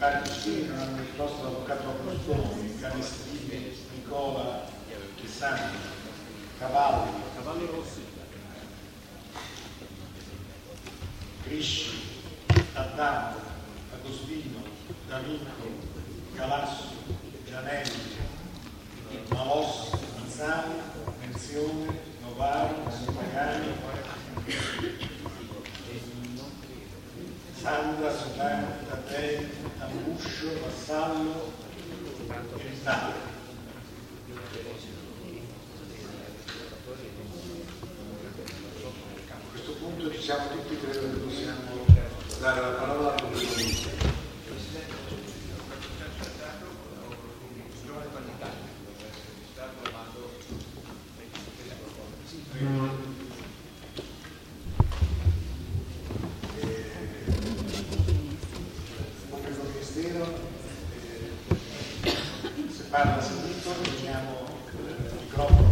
Parchi sì, non hanno risposto l'avvocato Augustoni, Canestrini, Nicola, Chissani, Cavalli Rossi, Crisci, Taddano, Agostino, D'Amico, Galasso, Gianelli, Malossi, Mazzani, Menzione, Novaro, Pagani, Sandra, Solano, Taddei, Tambuscio, Vassallo e Vitale. A questo punto ci siamo tutti, credo che possiamo dare la parola al Presidente. Se parla sentito, teniamo il microfono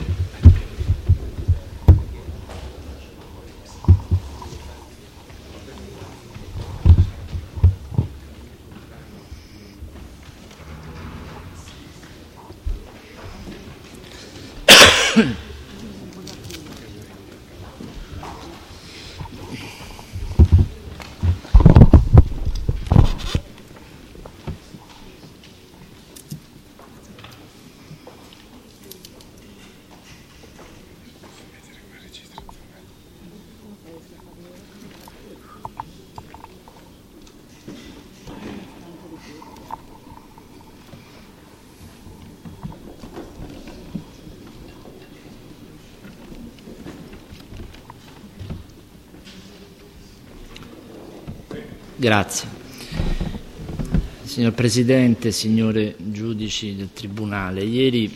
Grazie. Signor Presidente, signore giudici del Tribunale, ieri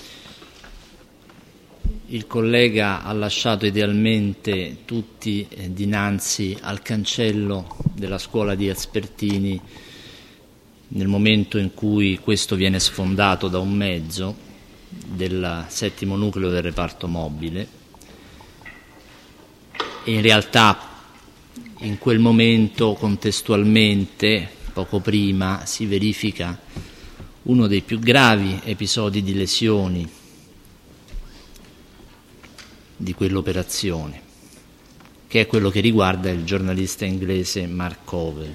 il collega ha lasciato idealmente tutti dinanzi al cancello della scuola di Aspertini nel momento in cui questo viene sfondato da un mezzo del 7° nucleo del reparto mobile e in realtà in quel momento, contestualmente, poco prima, si verifica uno dei più gravi episodi di lesioni di quell'operazione, che è quello che riguarda il giornalista inglese Mark Covell.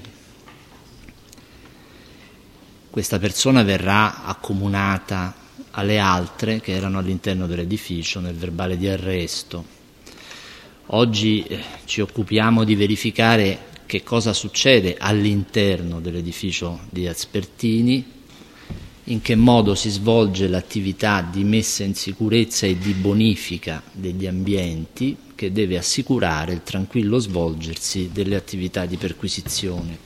Questa persona verrà accomunata alle altre che erano all'interno dell'edificio nel verbale di arresto. Oggi ci occupiamo di verificare che cosa succede all'interno dell'edificio di Aspertini, in che modo si svolge l'attività di messa in sicurezza e di bonifica degli ambienti che deve assicurare il tranquillo svolgersi delle attività di perquisizione.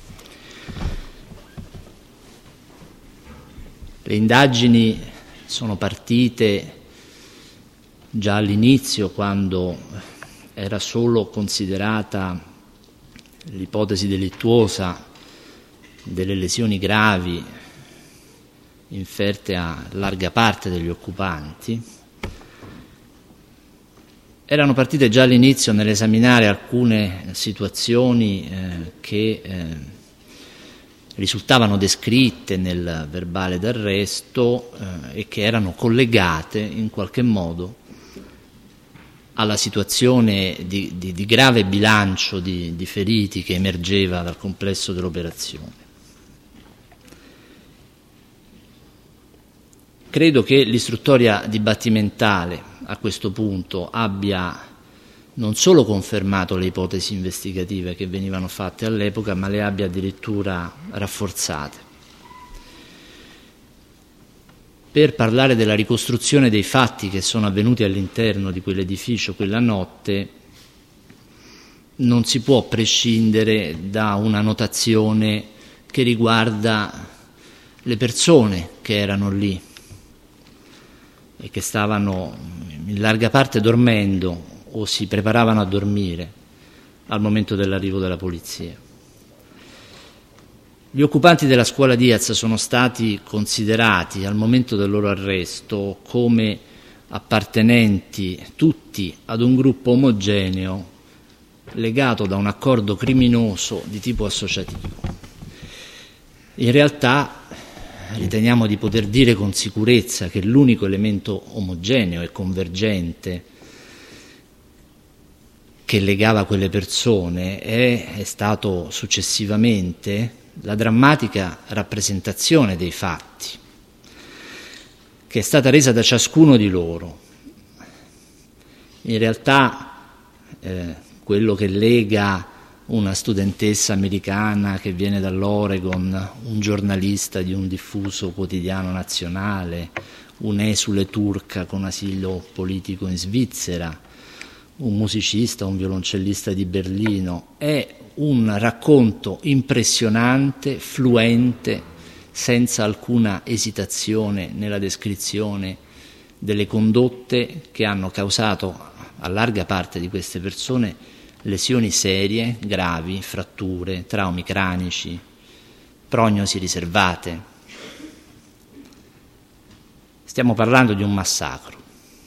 Le indagini sono partite già all'inizio, quando era solo considerata l'ipotesi delittuosa delle lesioni gravi inferte a larga parte degli occupanti. Erano partite già all'inizio nell'esaminare alcune situazioni che risultavano descritte nel verbale d'arresto e che erano collegate in qualche modo alla situazione di grave bilancio di feriti che emergeva dal complesso dell'operazione. Credo che l'istruttoria dibattimentale a questo punto abbia non solo confermato le ipotesi investigative che venivano fatte all'epoca, ma le abbia addirittura rafforzate. Per parlare della ricostruzione dei fatti che sono avvenuti all'interno di quell'edificio quella notte, non si può prescindere da una notazione che riguarda le persone che erano lì e che stavano in larga parte dormendo o si preparavano a dormire al momento dell'arrivo della polizia. Gli occupanti della scuola Diaz sono stati considerati al momento del loro arresto come appartenenti tutti ad un gruppo omogeneo legato da un accordo criminoso di tipo associativo. In realtà riteniamo di poter dire con sicurezza che l'unico elemento omogeneo e convergente che legava quelle persone è stato successivamente la drammatica rappresentazione dei fatti, che è stata resa da ciascuno di loro. In realtà quello che lega una studentessa americana che viene dall'Oregon, un giornalista di un diffuso quotidiano nazionale, un'esule turca con asilo politico in Svizzera, un musicista, un violoncellista di Berlino, è un racconto impressionante, fluente, senza alcuna esitazione nella descrizione delle condotte che hanno causato a larga parte di queste persone lesioni serie, gravi, fratture, traumi cranici, prognosi riservate. Stiamo parlando di un massacro.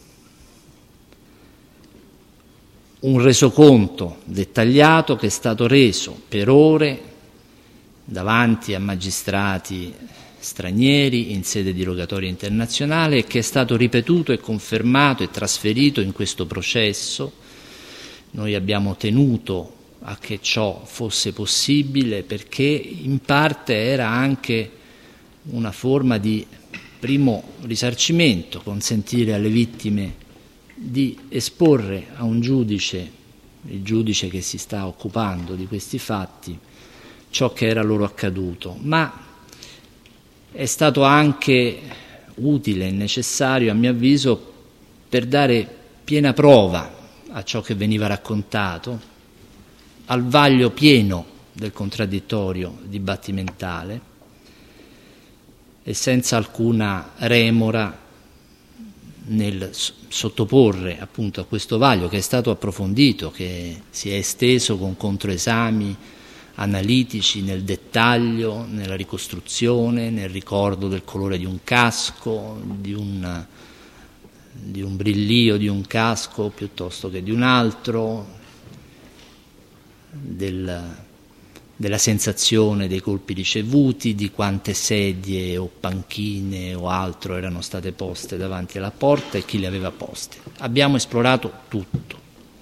Un resoconto dettagliato che è stato reso per ore davanti a magistrati stranieri in sede di rogatoria internazionale e che è stato ripetuto e confermato e trasferito in questo processo. Noi abbiamo tenuto a che ciò fosse possibile perché in parte era anche una forma di primo risarcimento, consentire alle vittime di esporre a un giudice, il giudice che si sta occupando di questi fatti, ciò che era loro accaduto, ma è stato anche utile e necessario, a mio avviso, per dare piena prova a ciò che veniva raccontato, al vaglio pieno del contraddittorio dibattimentale e senza alcuna remora nel sottoporre appunto a questo vaglio, che è stato approfondito, che si è esteso con controesami analitici nel dettaglio, nella ricostruzione, nel ricordo del colore di un casco, di un brillio di un casco piuttosto che di un altro, della sensazione dei colpi ricevuti, di quante sedie o panchine o altro erano state poste davanti alla porta e chi le aveva poste. Abbiamo esplorato tutto.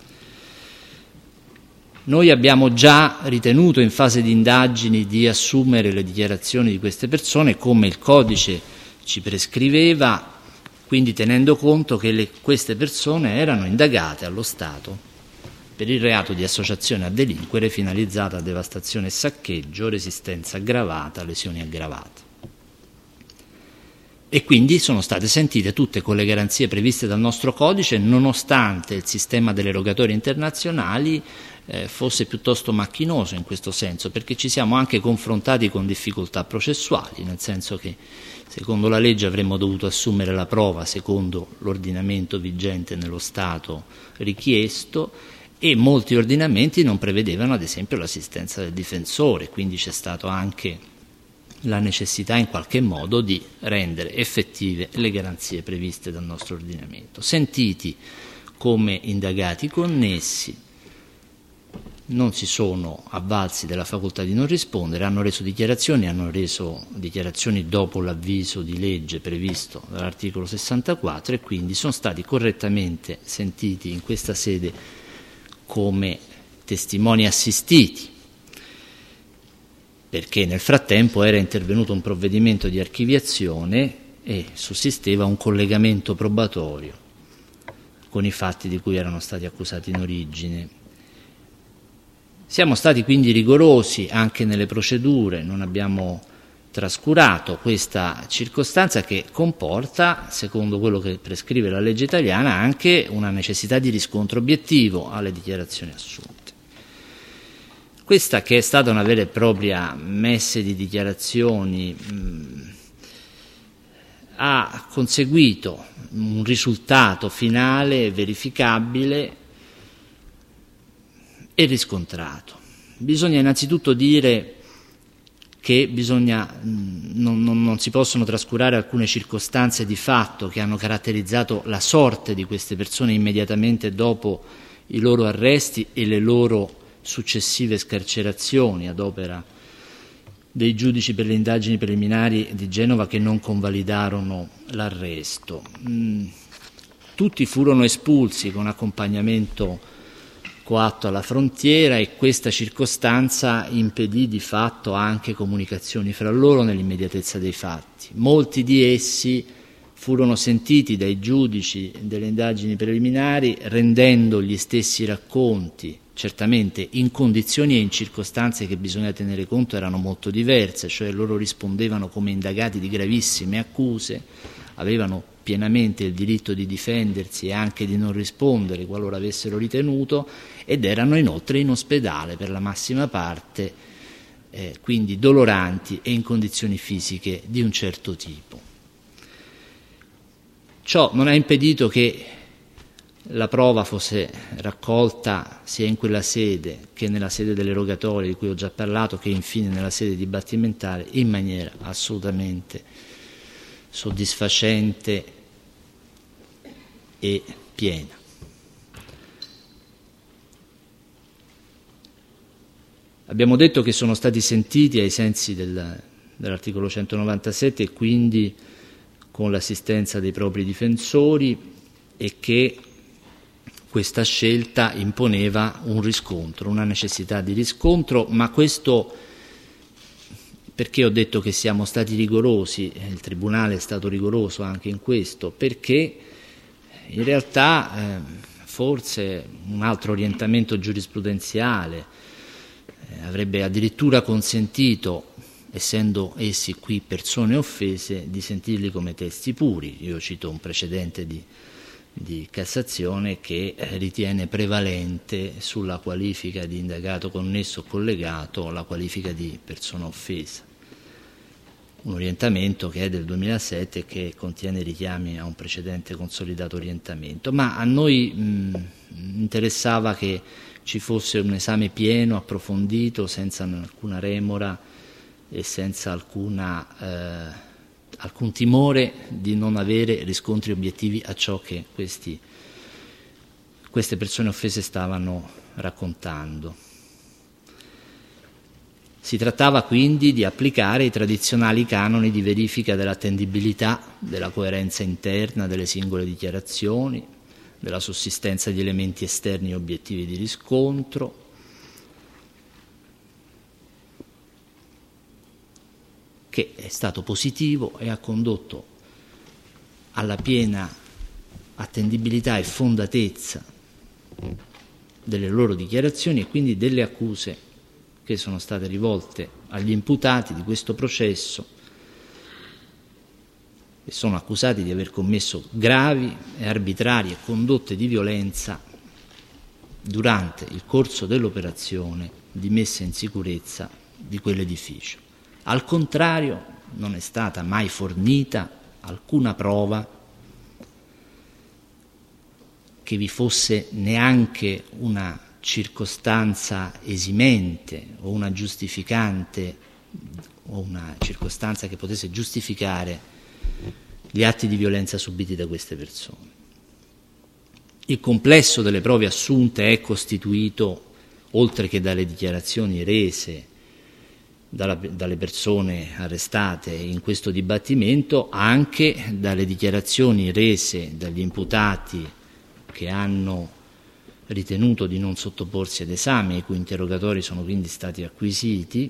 Noi abbiamo già ritenuto in fase di indagini di assumere le dichiarazioni di queste persone come il codice ci prescriveva, quindi tenendo conto che queste persone erano indagate allo Stato per il reato di associazione a delinquere finalizzata a devastazione e saccheggio, resistenza aggravata, lesioni aggravate. E quindi sono state sentite tutte con le garanzie previste dal nostro codice, nonostante il sistema delle rogatorie internazionali fosse piuttosto macchinoso in questo senso, perché ci siamo anche confrontati con difficoltà processuali, nel senso che secondo la legge avremmo dovuto assumere la prova secondo l'ordinamento vigente nello Stato richiesto e molti ordinamenti non prevedevano ad esempio l'assistenza del difensore, quindi c'è stato anche la necessità in qualche modo di rendere effettive le garanzie previste dal nostro ordinamento. Sentiti come indagati connessi, non si sono avvalsi della facoltà di non rispondere, hanno reso dichiarazioni dopo l'avviso di legge previsto dall'articolo 64 e quindi sono stati correttamente sentiti in questa sede come testimoni assistiti, perché nel frattempo era intervenuto un provvedimento di archiviazione e sussisteva un collegamento probatorio con i fatti di cui erano stati accusati in origine. Siamo stati quindi rigorosi anche nelle procedure, non abbiamo trascurato questa circostanza che comporta, secondo quello che prescrive la legge italiana, anche una necessità di riscontro obiettivo alle dichiarazioni assunte. Questa, che è stata una vera e propria messe di dichiarazioni, ha conseguito un risultato finale verificabile e riscontrato. Bisogna innanzitutto dire che non si possono trascurare alcune circostanze di fatto che hanno caratterizzato la sorte di queste persone immediatamente dopo i loro arresti e le loro successive scarcerazioni ad opera dei giudici per le indagini preliminari di Genova che non convalidarono l'arresto. Tutti furono espulsi con accompagnamento coatto alla frontiera e questa circostanza impedì di fatto anche comunicazioni fra loro nell'immediatezza dei fatti. Molti di essi furono sentiti dai giudici delle indagini preliminari rendendo gli stessi racconti, certamente in condizioni e in circostanze che bisogna tenere conto erano molto diverse, cioè loro rispondevano come indagati di gravissime accuse, avevano pienamente il diritto di difendersi e anche di non rispondere qualora avessero ritenuto, ed erano inoltre in ospedale per la massima parte, quindi doloranti e in condizioni fisiche di un certo tipo. Ciò non ha impedito che la prova fosse raccolta sia in quella sede che nella sede delle rogatorie di cui ho già parlato, che infine nella sede dibattimentale in maniera assolutamente soddisfacente e piena. Abbiamo detto che sono stati sentiti ai sensi dell'articolo 197 e quindi con l'assistenza dei propri difensori, e che questa scelta imponeva un riscontro, una necessità di riscontro, ma questo perché ho detto che siamo stati rigorosi, il Tribunale è stato rigoroso anche in questo, perché in realtà forse un altro orientamento giurisprudenziale avrebbe addirittura consentito, essendo essi qui persone offese, di sentirli come testi puri. Io cito un precedente di Cassazione che ritiene prevalente sulla qualifica di indagato connesso o collegato la qualifica di persona offesa. Un orientamento che è del 2007 e che contiene richiami a un precedente consolidato orientamento. Ma a noi interessava che ci fosse un esame pieno, approfondito, senza alcuna remora e senza alcun timore di non avere riscontri obiettivi a ciò che queste persone offese stavano raccontando. Si trattava quindi di applicare i tradizionali canoni di verifica dell'attendibilità, della coerenza interna delle singole dichiarazioni, della sussistenza di elementi esterni e obiettivi di riscontro, che è stato positivo e ha condotto alla piena attendibilità e fondatezza delle loro dichiarazioni e quindi delle accuse che sono state rivolte agli imputati di questo processo, e sono accusati di aver commesso gravi e arbitrarie condotte di violenza durante il corso dell'operazione di messa in sicurezza di quell'edificio. Al contrario, non è stata mai fornita alcuna prova che vi fosse neanche una circostanza esimente o una giustificante o una circostanza che potesse giustificare gli atti di violenza subiti da queste persone. Il complesso delle prove assunte è costituito, oltre che dalle dichiarazioni rese dalle persone arrestate in questo dibattimento, anche dalle dichiarazioni rese dagli imputati che hanno ritenuto di non sottoporsi ad esame, i cui interrogatori sono quindi stati acquisiti,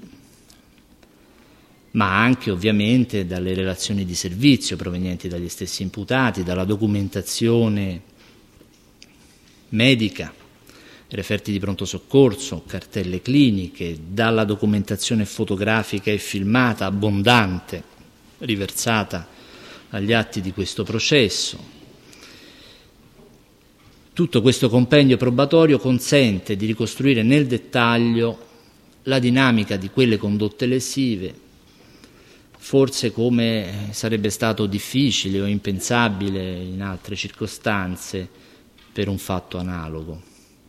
ma anche ovviamente dalle relazioni di servizio provenienti dagli stessi imputati, dalla documentazione medica, referti di pronto soccorso, cartelle cliniche, dalla documentazione fotografica e filmata abbondante riversata agli atti di questo processo. Tutto questo compendio probatorio consente di ricostruire nel dettaglio la dinamica di quelle condotte lesive, forse come sarebbe stato difficile o impensabile in altre circostanze per un fatto analogo.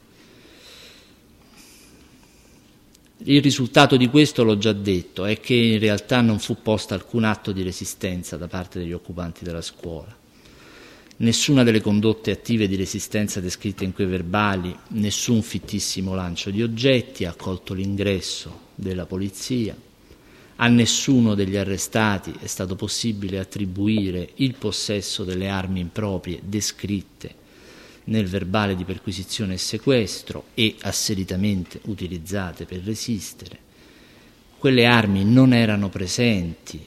Il risultato di questo, l'ho già detto, è che in realtà non fu posto alcun atto di resistenza da parte degli occupanti della scuola. Nessuna delle condotte attive di resistenza descritte in quei verbali, nessun fittissimo lancio di oggetti ha accolto l'ingresso della polizia, A nessuno degli arrestati è stato possibile attribuire il possesso delle armi improprie descritte nel verbale di perquisizione e sequestro e asseritamente utilizzate per resistere. Quelle armi non erano presenti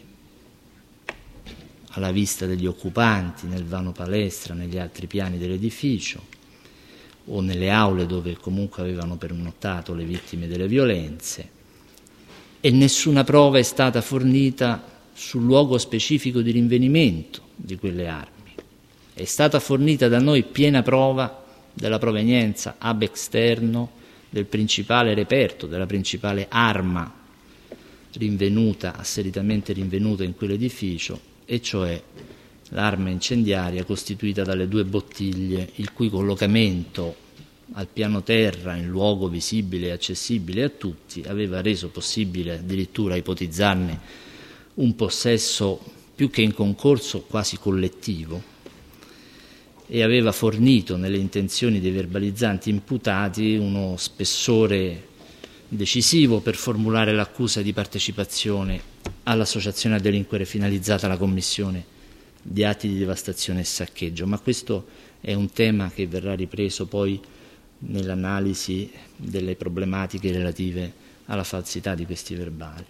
alla vista degli occupanti nel vano palestra, negli altri piani dell'edificio o nelle aule dove comunque avevano pernottato le vittime delle violenze, e nessuna prova è stata fornita sul luogo specifico di rinvenimento di quelle armi. È stata fornita da noi piena prova della provenienza ab externo del principale reperto, della principale arma rinvenuta, asseritamente rinvenuta in quell'edificio, e cioè l'arma incendiaria costituita dalle 2 bottiglie, il cui collocamento al piano terra, in luogo visibile e accessibile a tutti, aveva reso possibile addirittura ipotizzarne un possesso più che in concorso quasi collettivo, e aveva fornito nelle intenzioni dei verbalizzanti imputati uno spessore decisivo per formulare l'accusa di partecipazione all'associazione a delinquere finalizzata alla commissione di atti di devastazione e saccheggio. Ma questo è un tema che verrà ripreso poi nell'analisi delle problematiche relative alla falsità di questi verbali.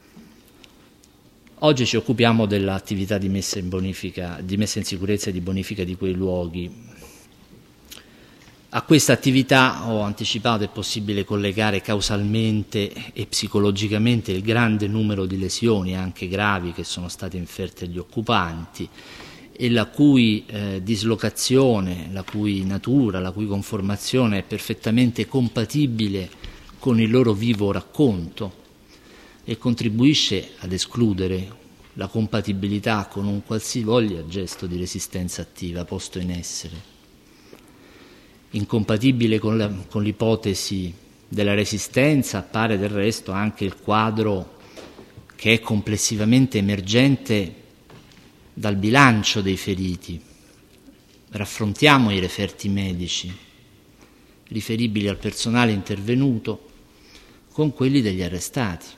Oggi ci occupiamo dell'attività di messa in sicurezza e di bonifica di quei luoghi. A questa attività, ho anticipato, è possibile collegare causalmente e psicologicamente il grande numero di lesioni, anche gravi, che sono state inferte agli occupanti e la cui dislocazione, la cui natura, la cui conformazione è perfettamente compatibile con il loro vivo racconto e contribuisce ad escludere la compatibilità con un qualsivoglia gesto di resistenza attiva posto in essere. Incompatibile con l'ipotesi della resistenza appare del resto anche il quadro che è complessivamente emergente dal bilancio dei feriti. Raffrontiamo i referti medici riferibili al personale intervenuto con quelli degli arrestati.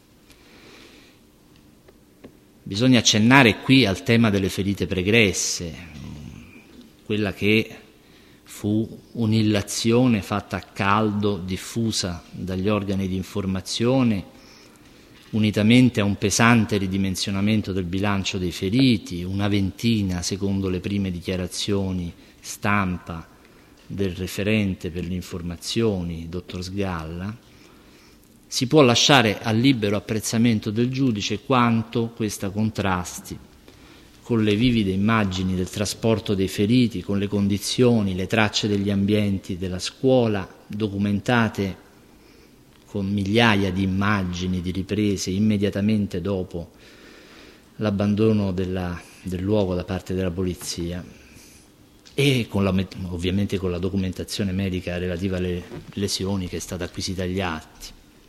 Bisogna accennare qui al tema delle ferite pregresse, quella che fu un'illazione fatta a caldo, diffusa dagli organi di informazione, unitamente a un pesante ridimensionamento del bilancio dei feriti, una ventina secondo le prime dichiarazioni stampa del referente per le informazioni, dottor Sgalla. Si può lasciare al libero apprezzamento del giudice quanto questa contrasti con le vivide immagini del trasporto dei feriti, con le condizioni, le tracce degli ambienti della scuola, documentate con migliaia di immagini, di riprese immediatamente dopo l'abbandono del luogo da parte della polizia, e ovviamente con la documentazione medica relativa alle lesioni che è stata acquisita agli atti.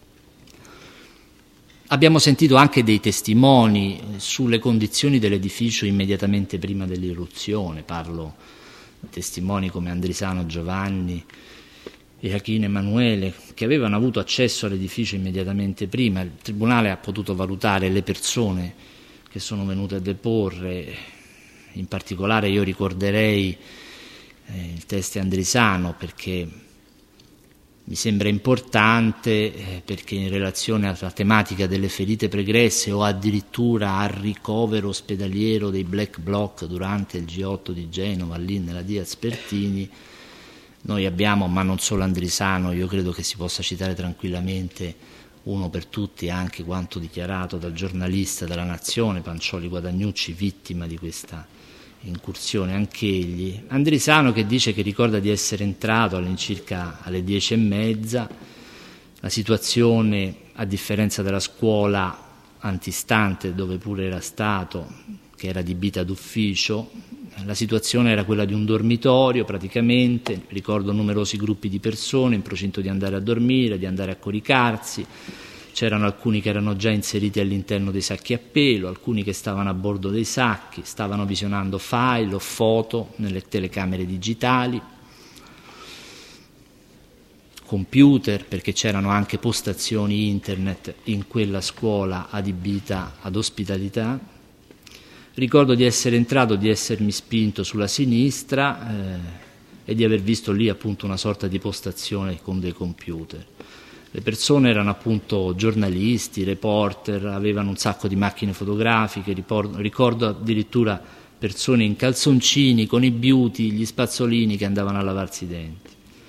Abbiamo sentito anche dei testimoni sulle condizioni dell'edificio immediatamente prima dell'irruzione. Parlo di testimoni come Andrisano Giovanni e Achino Emanuele, che avevano avuto accesso all'edificio immediatamente prima. Il Tribunale ha potuto valutare le persone che sono venute a deporre. In particolare io ricorderei il teste Andrisano, perché mi sembra importante, perché in relazione alla tematica delle ferite pregresse o addirittura al ricovero ospedaliero dei black bloc durante il G8 di Genova, lì nella Diaz Pertini, noi abbiamo, ma non solo Andrisano, io credo che si possa citare tranquillamente uno per tutti anche quanto dichiarato dal giornalista della Nazione, Pancioli Guadagnucci, vittima di questa incursione anch'egli. Andrisano che dice che ricorda di essere entrato all'incirca alle 10:30, la situazione, a differenza della scuola antistante dove pure era stato, che era adibita d'ufficio, la situazione era quella di un dormitorio praticamente, ricordo numerosi gruppi di persone in procinto di andare a dormire, di andare a coricarsi. C'erano alcuni che erano già inseriti all'interno dei sacchi a pelo, alcuni che stavano a bordo dei sacchi, stavano visionando file o foto nelle telecamere digitali. computer, perché c'erano anche postazioni internet in quella scuola adibita ad ospitalità. Ricordo di essere entrato, di essermi spinto sulla sinistra e di aver visto lì appunto una sorta di postazione con dei computer. Le persone erano appunto giornalisti, reporter, avevano un sacco di macchine fotografiche, ricordo addirittura persone in calzoncini con i beauty, gli spazzolini che andavano a lavarsi i denti.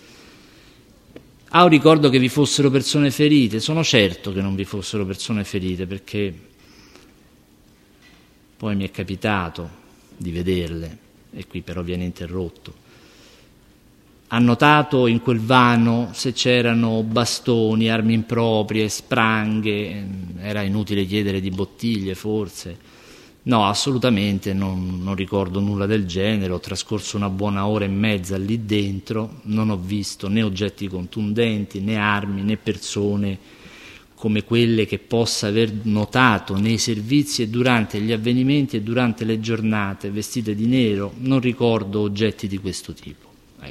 Ricordo che vi fossero persone ferite, sono certo che non vi fossero persone ferite, perché poi mi è capitato di vederle, e qui però viene interrotto. Ha notato in quel vano se c'erano bastoni, armi improprie, spranghe, era inutile chiedere di bottiglie forse. No, assolutamente non ricordo nulla del genere, ho trascorso una buona ora e mezza lì dentro, non ho visto né oggetti contundenti, né armi, né persone come quelle che possa aver notato nei servizi e durante gli avvenimenti e durante le giornate vestite di nero, non ricordo oggetti di questo tipo.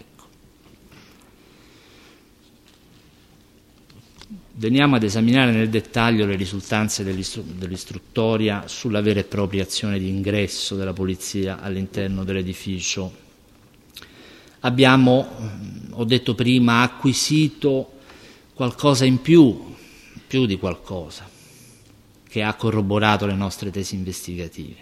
Veniamo ad esaminare nel dettaglio le risultanze dell'istruttoria sulla vera e propria azione di ingresso della polizia all'interno dell'edificio. Abbiamo, ho detto prima, acquisito qualcosa in più di qualcosa, che ha corroborato le nostre tesi investigative.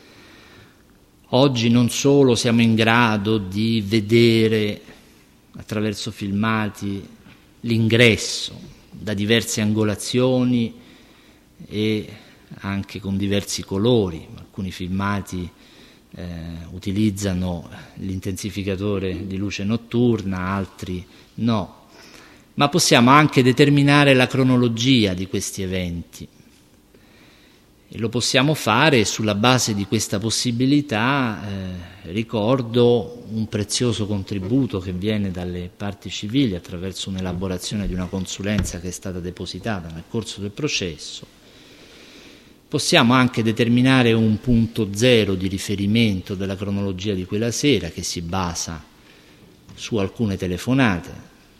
Oggi non solo siamo in grado di vedere attraverso filmati l'ingresso da diverse angolazioni e anche con diversi colori, alcuni filmati utilizzano l'intensificatore di luce notturna, altri no, ma possiamo anche determinare la cronologia di questi eventi e lo possiamo fare sulla base di questa possibilità. Ricordo un prezioso contributo che viene dalle parti civili attraverso un'elaborazione di una consulenza che è stata depositata nel corso del processo. Possiamo anche determinare un punto zero di riferimento della cronologia di quella sera, che si basa su alcune telefonate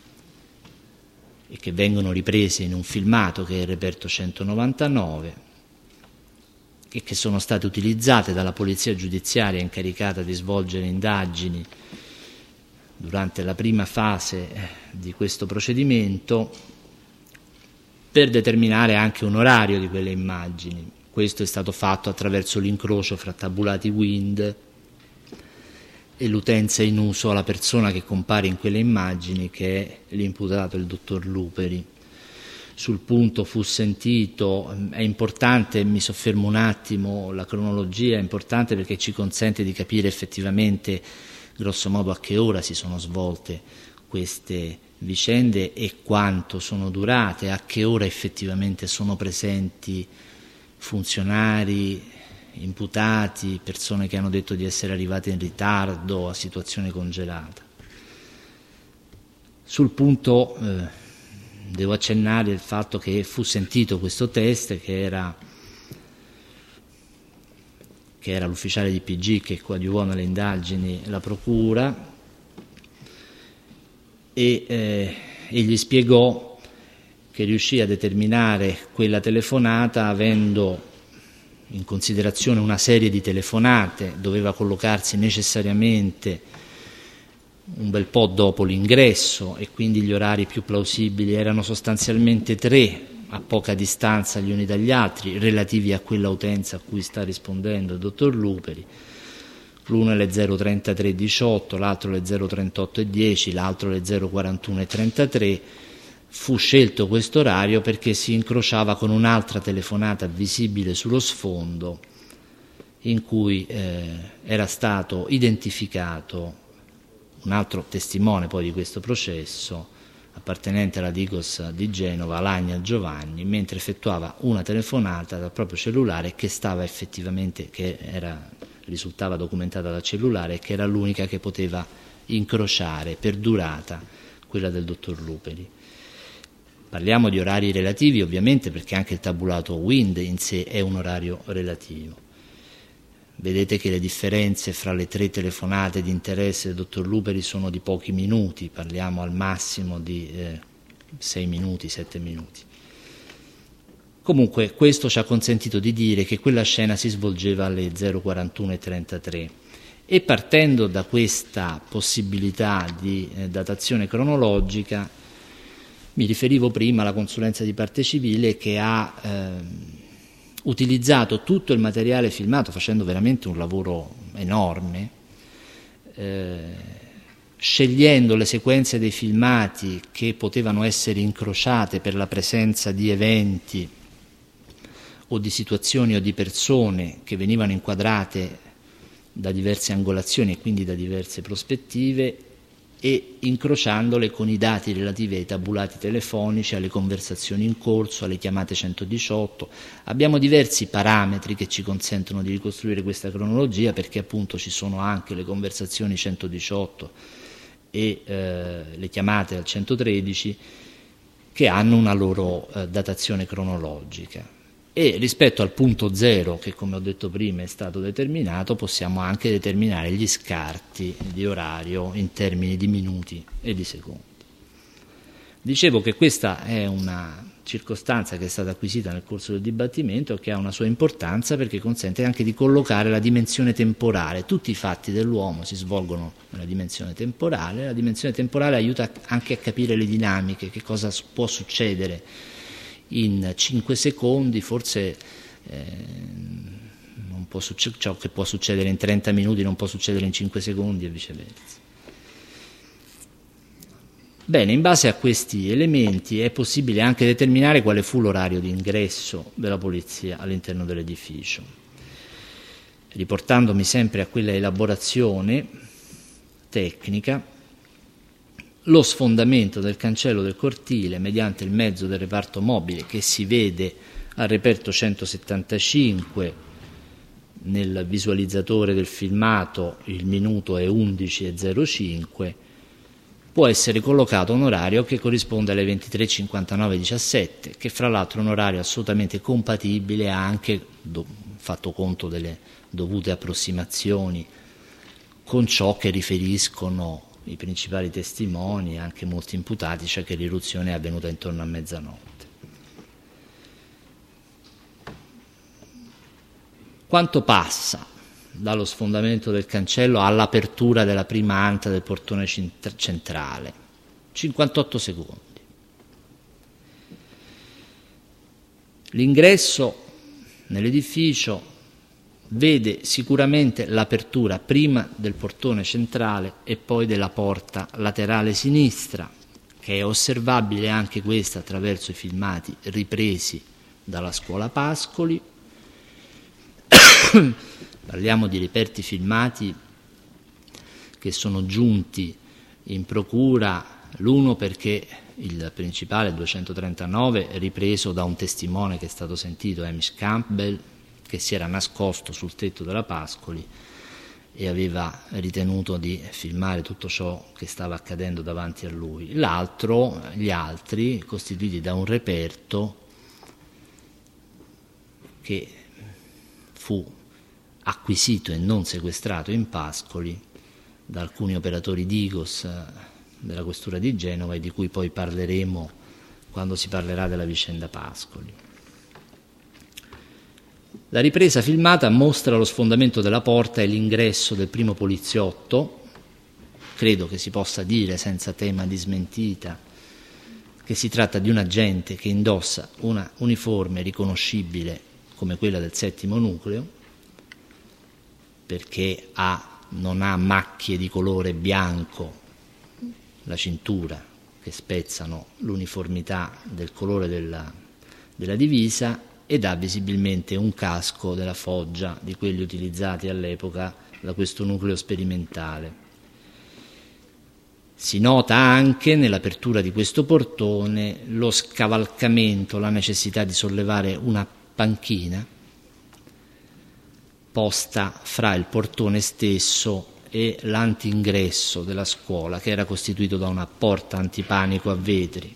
e che vengono riprese in un filmato che è il reperto 199 e che sono state utilizzate dalla polizia giudiziaria incaricata di svolgere indagini durante la prima fase di questo procedimento per determinare anche un orario di quelle immagini. Questo è stato fatto attraverso l'incrocio fra tabulati Wind e l'utenza in uso alla persona che compare in quelle immagini, che è l'imputato, il dottor Luperi. Sul punto fu sentito, è importante, mi soffermo un attimo, la cronologia è importante perché ci consente di capire effettivamente grosso modo a che ora si sono svolte queste vicende e quanto sono durate, a che ora effettivamente sono presenti funzionari, imputati, persone che hanno detto di essere arrivate in ritardo, a situazione congelata. Sul punto devo accennare il fatto che fu sentito questo test, che era l'ufficiale di PG che coadiuvò nelle indagini la procura, e gli spiegò che riuscì a determinare quella telefonata avendo in considerazione una serie di telefonate, doveva collocarsi necessariamente un bel po' dopo l'ingresso e quindi gli orari più plausibili erano sostanzialmente 3 a poca distanza gli uni dagli altri, relativi a quella utenza a cui sta rispondendo il dottor Luperi. L'uno è le 033:18, l'altro le 038:10, l'altro le 041:33. Fu scelto questo orario perché si incrociava con un'altra telefonata visibile sullo sfondo in cui era stato identificato un altro testimone poi di questo processo, appartenente alla Digos di Genova, Alagna Giovanni, mentre effettuava una telefonata dal proprio cellulare che stava effettivamente, risultava documentata dal cellulare e che era l'unica che poteva incrociare per durata quella del dottor Luperi. Parliamo di orari relativi ovviamente perché anche il tabulato Wind in sé è un orario relativo. Vedete che le differenze fra le 3 telefonate di interesse del dottor Luperi sono di pochi minuti, parliamo al massimo di 6 minuti, 7 minuti. Comunque questo ci ha consentito di dire che quella scena si svolgeva alle 0:41:33 e partendo da questa possibilità di datazione cronologica mi riferivo prima alla consulenza di parte civile che ha utilizzato tutto il materiale filmato facendo veramente un lavoro enorme, scegliendo le sequenze dei filmati che potevano essere incrociate per la presenza di eventi o di situazioni o di persone che venivano inquadrate da diverse angolazioni e quindi da diverse prospettive e incrociandole con i dati relativi ai tabulati telefonici, alle conversazioni in corso, alle chiamate 118. Abbiamo diversi parametri che ci consentono di ricostruire questa cronologia perché appunto ci sono anche le conversazioni 118 e le chiamate al 113 che hanno una loro datazione cronologica. E rispetto al punto zero che, come ho detto prima, è stato determinato, possiamo anche determinare gli scarti di orario in termini di minuti e di secondi. Dicevo che questa è una circostanza che è stata acquisita nel corso del dibattimento e che ha una sua importanza perché consente anche di collocare la dimensione temporale. Tutti i fatti dell'uomo si svolgono nella dimensione temporale, la dimensione temporale aiuta anche a capire le dinamiche, che cosa può succedere in 5 secondi, forse non può ciò che può succedere in 30 minuti non può succedere in 5 secondi e viceversa. Bene, in base a questi elementi è possibile anche determinare quale fu l'orario di ingresso della polizia all'interno dell'edificio. Riportandomi sempre a quella elaborazione tecnica, lo sfondamento del cancello del cortile mediante il mezzo del reparto mobile che si vede al reperto 175 nel visualizzatore del filmato, il minuto è 11:05, può essere collocato a un orario che corrisponde alle 23:59:17, che fra l'altro è un orario assolutamente compatibile, ha anche fatto conto delle dovute approssimazioni con ciò che riferiscono i principali testimoni e anche molti imputati, cioè che l'irruzione è avvenuta intorno a mezzanotte. Quanto passa dallo sfondamento del cancello all'apertura della prima anta del portone centrale? 58 secondi. L'ingresso nell'edificio vede sicuramente l'apertura prima del portone centrale e poi della porta laterale sinistra, che è osservabile anche questa attraverso i filmati ripresi dalla scuola Pascoli. Parliamo di reperti filmati che sono giunti in procura, l'uno perché il principale 239 è ripreso da un testimone che è stato sentito, Hamish Campbell, che si era nascosto sul tetto della Pascoli e aveva ritenuto di filmare tutto ciò che stava accadendo davanti a lui. L'altro, gli altri, costituiti da un reperto che fu acquisito e non sequestrato in Pascoli da alcuni operatori Digos della questura di Genova e di cui poi parleremo quando si parlerà della vicenda Pascoli. La ripresa filmata mostra lo sfondamento della porta e l'ingresso del primo poliziotto. Credo che si possa dire senza tema di smentita che si tratta di un agente che indossa una uniforme riconoscibile come quella del settimo nucleo, perché non ha macchie di colore bianco la cintura che spezzano l'uniformità del colore della divisa, ed ha visibilmente un casco della Foggia, di quelli utilizzati all'epoca da questo nucleo sperimentale. Si nota anche nell'apertura di questo portone lo scavalcamento, la necessità di sollevare una panchina posta fra il portone stesso e l'antingresso della scuola, che era costituito da una porta antipanico a vetri.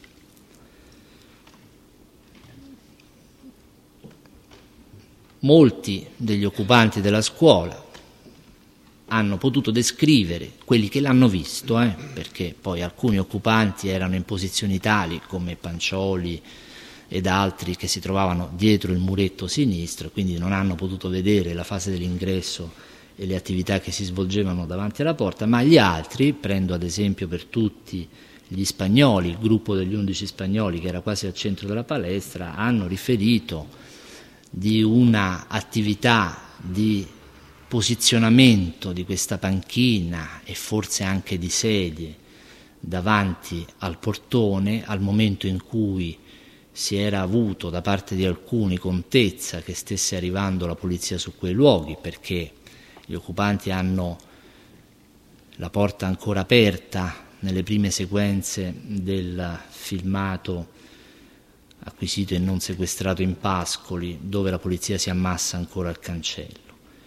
Molti degli occupanti della scuola hanno potuto descrivere, quelli che l'hanno visto, perché poi alcuni occupanti erano in posizioni tali, come Pancioli ed altri, che si trovavano dietro il muretto sinistro, quindi non hanno potuto vedere la fase dell'ingresso e le attività che si svolgevano davanti alla porta, ma gli altri, prendo ad esempio per tutti gli spagnoli, il gruppo degli 11 spagnoli che era quasi al centro della palestra, hanno riferito di una attività di posizionamento di questa panchina e forse anche di sedie davanti al portone al momento in cui si era avuto da parte di alcuni contezza che stesse arrivando la polizia su quei luoghi, perché gli occupanti hanno la porta ancora aperta nelle prime sequenze del filmato acquisito e non sequestrato in Pascoli, dove la polizia si ammassa ancora al cancello.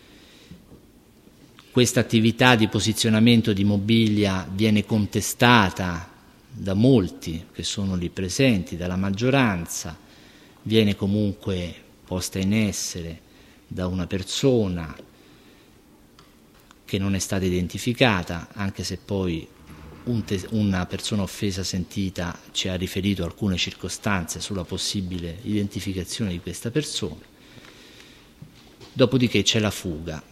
Questa attività di posizionamento di mobilia viene contestata da molti che sono lì presenti, dalla maggioranza, viene comunque posta in essere da una persona che non è stata identificata, anche se poi una persona offesa sentita ci ha riferito alcune circostanze sulla possibile identificazione di questa persona. Dopodiché c'è la fuga.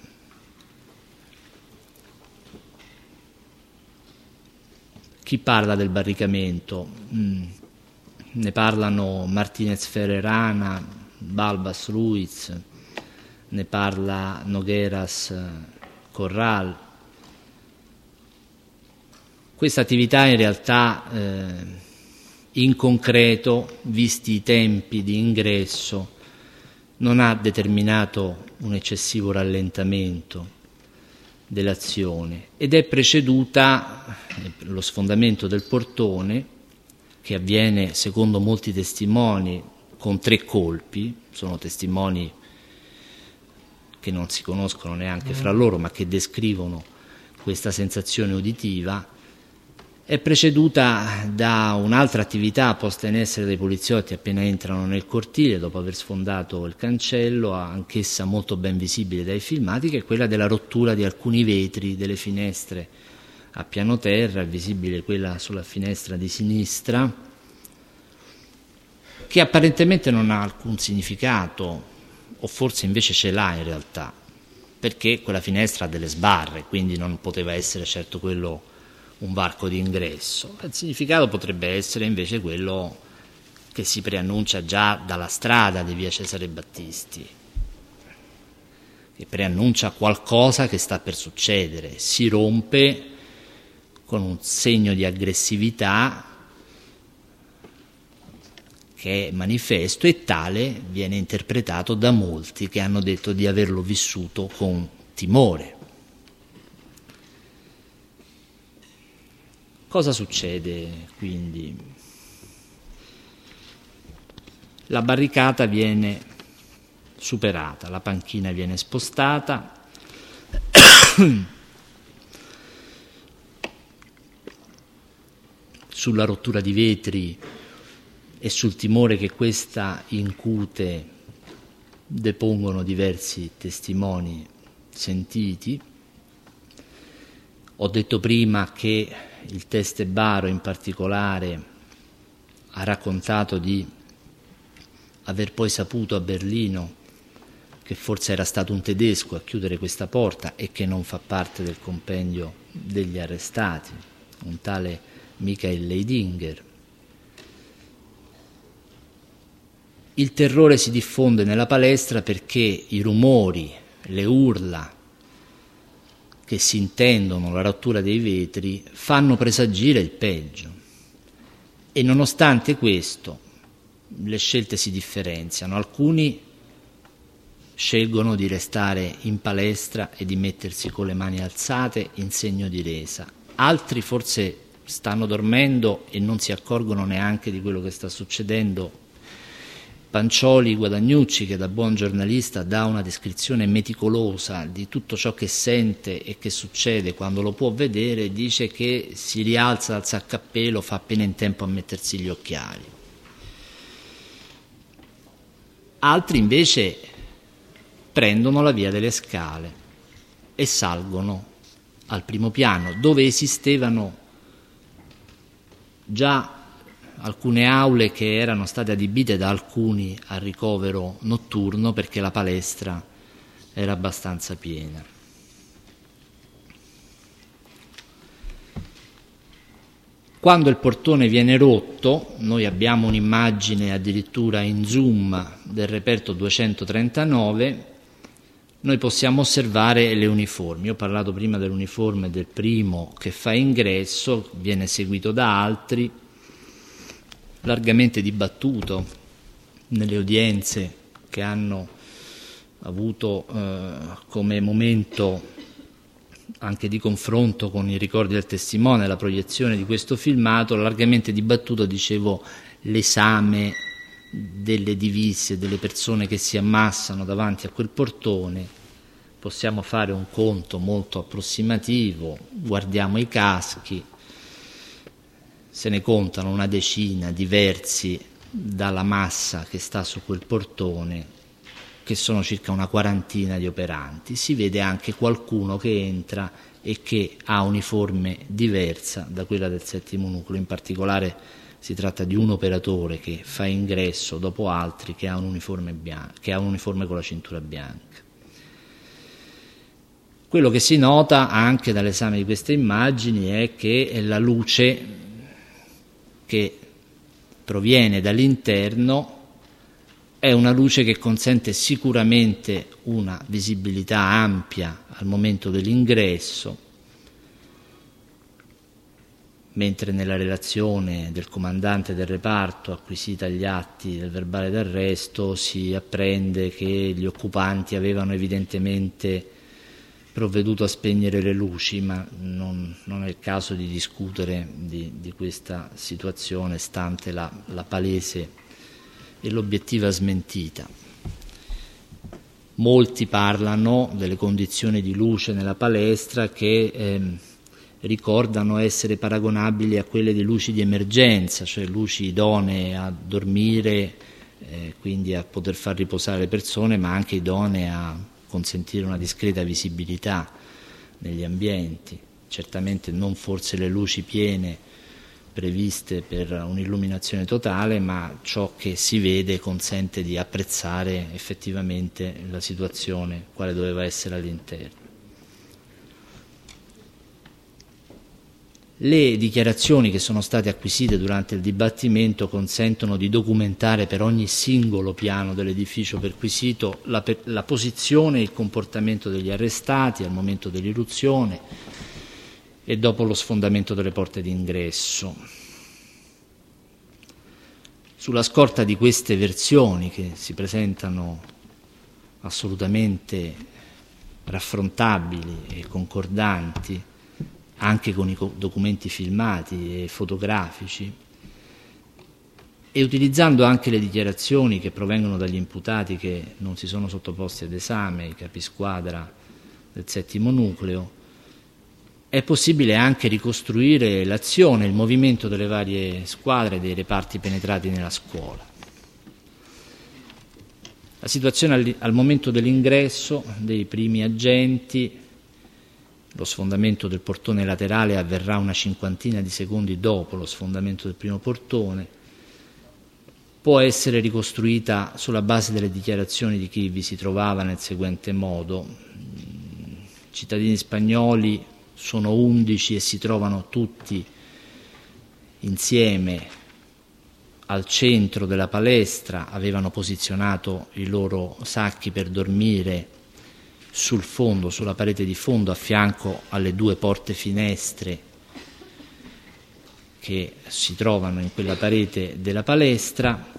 Chi parla del barricamento? Ne parlano Martinez Ferrerana, Balbas Ruiz, ne parla Nogueras Corral. Questa attività in realtà in concreto, visti i tempi di ingresso, non ha determinato un eccessivo rallentamento dell'azione ed è preceduta lo sfondamento del portone, che avviene secondo molti testimoni con 3 colpi, sono testimoni che non si conoscono neanche fra loro ma che descrivono questa sensazione uditiva. È preceduta da un'altra attività posta in essere dai poliziotti appena entrano nel cortile dopo aver sfondato il cancello, anch'essa molto ben visibile dai filmati, che è quella della rottura di alcuni vetri delle finestre a piano terra, è visibile quella sulla finestra di sinistra, che apparentemente non ha alcun significato, o forse invece ce l'ha in realtà, perché quella finestra ha delle sbarre, quindi non poteva essere certo quello un varco di ingresso. Il significato potrebbe essere invece quello che si preannuncia già dalla strada di via Cesare Battisti, che preannuncia qualcosa che sta per succedere, si rompe con un segno di aggressività che è manifesto e tale viene interpretato da molti che hanno detto di averlo vissuto con timore. Cosa succede quindi? La barricata viene superata, la panchina viene spostata, sulla rottura di vetri e sul timore che questa incute depongono diversi testimoni sentiti. Ho detto prima che il Testebaro in particolare ha raccontato di aver poi saputo a Berlino che forse era stato un tedesco a chiudere questa porta e che non fa parte del compendio degli arrestati, un tale Michael Leidinger. Il terrore si diffonde nella palestra perché i rumori, le urla che si intendono, la rottura dei vetri, fanno presagire il peggio. E nonostante questo, le scelte si differenziano. Alcuni scelgono di restare in palestra e di mettersi con le mani alzate in segno di resa. Altri forse stanno dormendo e non si accorgono neanche di quello che sta succedendo. Pancioli Guadagnucci, che da buon giornalista dà una descrizione meticolosa di tutto ciò che sente e che succede quando lo può vedere, dice che si rialza dal saccappello, fa appena in tempo a mettersi gli occhiali. Altri invece prendono la via delle scale e salgono al primo piano, dove esistevano già alcune aule che erano state adibite da alcuni al ricovero notturno perché la palestra era abbastanza piena. Quando il portone viene rotto, noi abbiamo un'immagine addirittura in zoom del reperto 239, noi possiamo osservare le uniformi. Io ho parlato prima dell'uniforme del primo che fa ingresso, viene seguito da altri, largamente dibattuto nelle udienze che hanno avuto come momento anche di confronto con i ricordi del testimone, la proiezione di questo filmato, largamente dibattuto, dicevo, l'esame delle divise, delle persone che si ammassano davanti a quel portone. Possiamo fare un conto molto approssimativo, guardiamo i caschi, se ne contano una decina diversi dalla massa che sta su quel portone, che sono circa una quarantina di operanti. Si vede anche qualcuno che entra e che ha uniforme diversa da quella del settimo nucleo. In particolare si tratta di un operatore che fa ingresso dopo altri che ha un uniforme con la cintura bianca. Quello che si nota anche dall'esame di queste immagini è che la luce che proviene dall'interno è una luce che consente sicuramente una visibilità ampia al momento dell'ingresso, mentre nella relazione del comandante del reparto acquisita agli atti del verbale d'arresto si apprende che gli occupanti avevano evidentemente provveduto a spegnere le luci, ma non è il caso di discutere di questa situazione, stante la palese e l'obiettiva smentita. Molti parlano delle condizioni di luce nella palestra che ricordano essere paragonabili a quelle di luci di emergenza, cioè luci idonee a dormire, quindi a poter far riposare le persone, ma anche idonee a consentire una discreta visibilità negli ambienti. Certamente non forse le luci piene previste per un'illuminazione totale, ma ciò che si vede consente di apprezzare effettivamente la situazione quale doveva essere all'interno. Le dichiarazioni che sono state acquisite durante il dibattimento consentono di documentare per ogni singolo piano dell'edificio perquisito la posizione e il comportamento degli arrestati al momento dell'irruzione e dopo lo sfondamento delle porte d'ingresso. Sulla scorta di queste versioni, che si presentano assolutamente raffrontabili e concordanti anche con i documenti filmati e fotografici, e utilizzando anche le dichiarazioni che provengono dagli imputati che non si sono sottoposti ad esame, i capisquadra del settimo nucleo, è possibile anche ricostruire l'azione, il movimento delle varie squadre, dei reparti penetrati nella scuola. La situazione al momento dell'ingresso dei primi agenti, lo sfondamento del portone laterale avverrà una cinquantina di secondi dopo lo sfondamento del primo portone, può essere ricostruita sulla base delle dichiarazioni di chi vi si trovava nel seguente modo. Cittadini spagnoli sono 11 e si trovano tutti insieme al centro della palestra, avevano posizionato i loro sacchi per dormire sul fondo, sulla parete di fondo, a fianco alle due porte finestre che si trovano in quella parete della palestra.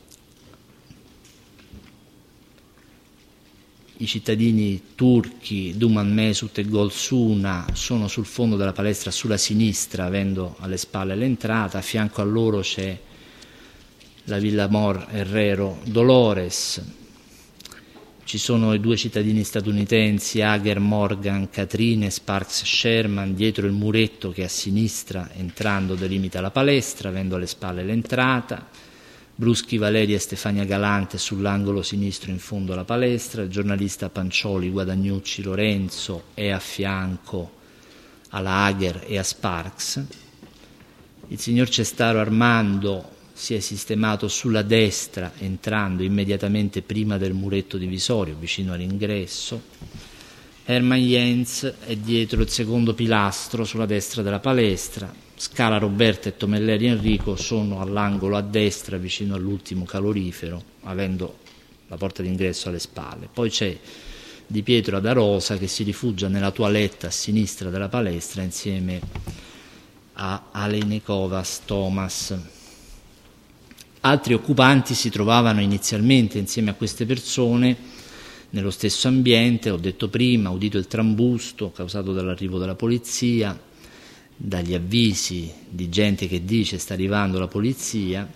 I cittadini turchi Duman Mesut e Golsuna sono sul fondo della palestra sulla sinistra, avendo alle spalle l'entrata. A fianco a loro c'è la Villa Mor Herrero Dolores. Ci sono i due cittadini statunitensi Hager Morgan Catherine Sparks Sherman dietro il muretto che a sinistra, entrando, delimita la palestra, avendo alle spalle l'entrata. Bruschi Valeri e Stefania Galante sull'angolo sinistro in fondo alla palestra. Il giornalista Pancioli Guadagnucci Lorenzo è a fianco alla Hager e a Sparks. Il signor Cestaro Armando si è sistemato sulla destra, entrando immediatamente prima del muretto divisorio, vicino all'ingresso. Hermann Jens è dietro il secondo pilastro, sulla destra della palestra. Scala Roberta e Tomelleri Enrico sono all'angolo a destra, vicino all'ultimo calorifero, avendo la porta d'ingresso alle spalle. Poi c'è Di Pietro da Rosa che si rifugia nella toilette a sinistra della palestra insieme a Alenikovas Thomas. Altri occupanti si trovavano inizialmente insieme a queste persone nello stesso ambiente, ho detto prima, udito il trambusto causato dall'arrivo della polizia, dagli avvisi di gente che dice sta arrivando la polizia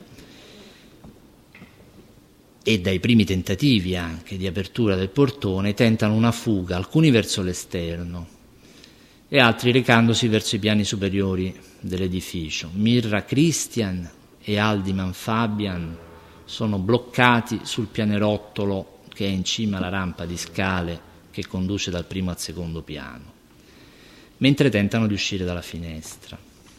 e dai primi tentativi anche di apertura del portone, tentano una fuga, alcuni verso l'esterno e altri recandosi verso i piani superiori dell'edificio. Mirra Christian e Aldiman Fabian sono bloccati sul pianerottolo che è in cima alla rampa di scale che conduce dal primo al secondo piano, mentre tentano di uscire dalla finestra.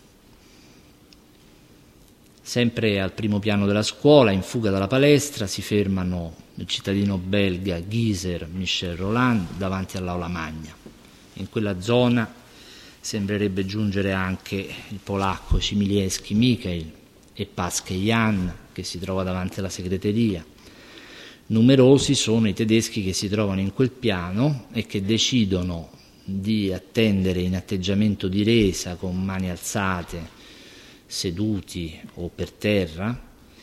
Sempre al primo piano della scuola, in fuga dalla palestra, si fermano il cittadino belga Gieser Michel Roland davanti all'aula magna. In quella zona sembrerebbe giungere anche il polacco Cimiliewski Mikhail e Paske Jan, che si trova davanti alla segreteria. Numerosi sono i tedeschi che si trovano in quel piano e che decidono di attendere in atteggiamento di resa, con mani alzate, seduti o per terra,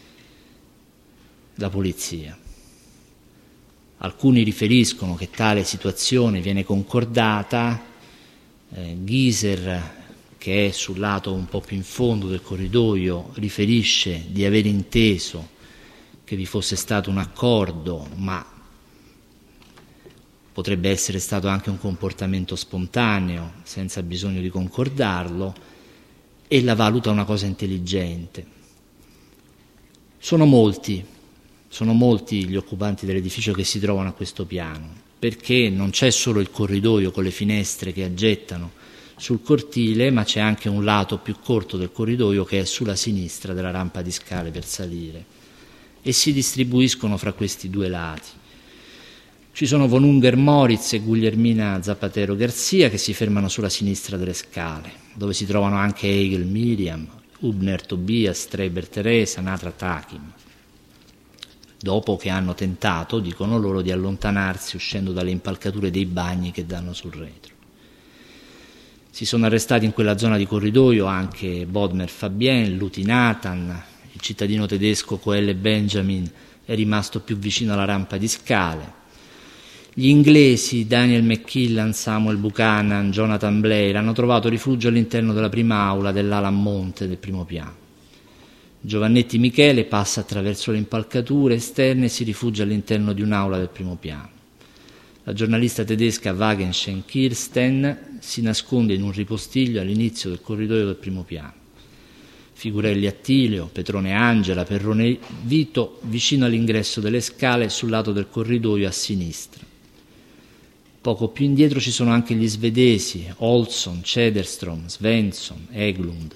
la polizia. Alcuni riferiscono che tale situazione viene concordata. Gieser, che è sul lato un po' più in fondo del corridoio, riferisce di aver inteso che vi fosse stato un accordo, ma potrebbe essere stato anche un comportamento spontaneo, senza bisogno di concordarlo, e la valuta una cosa intelligente. Sono molti gli occupanti dell'edificio che si trovano a questo piano, perché non c'è solo il corridoio con le finestre che aggettano sul cortile, ma c'è anche un lato più corto del corridoio che è sulla sinistra della rampa di scale per salire, e si distribuiscono fra questi due lati. Ci sono von Unger Moritz e Guglielmina Zapatero Garcia che si fermano sulla sinistra delle scale, dove si trovano anche Hegel Miriam, Hubner Tobias, Streiber Teresa, Natra Takim. Dopo che hanno tentato, dicono loro, di allontanarsi uscendo dalle impalcature dei bagni che danno sul retro. Si sono arrestati in quella zona di corridoio anche Bodmer Fabien, Luti Nathan, il cittadino tedesco Coelle Benjamin è rimasto più vicino alla rampa di scale. Gli inglesi Daniel McKillan, Samuel Buchanan, Jonathan Blair hanno trovato rifugio all'interno della prima aula dell'ala a monte del primo piano. Giovannetti Michele passa attraverso le impalcature esterne e si rifugia all'interno di un'aula del primo piano. La giornalista tedesca Wagenschen Kirsten si nasconde in un ripostiglio all'inizio del corridoio del primo piano. Figurelli Attilio, Petrone Angela, Perrone Vito vicino all'ingresso delle scale sul lato del corridoio a sinistra. Poco più indietro ci sono anche gli svedesi, Olsson, Cederstrom, Svensson, Eglund.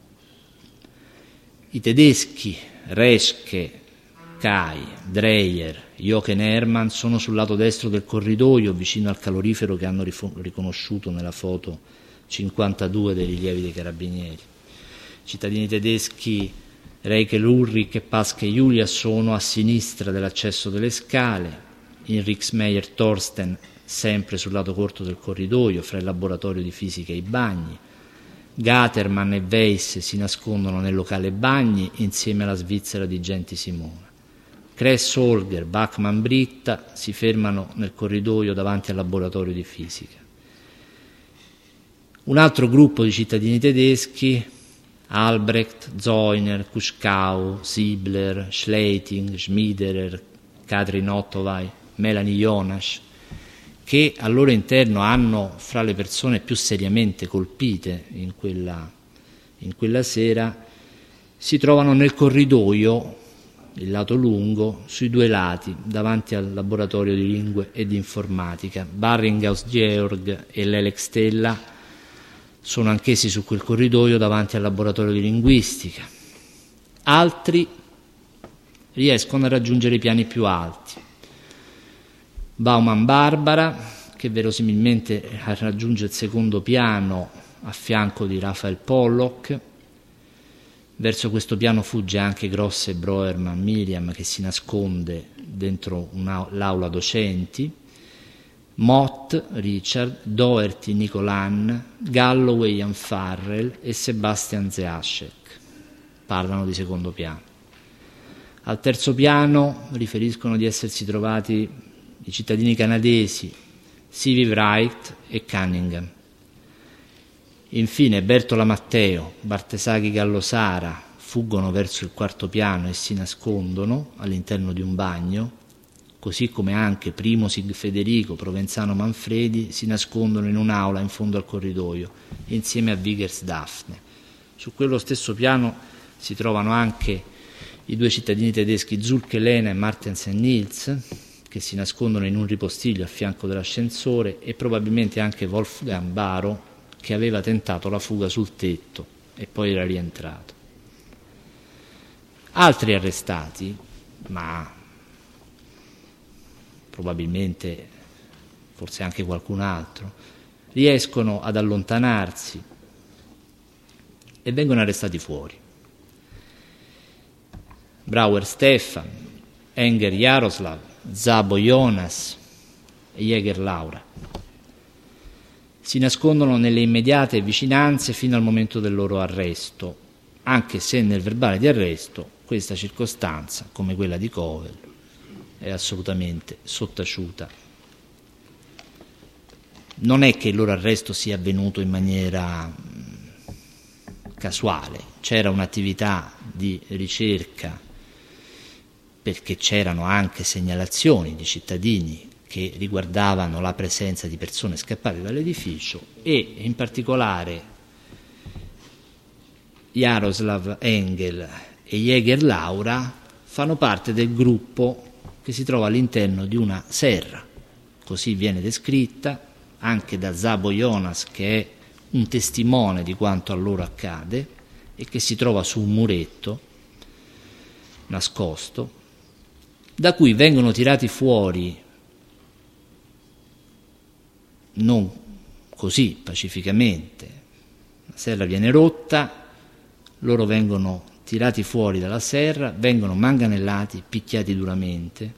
I tedeschi, Reschke, Kai, Dreyer, Jochen Hermann sono sul lato destro del corridoio, vicino al calorifero che hanno riconosciuto nella foto 52 dei rilievi dei carabinieri. I cittadini tedeschi Reikel Ulrich e Paske Julia sono a sinistra dell'accesso delle scale, Hinrichsmeyer Thorsten sempre sul lato corto del corridoio, fra il laboratorio di fisica e i bagni. Gaterman e Weiss si nascondono nel locale bagni insieme alla svizzera di Genti Simona. Kress Holger, Bachmann Britta si fermano nel corridoio davanti al laboratorio di fisica. Un altro gruppo di cittadini tedeschi, Albrecht, Zeuner, Kuschkau, Siebler, Schleiting, Schmiederer, Katrin Ottovai, Melanie Jonas, che al loro interno hanno fra le persone più seriamente colpite in quella sera, si trovano nel corridoio, il lato lungo, sui due lati, davanti al laboratorio di lingue e di informatica. Barringhaus Georg e Lelek Stella sono anch'essi su quel corridoio davanti al laboratorio di linguistica. Altri riescono a raggiungere i piani più alti. Bauman Barbara, che verosimilmente raggiunge il secondo piano a fianco di Raphael Pollock. Verso questo piano fugge anche Grosse Broerman Miriam, che si nasconde dentro l'aula docenti. Mott, Richard, Doherty, Nicolan, Galloway, Ian Farrell e Sebastian Zeaschek parlano di secondo piano. Al terzo piano riferiscono di essersi trovati i cittadini canadesi C.V. Wright e Cunningham. Infine Bertola Matteo, Bartesaghi Gallosara fuggono verso il quarto piano e si nascondono all'interno di un bagno, così come anche Primosig Federico, Provenzano Manfredi si nascondono in un'aula in fondo al corridoio insieme a Vickers Daphne. Su quello stesso piano si trovano anche i due cittadini tedeschi Zulke Lena e Martensen Nils, che si nascondono in un ripostiglio a fianco dell'ascensore, e probabilmente anche Wolfgang Barrow, che aveva tentato la fuga sul tetto e poi era rientrato. Altri arrestati, ma probabilmente forse anche qualcun altro, riescono ad allontanarsi e vengono arrestati fuori. Brauer Stefan, Enger Jaroslav, Szabo Jonas e Jäger Laura si nascondono nelle immediate vicinanze fino al momento del loro arresto, anche se nel verbale di arresto questa circostanza, come quella di Kovel, è assolutamente sottaciuta. Non è che il loro arresto sia avvenuto in maniera casuale, c'era un'attività di ricerca, perché c'erano anche segnalazioni di cittadini che riguardavano la presenza di persone scappate dall'edificio, e in particolare Jaroslav Engel e Jäger Laura fanno parte del gruppo che si trova all'interno di una serra, così viene descritta anche da Szabo Jonas, che è un testimone di quanto a loro accade e che si trova su un muretto nascosto, da cui vengono tirati fuori non così pacificamente. La serra viene rotta, loro vengono tirati fuori dalla serra, vengono manganellati, picchiati duramente,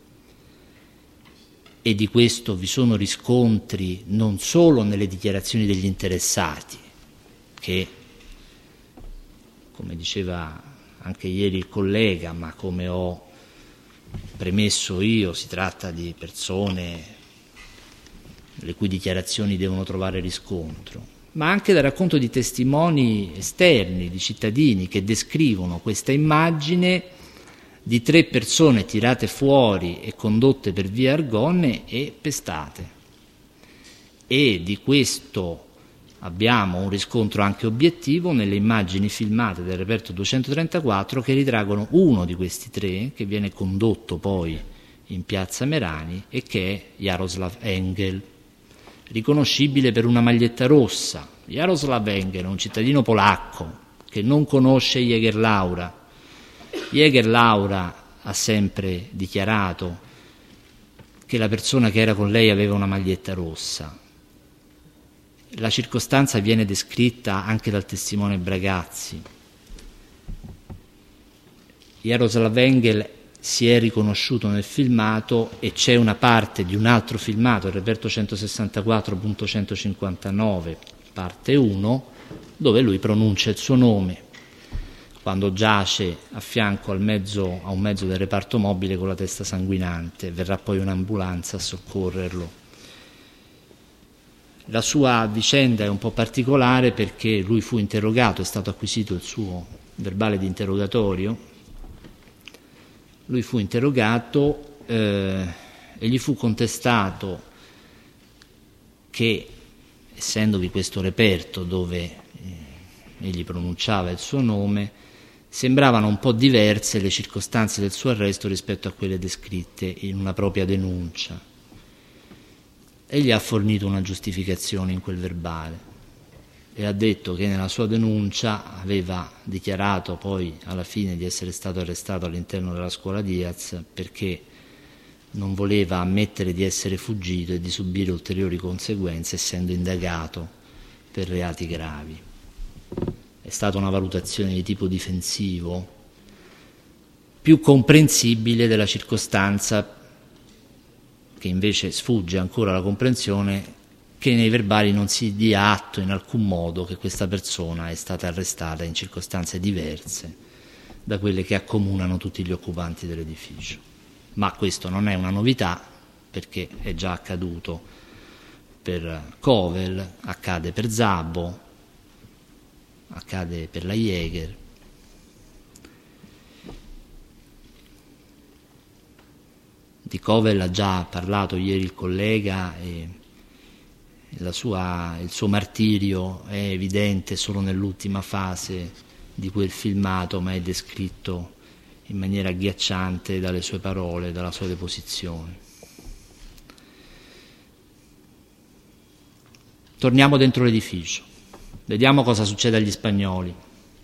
e di questo vi sono riscontri non solo nelle dichiarazioni degli interessati, che, come diceva anche ieri il collega, ma come ho premesso io, si tratta di persone le cui dichiarazioni devono trovare riscontro, ma anche dal racconto di testimoni esterni, di cittadini che descrivono questa immagine di 3 persone tirate fuori e condotte per via Argonne e pestate. E di questo abbiamo un riscontro anche obiettivo nelle immagini filmate del reperto 234, che ritraggono uno di questi 3, che viene condotto poi in piazza Merani, e che è Jaroslav Engel, riconoscibile per una maglietta rossa. Jaroslav Engel è un cittadino polacco che non conosce Jäger Laura. Jäger Laura ha sempre dichiarato che la persona che era con lei aveva una maglietta rossa. La circostanza viene descritta anche dal testimone Bragazzi. Jaroslav Engel si è riconosciuto nel filmato, e c'è una parte di un altro filmato, il reperto 164.159, parte 1, dove lui pronuncia il suo nome quando giace a fianco a un mezzo del reparto mobile con la testa sanguinante. Verrà poi un'ambulanza a soccorrerlo. La sua vicenda è un po' particolare perché lui fu interrogato, è stato acquisito il suo verbale di interrogatorio. Lui fu interrogato e gli fu contestato che, essendovi questo reperto dove egli pronunciava il suo nome, sembravano un po' diverse le circostanze del suo arresto rispetto a quelle descritte in una propria denuncia, e gli ha fornito una giustificazione in quel verbale. e ha detto che nella sua denuncia aveva dichiarato poi alla fine di essere stato arrestato all'interno della scuola Diaz perché non voleva ammettere di essere fuggito e di subire ulteriori conseguenze essendo indagato per reati gravi. È stata una valutazione di tipo difensivo più comprensibile della circostanza che invece sfugge ancora alla comprensione che nei verbali non si dia atto in alcun modo che questa persona è stata arrestata in circostanze diverse da quelle che accomunano tutti gli occupanti dell'edificio. Ma questo non è una novità perché è già accaduto per Covel, accade per Szabo, accade per la Jäger. Di Covel ha già parlato ieri il collega e il suo martirio è evidente solo nell'ultima fase di quel filmato, ma è descritto in maniera agghiacciante dalle sue parole, dalla sua deposizione. Torniamo dentro l'edificio, vediamo cosa succede agli spagnoli.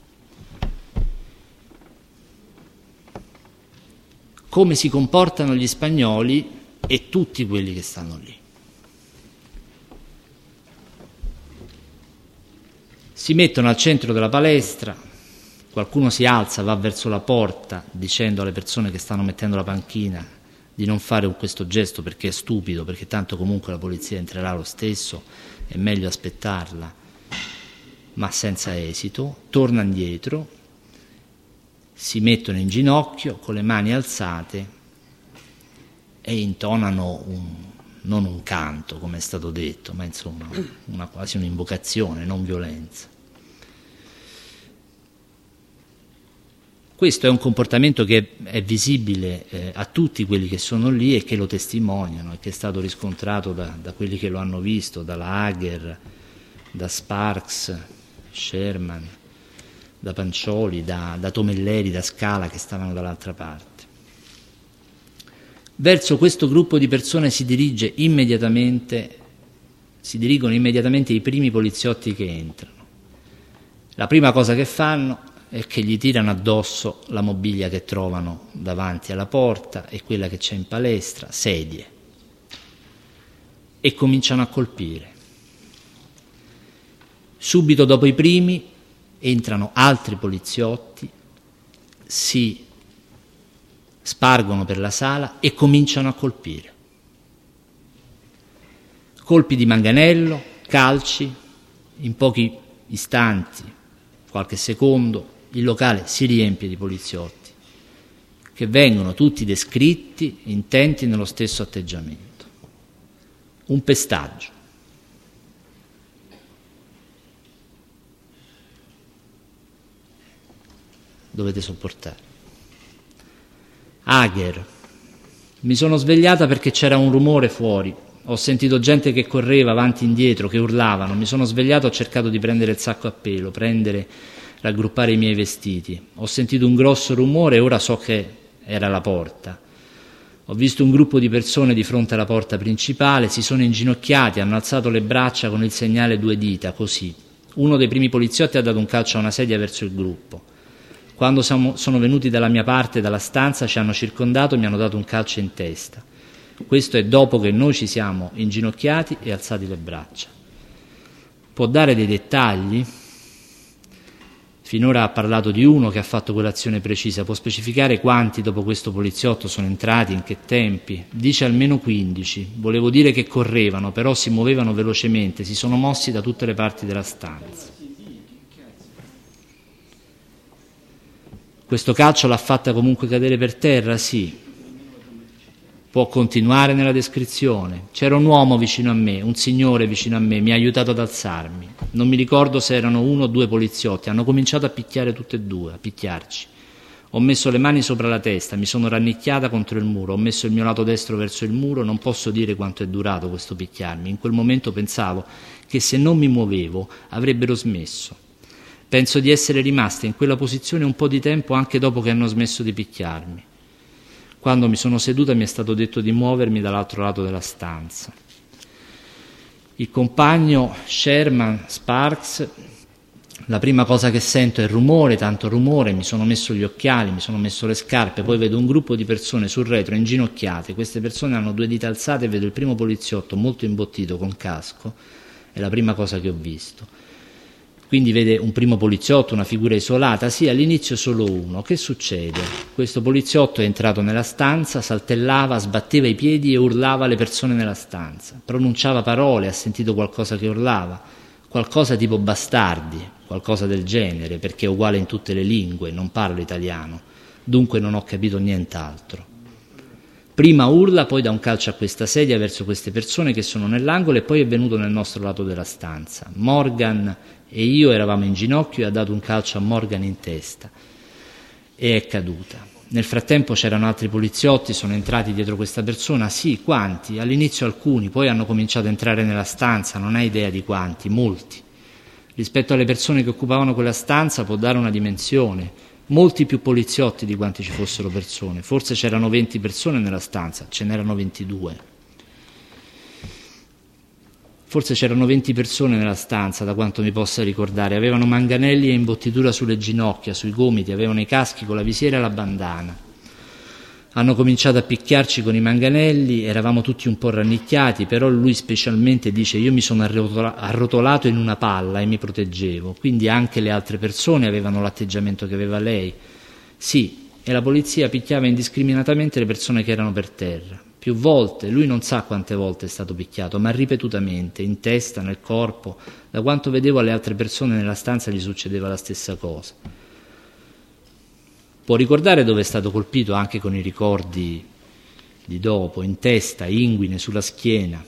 Come si comportano gli spagnoli e tutti quelli che stanno lì. Si mettono al centro della palestra, qualcuno si alza, va verso la porta dicendo alle persone che stanno mettendo la panchina di non fare questo gesto perché è stupido, perché tanto comunque la polizia entrerà lo stesso, è meglio aspettarla, ma senza esito, torna indietro, si mettono in ginocchio con le mani alzate e intonano non un canto, come è stato detto, ma insomma quasi un'invocazione, non violenza. Questo è un comportamento che è visibile a tutti quelli che sono lì e che lo testimoniano e che è stato riscontrato da quelli che lo hanno visto, dalla Hager, da Sparks, Sherman, da Pancioli, da Tomelleri, da Scala che stavano dall'altra parte. Verso questo gruppo di persone si dirigono immediatamente i primi poliziotti che entrano. La prima cosa che fanno è che gli tirano addosso la mobilia che trovano davanti alla porta e quella che c'è in palestra, sedie, e cominciano a colpire. Subito dopo i primi entrano altri poliziotti, si spargono per la sala e cominciano a colpire. Colpi di manganello, calci, in pochi istanti, qualche secondo, il locale si riempie di poliziotti che vengono tutti descritti, intenti nello stesso atteggiamento. Un pestaggio. Dovete sopportare. Hager. Mi sono svegliata perché c'era un rumore fuori. Ho sentito gente che correva avanti e indietro, che urlavano. Mi sono svegliato, ho cercato di prendere il sacco a pelo, raggruppare i miei vestiti. Ho sentito un grosso rumore e ora so che era la porta. Ho visto un gruppo di persone di fronte alla porta principale, si sono inginocchiati, hanno alzato le braccia con il segnale 2 dita, così. Uno dei primi poliziotti ha dato un calcio a una sedia verso il gruppo. Quando sono venuti dalla mia parte, dalla stanza, ci hanno circondato e mi hanno dato un calcio in testa. Questo è dopo che noi ci siamo inginocchiati e alzati le braccia. Può dare dei dettagli? Finora ha parlato di uno che ha fatto quell'azione precisa. Può specificare quanti dopo questo poliziotto sono entrati, in che tempi? Dice almeno 15. Volevo dire che correvano, però si muovevano velocemente, si sono mossi da tutte le parti della stanza. Questo calcio l'ha fatta comunque cadere per terra? Sì. Può continuare nella descrizione. C'era un uomo vicino a me, un signore vicino a me, mi ha aiutato ad alzarmi. Non mi ricordo se erano 1 o 2 poliziotti, hanno cominciato a picchiare tutte e due, a picchiarci. Ho messo le mani sopra la testa, mi sono rannicchiata contro il muro, ho messo il mio lato destro verso il muro, non posso dire quanto è durato questo picchiarmi. In quel momento pensavo che se non mi muovevo avrebbero smesso. Penso di essere rimasta in quella posizione un po' di tempo anche dopo che hanno smesso di picchiarmi. Quando mi sono seduta mi è stato detto di muovermi dall'altro lato della stanza. Il compagno Sherman Sparks, la prima cosa che sento è il rumore, tanto rumore, mi sono messo gli occhiali, mi sono messo le scarpe, poi vedo un gruppo di persone sul retro inginocchiate, queste persone hanno 2 dita alzate e vedo il primo poliziotto molto imbottito con casco, è la prima cosa che ho visto. Quindi vede un primo poliziotto, una figura isolata, sì, all'inizio solo uno. Che succede? Questo poliziotto è entrato nella stanza, saltellava, sbatteva i piedi e urlava alle persone nella stanza. Pronunciava parole, ha sentito qualcosa che urlava, qualcosa tipo bastardi, qualcosa del genere, perché è uguale in tutte le lingue, non parlo italiano, dunque non ho capito nient'altro. Prima urla, poi dà un calcio a questa sedia verso queste persone che sono nell'angolo e poi è venuto nel nostro lato della stanza. Morgan e io eravamo in ginocchio e ha dato un calcio a Morgan in testa e è caduta. Nel frattempo c'erano altri poliziotti, sono entrati dietro questa persona, sì, quanti? All'inizio alcuni, poi hanno cominciato a entrare nella stanza, non hai idea di quanti, molti. Rispetto alle persone che occupavano quella stanza può dare una dimensione, molti più poliziotti di quanti ci fossero persone, forse c'erano 20 persone nella stanza, ce n'erano 22. Forse c'erano 20 persone nella stanza, da quanto mi possa ricordare, avevano manganelli e imbottitura sulle ginocchia, sui gomiti, avevano i caschi con la visiera e la bandana. Hanno cominciato a picchiarci con i manganelli, eravamo tutti un po' rannicchiati, però lui specialmente dice io mi sono arrotolato in una palla e mi proteggevo, quindi anche le altre persone avevano l'atteggiamento che aveva lei. Sì, e la polizia picchiava indiscriminatamente le persone che erano per terra. Più volte, lui non sa quante volte è stato picchiato, ma ripetutamente, in testa, nel corpo. Da quanto vedevo alle altre persone nella stanza gli succedeva la stessa cosa. Può ricordare dove è stato colpito anche con i ricordi di dopo, in testa, inguine, sulla schiena.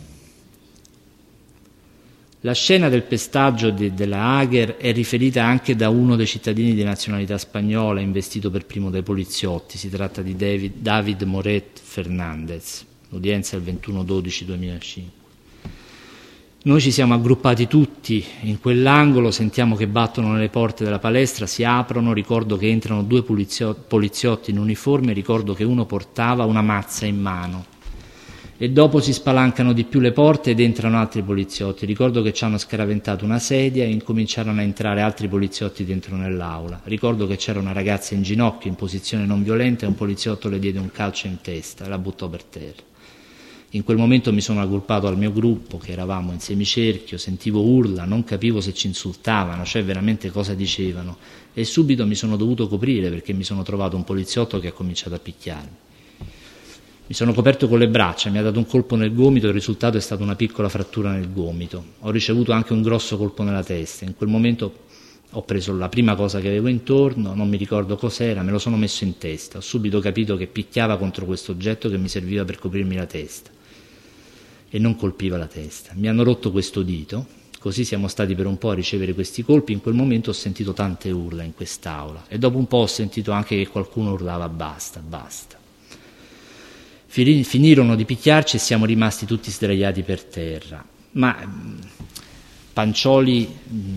La scena del pestaggio della Hager è riferita anche da uno dei cittadini di nazionalità spagnola investito per primo dai poliziotti, si tratta di David Moret Fernandez, l'udienza è il 21/12/2005. Noi ci siamo aggruppati tutti in quell'angolo, sentiamo che battono nelle porte della palestra, si aprono, ricordo che entrano 2 poliziotti in uniforme, ricordo che uno portava una mazza in mano e dopo si spalancano di più le porte ed entrano altri poliziotti, ricordo che ci hanno scaraventato una sedia e incominciarono a entrare altri poliziotti dentro nell'aula, ricordo che c'era una ragazza in ginocchio in posizione non violenta e un poliziotto le diede un calcio in testa e la buttò per terra. In quel momento mi sono aggruppato al mio gruppo, che eravamo in semicerchio, sentivo urla, non capivo se ci insultavano, cioè veramente cosa dicevano, e subito mi sono dovuto coprire perché mi sono trovato un poliziotto che ha cominciato a picchiarmi. Mi sono coperto con le braccia, mi ha dato un colpo nel gomito, il risultato è stata una piccola frattura nel gomito. Ho ricevuto anche un grosso colpo nella testa, in quel momento ho preso la prima cosa che avevo intorno, non mi ricordo cos'era, me lo sono messo in testa, ho subito capito che picchiava contro questo oggetto che mi serviva per coprirmi la testa. E non colpiva la testa. Mi hanno rotto questo dito, così siamo stati per un po' a ricevere questi colpi. In quel momento ho sentito tante urla in quest'aula e dopo un po' ho sentito anche che qualcuno urlava basta, basta. Finirono di picchiarci e siamo rimasti tutti sdraiati per terra. Ma Pancioli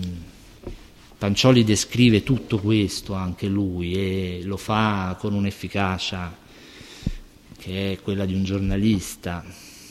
descrive tutto questo anche lui e lo fa con un'efficacia che è quella di un giornalista.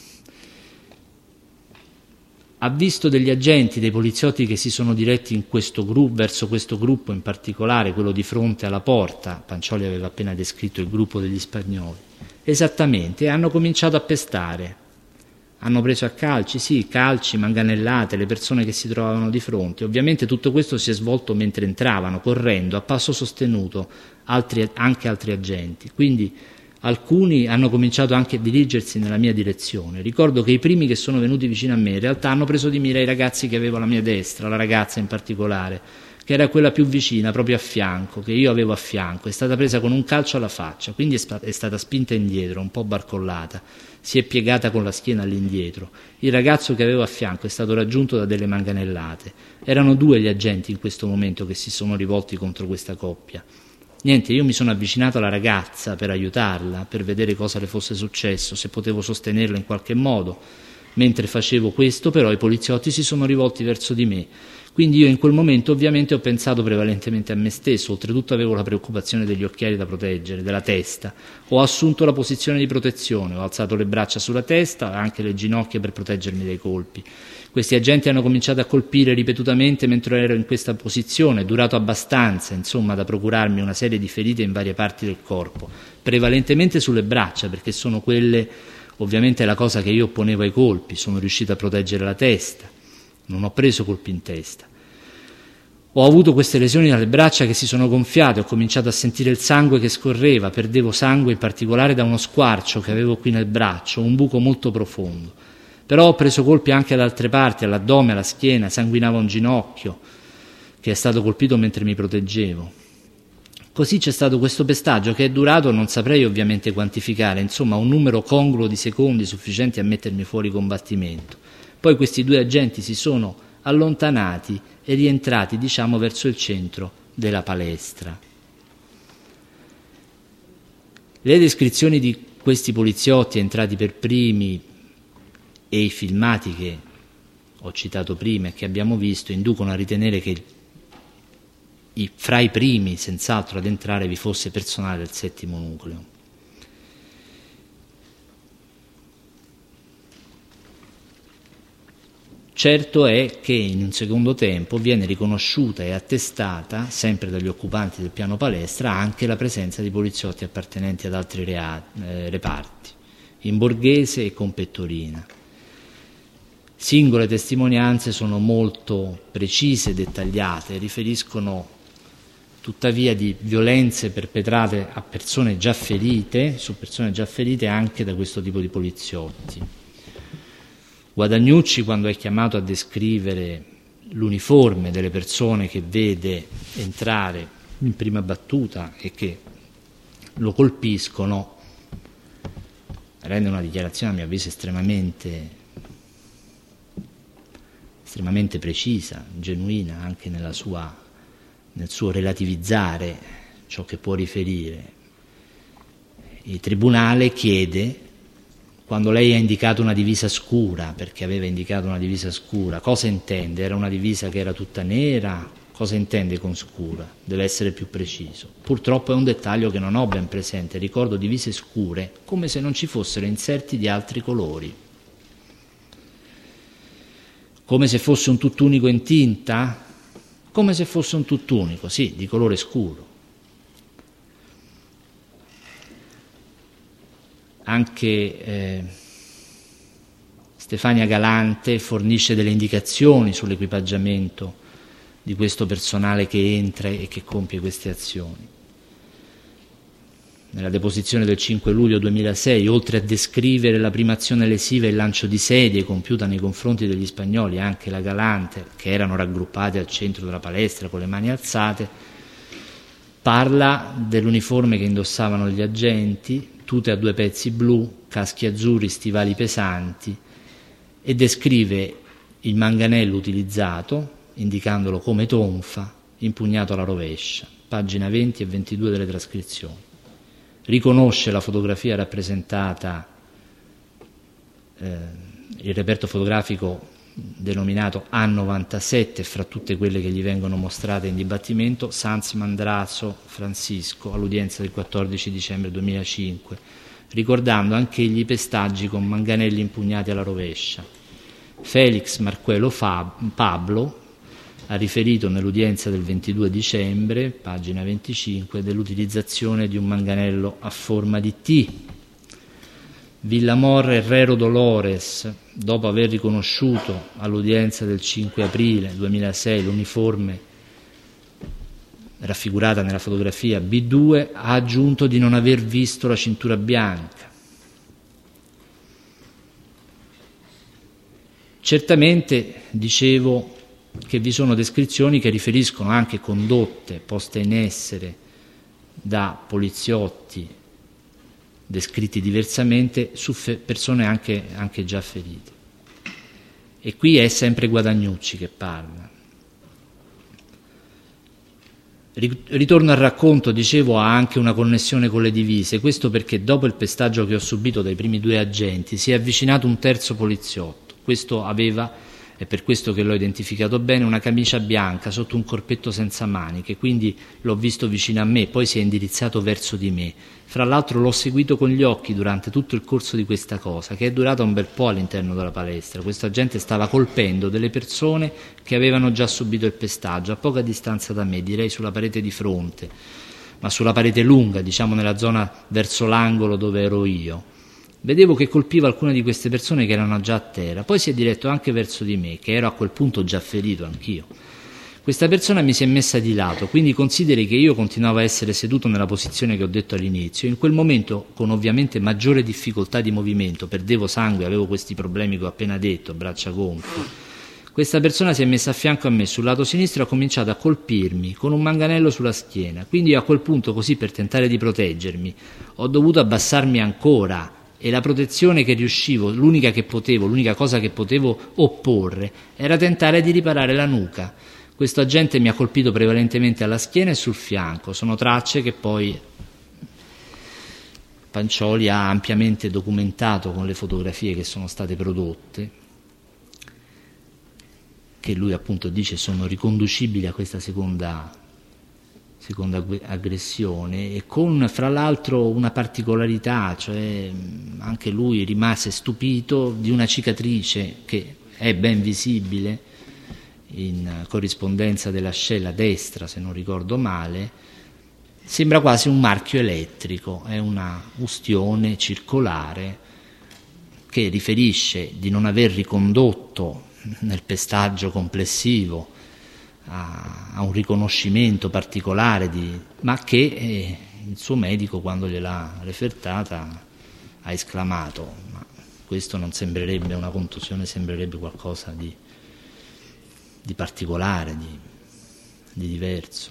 Ha visto degli agenti, dei poliziotti che si sono diretti in questo gruppo, verso questo gruppo in particolare, quello di fronte alla porta. Pancioli aveva appena descritto il gruppo degli spagnoli. Esattamente, hanno cominciato a pestare. Hanno preso a calci, sì, calci, manganellate, le persone che si trovavano di fronte. Ovviamente tutto questo si è svolto mentre entravano, correndo, a passo sostenuto, anche altri agenti. Quindi alcuni hanno cominciato anche a dirigersi nella mia direzione. Ricordo che i primi che sono venuti vicino a me in realtà hanno preso di mira i ragazzi che avevo alla mia destra, la ragazza in particolare, che era quella più vicina, proprio a fianco, che io avevo a fianco. È stata presa con un calcio alla faccia, quindi è stata spinta indietro, un po' barcollata, si è piegata con la schiena all'indietro. Il ragazzo che avevo a fianco è stato raggiunto da delle manganellate. Erano 2 gli agenti in questo momento che si sono rivolti contro questa coppia. Niente, io mi sono avvicinato alla ragazza per aiutarla, per vedere cosa le fosse successo, se potevo sostenerla in qualche modo. Mentre facevo questo, però, i poliziotti si sono rivolti verso di me. Quindi io in quel momento ovviamente ho pensato prevalentemente a me stesso, oltretutto avevo la preoccupazione degli occhiali da proteggere, della testa. Ho assunto la posizione di protezione, ho alzato le braccia sulla testa, anche le ginocchia per proteggermi dai colpi. Questi agenti hanno cominciato a colpire ripetutamente mentre ero in questa posizione, durato abbastanza, insomma, da procurarmi una serie di ferite in varie parti del corpo, prevalentemente sulle braccia, perché sono quelle, ovviamente, la cosa che io opponevo ai colpi. Sono riuscito a proteggere la testa, non ho preso colpi in testa. Ho avuto queste lesioni alle braccia che si sono gonfiate, ho cominciato a sentire il sangue che scorreva, perdevo sangue in particolare da uno squarcio che avevo qui nel braccio, un buco molto profondo. Però ho preso colpi anche da altre parti, all'addome, alla schiena, sanguinava un ginocchio che è stato colpito mentre mi proteggevo. Così c'è stato questo pestaggio che è durato, non saprei ovviamente quantificare, insomma un numero congruo di secondi sufficienti a mettermi fuori combattimento. Poi questi due agenti si sono allontanati e rientrati, diciamo, verso il centro della palestra. Le descrizioni di questi poliziotti entrati per primi e i filmati che ho citato prima e che abbiamo visto inducono a ritenere che fra i primi, senz'altro, ad entrare vi fosse personale del settimo nucleo. Certo è che in un secondo tempo viene riconosciuta e attestata, sempre dagli occupanti del piano palestra, anche la presenza di poliziotti appartenenti ad altri reparti, in Borghese e con Pettorina. Singole testimonianze sono molto precise e dettagliate, riferiscono tuttavia di violenze perpetrate a persone già ferite, su persone già ferite anche da questo tipo di poliziotti. Guadagnucci, quando è chiamato a descrivere l'uniforme delle persone che vede entrare in prima battuta e che lo colpiscono, rende una dichiarazione a mio avviso estremamente precisa, genuina anche nel suo relativizzare ciò che può riferire. Il tribunale chiede, quando lei ha indicato una divisa scura, perché aveva indicato una divisa scura, cosa intende? Era una divisa che era tutta nera? Cosa intende con scura? Deve essere più preciso. Purtroppo è un dettaglio che non ho ben presente, ricordo divise scure come se non ci fossero inserti di altri colori. Come se fosse un tutt'unico in tinta? Come se fosse un tutt'unico, sì, di colore scuro. Anche Stefania Galante fornisce delle indicazioni sull'equipaggiamento di questo personale che entra e che compie queste azioni. Nella deposizione del 5 luglio 2006, oltre a descrivere la prima azione lesiva e il lancio di sedie compiuta nei confronti degli spagnoli, anche la Galante, che erano raggruppati al centro della palestra con le mani alzate, parla dell'uniforme che indossavano gli agenti, tute a 2 pezzi blu, caschi azzurri, stivali pesanti, e descrive il manganello utilizzato, indicandolo come tonfa, impugnato alla rovescia, pagina 20 e 22 delle trascrizioni. Riconosce la fotografia rappresentata, il reperto fotografico denominato A97 fra tutte quelle che gli vengono mostrate in dibattimento, Sanz Mandrazo Francisco, all'udienza del 14 dicembre 2005, ricordando anch'egli i pestaggi con manganelli impugnati alla rovescia. Felix Marcuelo Pablo ha riferito nell'udienza del 22 dicembre, pagina 25, dell'utilizzazione di un manganello a forma di T. Villamor Herrero Dolores, dopo aver riconosciuto all'udienza del 5 aprile 2006 l'uniforme raffigurata nella fotografia B2, ha aggiunto di non aver visto la cintura bianca. Certamente, dicevo, che vi sono descrizioni che riferiscono anche condotte poste in essere da poliziotti descritti diversamente su persone anche già ferite. E qui è sempre Guadagnucci che parla. Ritorno al racconto, dicevo, ha anche una connessione con le divise, questo perché dopo il pestaggio che ho subito dai primi 2 agenti si è avvicinato un terzo poliziotto. Questo aveva, è per questo che l'ho identificato bene, una camicia bianca sotto un corpetto senza maniche, quindi l'ho visto vicino a me, poi si è indirizzato verso di me. Fra l'altro l'ho seguito con gli occhi durante tutto il corso di questa cosa, che è durata un bel po' all'interno della palestra. Questa gente stava colpendo delle persone che avevano già subito il pestaggio, a poca distanza da me, direi sulla parete di fronte, ma sulla parete lunga, diciamo nella zona verso l'angolo dove ero io. Vedevo che colpiva alcune di queste persone che erano già a terra, poi si è diretto anche verso di me, che ero a quel punto già ferito anch'io. Questa persona mi si è messa di lato, quindi consideri che io continuavo a essere seduto nella posizione che ho detto all'inizio. In quel momento, con ovviamente maggiore difficoltà di movimento, perdevo sangue, avevo questi problemi che ho appena detto, braccia gonfie. Questa persona si è messa a fianco a me sul lato sinistro e ha cominciato a colpirmi con un manganello sulla schiena. Quindi a quel punto, così per tentare di proteggermi, ho dovuto abbassarmi ancora e la protezione che riuscivo, l'unica cosa che potevo opporre era tentare di riparare la nuca. Questo agente mi ha colpito prevalentemente alla schiena e sul fianco, sono tracce che poi Pancioli ha ampiamente documentato con le fotografie che sono state prodotte, che lui appunto dice sono riconducibili a questa seconda aggressione, e con fra l'altro una particolarità, cioè anche lui rimase stupito di una cicatrice che è ben visibile in corrispondenza dell'ascella destra, se non ricordo male, sembra quasi un marchio elettrico, è una ustione circolare che riferisce di non aver ricondotto nel pestaggio complessivo a un riconoscimento particolare, ma che il suo medico, quando gliel'ha refertata, ha esclamato: ma questo non sembrerebbe una contusione, sembrerebbe qualcosa di particolare, di diverso.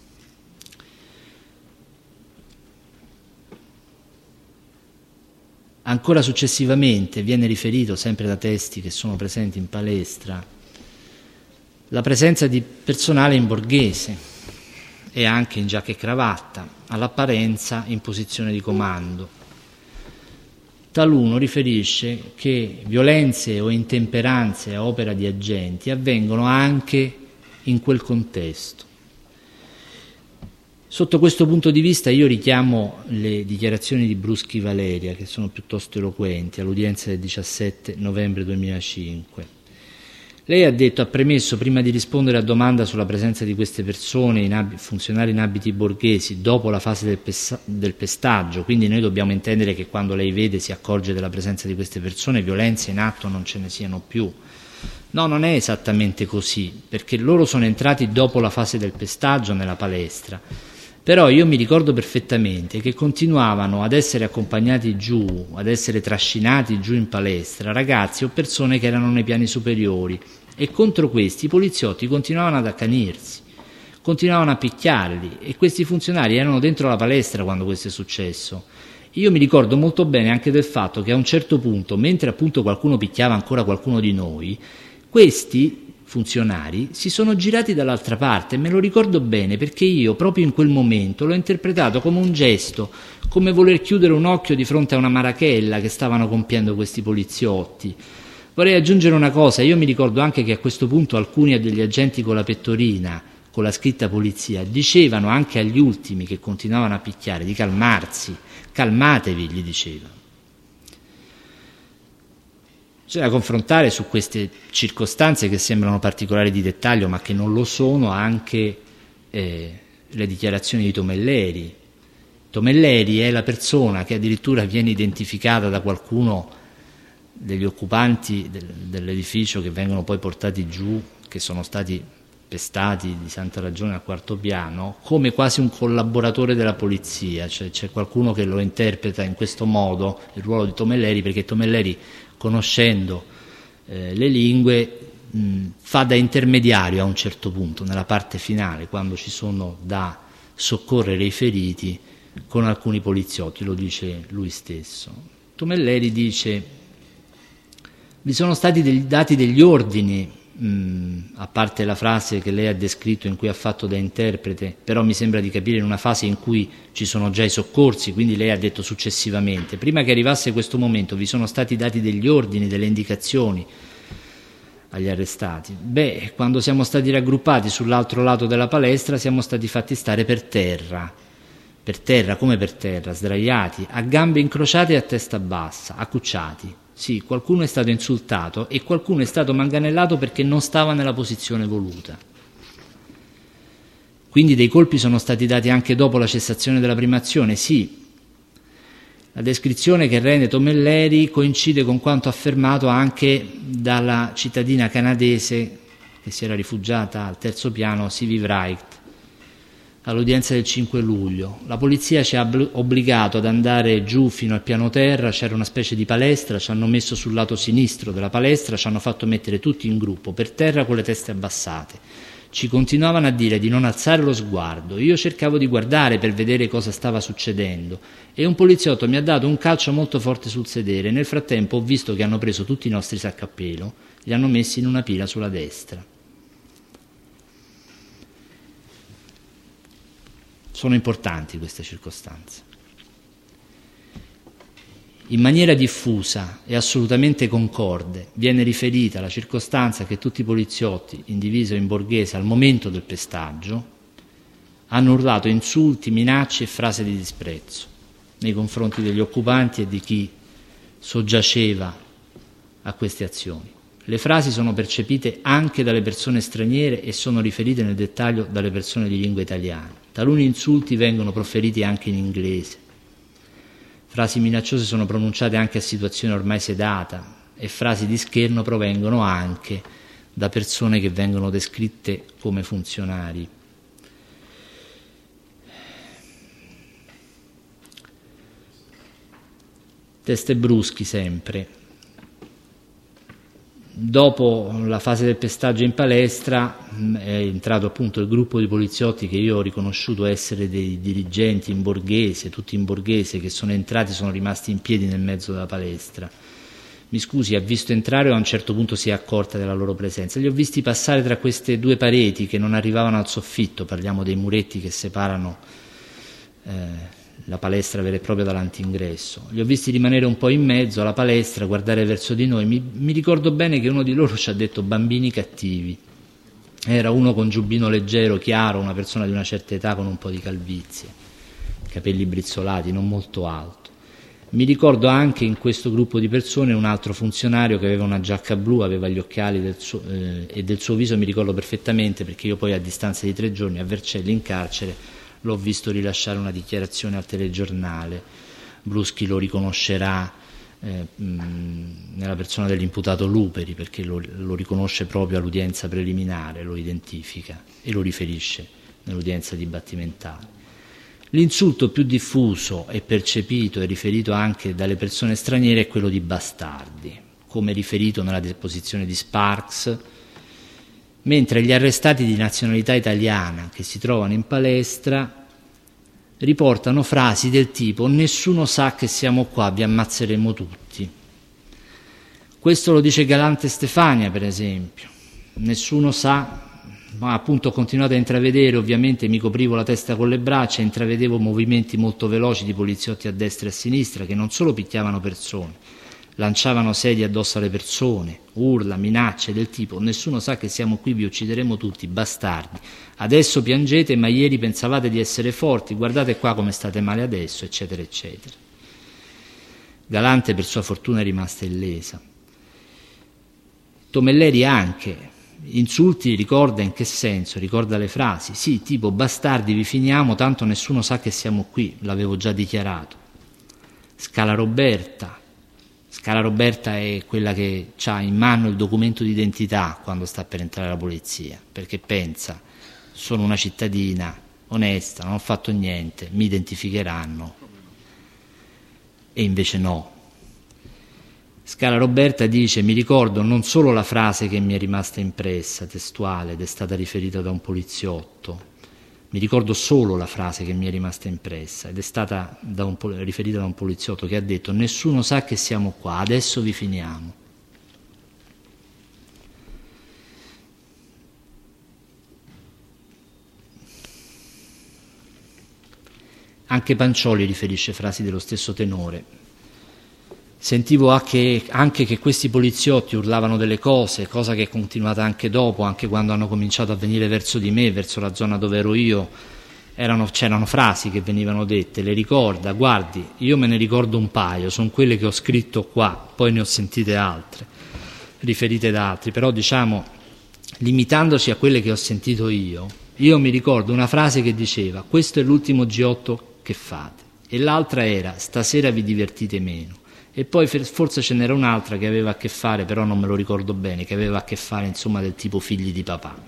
Ancora successivamente viene riferito, sempre da testi che sono presenti in palestra, la presenza di personale in borghese e anche in giacca e cravatta, all'apparenza in posizione di comando. Taluno riferisce che violenze o intemperanze a opera di agenti avvengono anche in quel contesto. Sotto questo punto di vista io richiamo le dichiarazioni di Bruschi Valeria, che sono piuttosto eloquenti, all'udienza del 17 novembre 2005. Lei ha detto, ha premesso, prima di rispondere a domanda sulla presenza di queste persone, funzionari in abiti borghesi, dopo la fase del pestaggio, quindi noi dobbiamo intendere che quando lei vede, si accorge della presenza di queste persone, violenze in atto non ce ne siano più. No, non è esattamente così, perché loro sono entrati dopo la fase del pestaggio nella palestra, però io mi ricordo perfettamente che continuavano ad essere accompagnati giù, ad essere trascinati giù in palestra ragazzi o persone che erano nei piani superiori, e contro questi i poliziotti continuavano ad accanirsi, continuavano a picchiarli, e questi funzionari erano dentro la palestra quando questo è successo. Io mi ricordo molto bene anche del fatto che a un certo punto, mentre appunto qualcuno picchiava ancora qualcuno di noi, questi funzionari si sono girati dall'altra parte, me lo ricordo bene perché io proprio in quel momento l'ho interpretato come un gesto, come voler chiudere un occhio di fronte a una marachella che stavano compiendo questi poliziotti. Vorrei aggiungere una cosa, io mi ricordo anche che a questo punto alcuni degli agenti con la pettorina, con la scritta polizia, dicevano anche agli ultimi che continuavano a picchiare di calmarsi, calmatevi, gli dicevano. Bisogna confrontare su queste circostanze che sembrano particolari di dettaglio, ma che non lo sono, anche le dichiarazioni di Tomelleri. Tomelleri è la persona che addirittura viene identificata da qualcuno degli occupanti dell'edificio che vengono poi portati giù, che sono stati pestati di santa ragione al quarto piano, come quasi un collaboratore della polizia, cioè c'è qualcuno che lo interpreta in questo modo, il ruolo di Tomelleri, perché Tomelleri, conoscendo le lingue, fa da intermediario a un certo punto, nella parte finale, quando ci sono da soccorrere i feriti con alcuni poliziotti, lo dice lui stesso. Tomelleri dice: vi sono stati dati degli ordini, a parte la frase che lei ha descritto in cui ha fatto da interprete, però mi sembra di capire in una fase in cui ci sono già i soccorsi, quindi lei ha detto successivamente, prima che arrivasse questo momento vi sono stati dati degli ordini, delle indicazioni agli arrestati? Beh, quando siamo stati raggruppati sull'altro lato della palestra siamo stati fatti stare per terra, come per terra, sdraiati, a gambe incrociate e a testa bassa, accucciati. Sì, qualcuno è stato insultato e qualcuno è stato manganellato perché non stava nella posizione voluta. Quindi dei colpi sono stati dati anche dopo la cessazione della prima azione? Sì. La descrizione che rende Tomelleri coincide con quanto affermato anche dalla cittadina canadese che si era rifugiata al terzo piano, Sivi Wright, all'udienza del 5 luglio. La polizia ci ha obbligato ad andare giù fino al piano terra, c'era una specie di palestra, ci hanno messo sul lato sinistro della palestra, ci hanno fatto mettere tutti in gruppo, per terra con le teste abbassate. Ci continuavano a dire di non alzare lo sguardo, io cercavo di guardare per vedere cosa stava succedendo e un poliziotto mi ha dato un calcio molto forte sul sedere. Nel frattempo ho visto che hanno preso tutti i nostri sacchi a pelo, li hanno messi in una pila sulla destra. Sono importanti queste circostanze. In maniera diffusa e assolutamente concorde viene riferita la circostanza che tutti i poliziotti, in divisa o in borghese, al momento del pestaggio, hanno urlato insulti, minacce e frasi di disprezzo nei confronti degli occupanti e di chi soggiaceva a queste azioni. Le frasi sono percepite anche dalle persone straniere e sono riferite nel dettaglio dalle persone di lingua italiana. Taluni insulti vengono proferiti anche in inglese. Frasi minacciose sono pronunciate anche a situazione ormai sedata e frasi di scherno provengono anche da persone che vengono descritte come funzionari. Teste bruschi sempre. Dopo la fase del pestaggio in palestra è entrato appunto il gruppo di poliziotti che io ho riconosciuto essere dei dirigenti in borghese, tutti in borghese, che sono entrati, sono rimasti in piedi nel mezzo della palestra. Mi scusi, ha visto entrare o a un certo punto si è accorta della loro presenza? Li ho visti passare tra queste due pareti che non arrivavano al soffitto, parliamo dei muretti che separano la palestra vera e propria dall'antingresso. Li ho visti rimanere un po' in mezzo alla palestra, guardare verso di noi. Mi ricordo bene che uno di loro ci ha detto bambini cattivi. Era uno con giubbino leggero, chiaro, una persona di una certa età con un po' di calvizie, capelli brizzolati, non molto alto. Mi ricordo anche in questo gruppo di persone un altro funzionario che aveva una giacca blu, aveva gli occhiali e del suo viso mi ricordo perfettamente, perché io poi a distanza di 3 giorni a Vercelli in carcere l'ho visto rilasciare una dichiarazione al telegiornale. Bruschi lo riconoscerà nella persona dell'imputato Luperi, perché lo riconosce proprio all'udienza preliminare, lo identifica e lo riferisce nell'udienza dibattimentale. L'insulto più diffuso e percepito e riferito anche dalle persone straniere è quello di bastardi, come riferito nella deposizione di Sparks, mentre gli arrestati di nazionalità italiana che si trovano in palestra riportano frasi del tipo «nessuno sa che siamo qua, vi ammazzeremo tutti». Questo lo dice Galante Stefania, per esempio. Nessuno sa, ma appunto ho continuato a intravedere, ovviamente mi coprivo la testa con le braccia, intravedevo movimenti molto veloci di poliziotti a destra e a sinistra che non solo picchiavano persone, lanciavano sedie addosso alle persone, urla, minacce del tipo «nessuno sa che siamo qui, vi uccideremo tutti, bastardi, adesso piangete ma ieri pensavate di essere forti, guardate qua come state male adesso», eccetera eccetera. Galante per sua fortuna è rimasta illesa. Tomelleri anche insulti, ricorda in che senso, ricorda le frasi, sì, tipo «bastardi vi finiamo, tanto nessuno sa che siamo qui», l'avevo già dichiarato. Scala Roberta è quella che ha in mano il documento d'identità quando sta per entrare la polizia, perché pensa, sono una cittadina onesta, non ho fatto niente, mi identificheranno, e invece no. Scala Roberta dice: mi ricordo non solo la frase che mi è rimasta impressa, testuale, ed è stata riferita da un poliziotto, mi ricordo solo la frase che mi è rimasta impressa ed è stata riferita da un poliziotto che ha detto «nessuno sa che siamo qua, adesso vi finiamo». Anche Pancioli riferisce frasi dello stesso tenore. Sentivo anche che questi poliziotti urlavano delle cose, cosa che è continuata anche dopo, anche quando hanno cominciato a venire verso di me, verso la zona dove ero io. C'erano frasi che venivano dette, le ricorda, guardi, io me ne ricordo un paio, sono quelle che ho scritto qua, poi ne ho sentite altre, riferite da altri, però diciamo, limitandoci a quelle che ho sentito io mi ricordo una frase che diceva, questo è l'ultimo G8 che fate, e l'altra era, stasera vi divertite meno. E poi forse ce n'era un'altra che aveva a che fare, però non me lo ricordo bene, che aveva a che fare insomma del tipo figli di papà.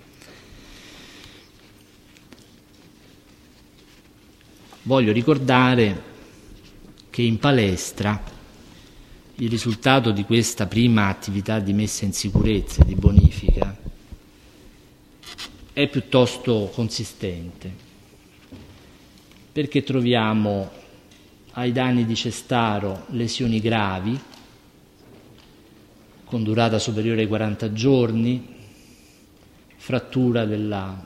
Voglio ricordare che in palestra il risultato di questa prima attività di messa in sicurezza e di bonifica è piuttosto consistente, perché troviamo ai danni di Cestaro lesioni gravi con durata superiore ai 40 giorni, frattura del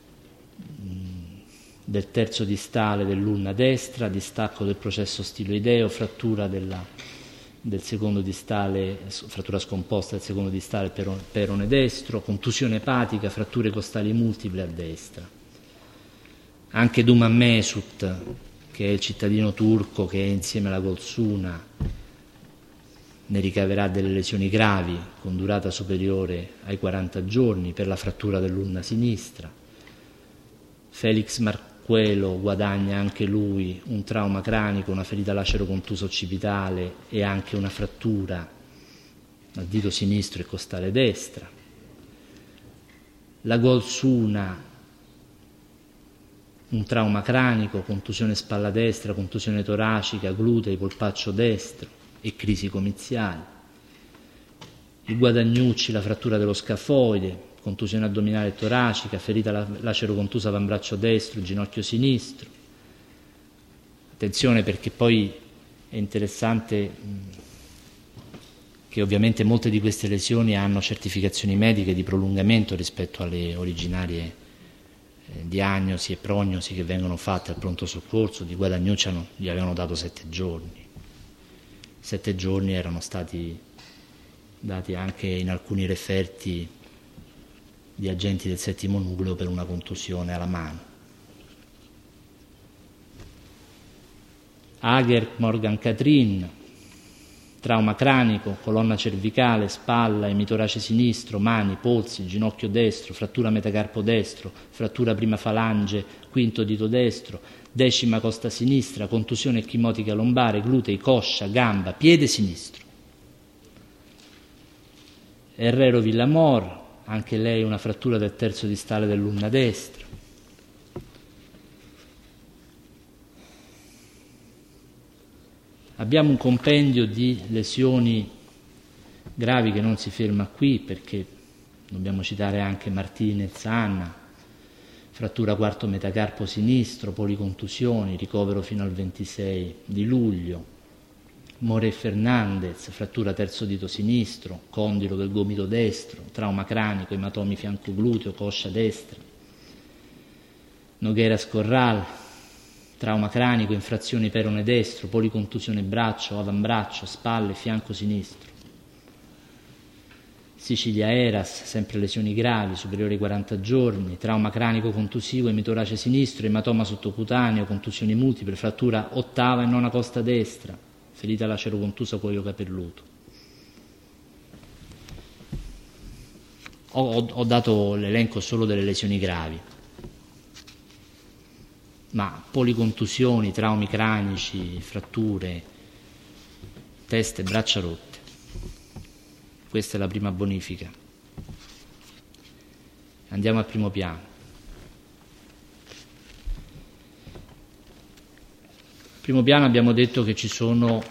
terzo distale dell'ulna destra, distacco del processo stiloideo, frattura del secondo distale, frattura scomposta del secondo distale perone destro, contusione epatica, fratture costali multiple a destra. Anche Duman Mesut, che è il cittadino turco che è insieme alla Golsuna, ne ricaverà delle lesioni gravi con durata superiore ai 40 giorni per la frattura dell'ulna sinistra. Felix Marquelo guadagna anche lui un trauma cranico, una ferita lacero contuso occipitale e anche una frattura al dito sinistro e costale destra. La Golsuna un trauma cranico, contusione spalla destra, contusione toracica, glutei, polpaccio destro e crisi comiziali. Il Guadagnucci, la frattura dello scafoide, contusione addominale e toracica, ferita lacero contusa avambraccio destro, ginocchio sinistro. Attenzione, perché poi è interessante che ovviamente molte di queste lesioni hanno certificazioni mediche di prolungamento rispetto alle originarie diagnosi e prognosi che vengono fatte al pronto soccorso. Di Guadagnucci gli avevano dato 7 giorni. 7 giorni erano stati dati anche in alcuni referti di agenti del settimo nucleo per una contusione alla mano. Hager Morgan Catrin, trauma cranico, colonna cervicale, spalla, emitorace sinistro, mani, polsi, ginocchio destro, frattura metacarpo destro, frattura prima falange, quinto dito destro, decima costa sinistra, contusione ecchimotica lombare, glutei, coscia, gamba, piede sinistro. Herrero Villamor, anche lei una frattura del terzo distale dell'ulna destra. Abbiamo un compendio di lesioni gravi che non si ferma qui, perché dobbiamo citare anche Martinez Anna, frattura quarto metacarpo sinistro, policontusioni, ricovero fino al 26 di luglio. More Fernandez, frattura terzo dito sinistro, condilo del gomito destro, trauma cranico, ematomi fianco gluteo, coscia destra. Nogueras Corral, trauma cranico, infrazioni perone destro, policontusione braccio, avambraccio, spalle, fianco sinistro. Sicilia Eras, sempre lesioni gravi, superiori ai 40 giorni, trauma cranico contusivo, emitorace sinistro, ematoma sottocutaneo, contusioni multiple, frattura ottava e nona costa destra, ferita lacero contusa cuoio capelluto. Ho dato l'elenco solo delle lesioni gravi, ma policontusioni, traumi cranici, fratture, teste, braccia rotte. Questa è la prima bonifica. Andiamo al primo piano. Al primo piano abbiamo detto che ci sono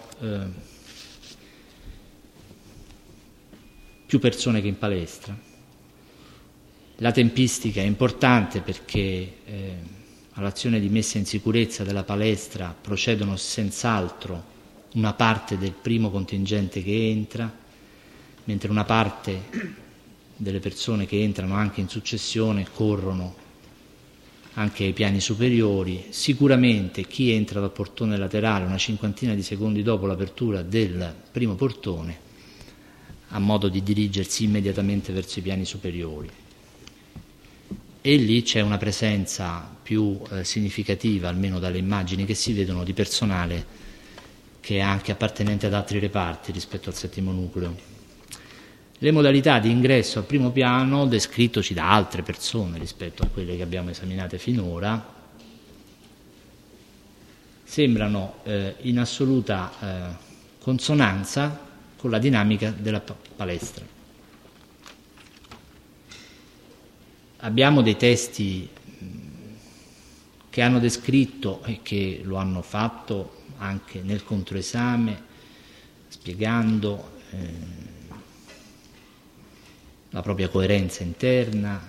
più persone che in palestra. La tempistica è importante perché all'azione di messa in sicurezza della palestra procedono senz'altro una parte del primo contingente che entra, mentre una parte delle persone che entrano anche in successione corrono anche ai piani superiori. Sicuramente chi entra dal portone laterale una cinquantina di secondi dopo l'apertura del primo portone ha modo di dirigersi immediatamente verso i piani superiori, e lì c'è una presenza più significativa, almeno dalle immagini che si vedono, di personale che è anche appartenente ad altri reparti rispetto al settimo nucleo. Le modalità di ingresso al primo piano, descrittoci da altre persone rispetto a quelle che abbiamo esaminate finora, sembrano in assoluta consonanza con la dinamica della palestra. Abbiamo dei testi che hanno descritto e che lo hanno fatto anche nel controesame, spiegando la propria coerenza interna,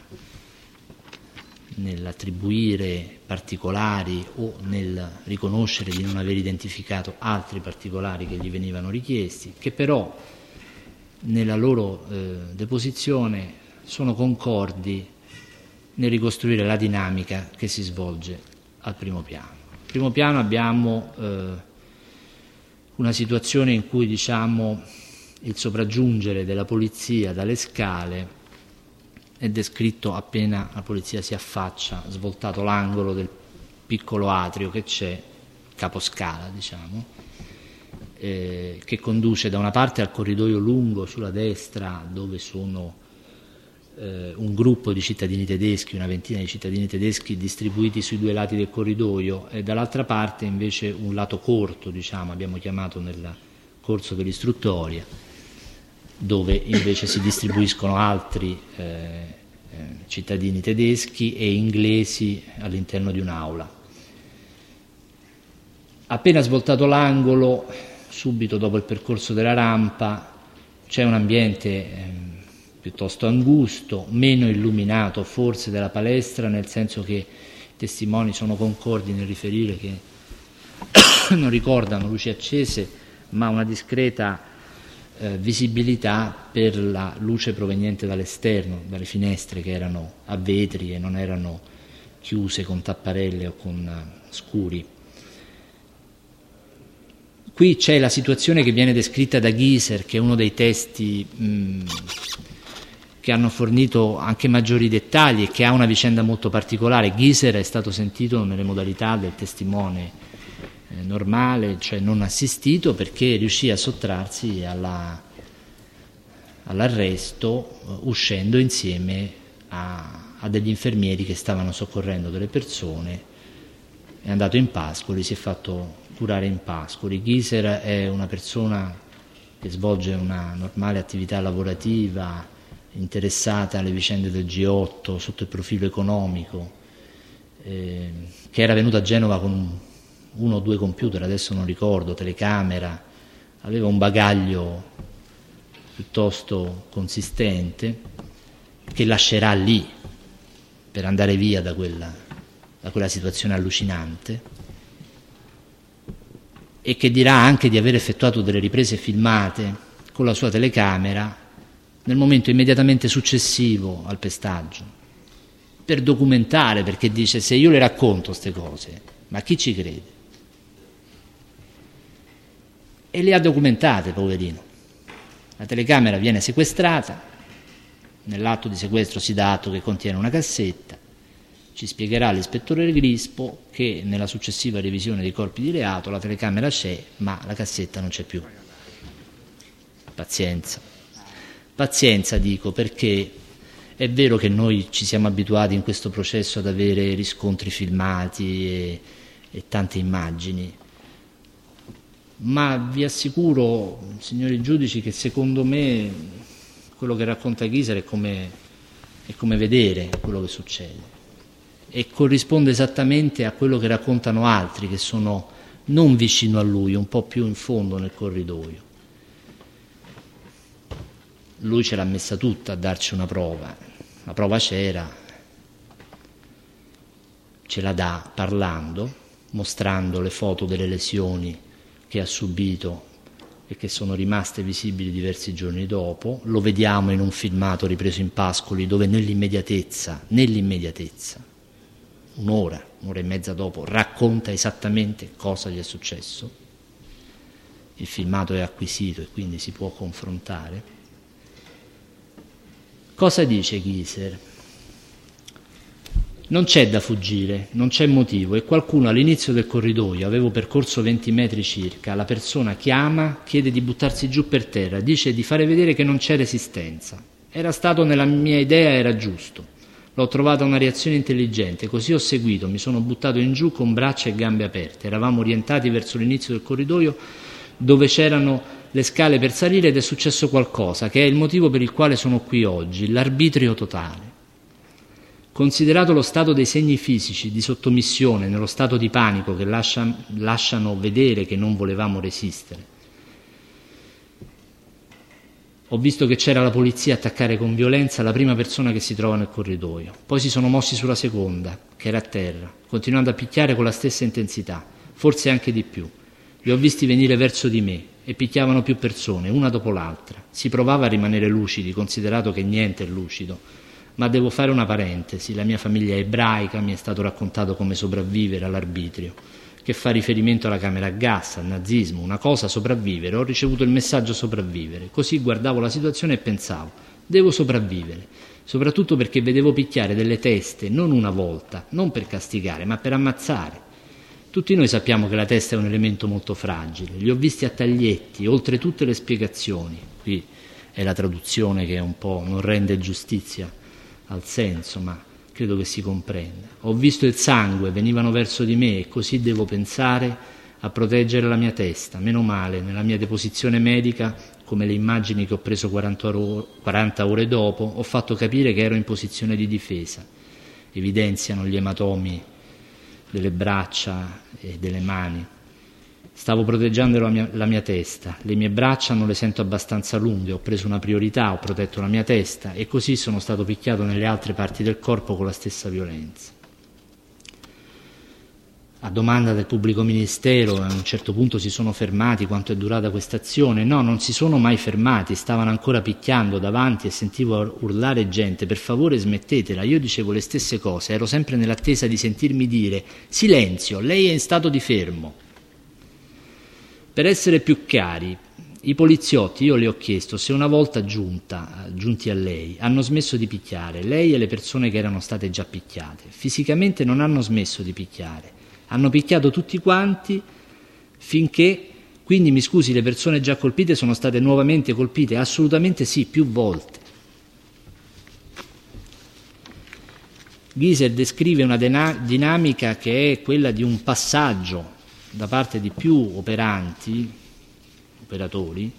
nell'attribuire particolari o nel riconoscere di non aver identificato altri particolari che gli venivano richiesti, che però nella loro deposizione sono concordi nel ricostruire la dinamica che si svolge al primo piano. Al primo piano abbiamo una situazione in cui, diciamo, il sopraggiungere della polizia dalle scale è descritto appena la polizia si affaccia, svoltato l'angolo del piccolo atrio che c'è, caposcala, diciamo, che conduce da una parte al corridoio lungo sulla destra, dove sono un gruppo di cittadini tedeschi, una ventina di cittadini tedeschi distribuiti sui due lati del corridoio, e dall'altra parte invece un lato corto, diciamo, abbiamo chiamato nel corso dell'istruttoria, dove invece si distribuiscono altri cittadini tedeschi e inglesi all'interno di un'aula. Appena svoltato l'angolo, subito dopo il percorso della rampa, c'è un ambiente piuttosto angusto, meno illuminato forse della palestra, nel senso che i testimoni sono concordi nel riferire che non ricordano luci accese, ma una discreta visibilità per la luce proveniente dall'esterno, dalle finestre che erano a vetri e non erano chiuse con tapparelle o con scuri. Qui c'è la situazione che viene descritta da Gieser, che è uno dei testi che hanno fornito anche maggiori dettagli e che ha una vicenda molto particolare. Gieser è stato sentito nelle modalità del testimone normale, cioè non assistito, perché riuscì a sottrarsi all'arresto uscendo insieme a degli infermieri che stavano soccorrendo delle persone. È andato in Pascoli, si è fatto curare in Pascoli. Gieser è una persona che svolge una normale attività lavorativa, interessata alle vicende del G8 sotto il profilo economico, che era venuto a Genova con uno o due computer, adesso non ricordo, telecamera, aveva un bagaglio piuttosto consistente che lascerà lì per andare via da quella situazione allucinante, e che dirà anche di aver effettuato delle riprese filmate con la sua telecamera nel momento immediatamente successivo al pestaggio, per documentare, perché dice: se io le racconto queste cose, ma chi ci crede? E le ha documentate, poverino. La telecamera viene sequestrata, nell'atto di sequestro si dà atto che contiene una cassetta. Ci spiegherà l'ispettore Grispo che nella successiva revisione dei corpi di reato la telecamera c'è, ma la cassetta non c'è più. Pazienza. Pazienza, dico, perché è vero che noi ci siamo abituati in questo processo ad avere riscontri filmati e tante immagini, ma vi assicuro, signori giudici, che secondo me quello che racconta Gieser è come vedere quello che succede, e corrisponde esattamente a quello che raccontano altri che sono non vicino a lui, un po' più in fondo nel corridoio. Lui ce l'ha messa tutta a darci una prova, la prova c'era, ce la dà parlando, mostrando le foto delle lesioni che ha subito e che sono rimaste visibili diversi giorni dopo. Lo vediamo in un filmato ripreso in Pascoli, dove nell'immediatezza un'ora e mezza dopo, racconta esattamente cosa gli è successo. Il filmato è acquisito e quindi si può confrontare. Cosa dice Gieser? Non c'è da fuggire, non c'è motivo, e qualcuno all'inizio del corridoio, avevo percorso 20 metri circa, la persona chiama, chiede di buttarsi giù per terra, dice di fare vedere che non c'è resistenza. Era stato nella mia idea, era giusto. L'ho trovata una reazione intelligente, così ho seguito, mi sono buttato in giù con braccia e gambe aperte. Eravamo orientati verso l'inizio del corridoio dove c'erano le scale per salire ed è successo qualcosa, che è il motivo per il quale sono qui oggi, l'arbitrio totale. Considerato lo stato dei segni fisici di sottomissione, nello stato di panico che lasciano vedere che non volevamo resistere, ho visto che c'era la polizia a attaccare con violenza la prima persona che si trova nel corridoio. Poi si sono mossi sulla seconda, che era a terra, continuando a picchiare con la stessa intensità, forse anche di più. Li ho visti venire verso di me e picchiavano più persone, una dopo l'altra. Si provava a rimanere lucidi, considerato che niente è lucido. Ma devo fare una parentesi, la mia famiglia è ebraica, mi è stato raccontato come sopravvivere all'arbitrio, che fa riferimento alla camera a gas, al nazismo, una cosa sopravvivere, ho ricevuto il messaggio sopravvivere, così guardavo la situazione e pensavo, devo sopravvivere, soprattutto perché vedevo picchiare delle teste, non una volta, non per castigare, ma per ammazzare. Tutti noi sappiamo che la testa è un elemento molto fragile, li ho visti a taglietti, oltre tutte le spiegazioni, qui è la traduzione che un po' non rende giustizia al senso, ma credo che si comprenda. Ho visto il sangue, venivano verso di me e così devo pensare a proteggere la mia testa. Meno male, nella mia deposizione medica, come le immagini che ho preso 40 ore dopo, ho fatto capire che ero in posizione di difesa. Evidenziano gli ematomi delle braccia e delle mani. Stavo proteggendo la mia testa, le mie braccia non le sento abbastanza lunghe, ho preso una priorità, ho protetto la mia testa e così sono stato picchiato nelle altre parti del corpo con la stessa violenza. A domanda del pubblico ministero, a un certo punto si sono fermati, quanto è durata questa azione? No, non si sono mai fermati, stavano ancora picchiando davanti e sentivo urlare gente, per favore smettetela. Io dicevo le stesse cose, ero sempre nell'attesa di sentirmi dire silenzio, lei è in stato di fermo. Per essere più chiari, i poliziotti, io le ho chiesto se una volta giunti a lei, hanno smesso di picchiare, lei e le persone che erano state già picchiate. Fisicamente non hanno smesso di picchiare, hanno picchiato tutti quanti finché, quindi mi scusi, le persone già colpite sono state nuovamente colpite? Assolutamente sì, più volte. Gieser descrive una dinamica che è quella di un passaggio da parte di più operatori,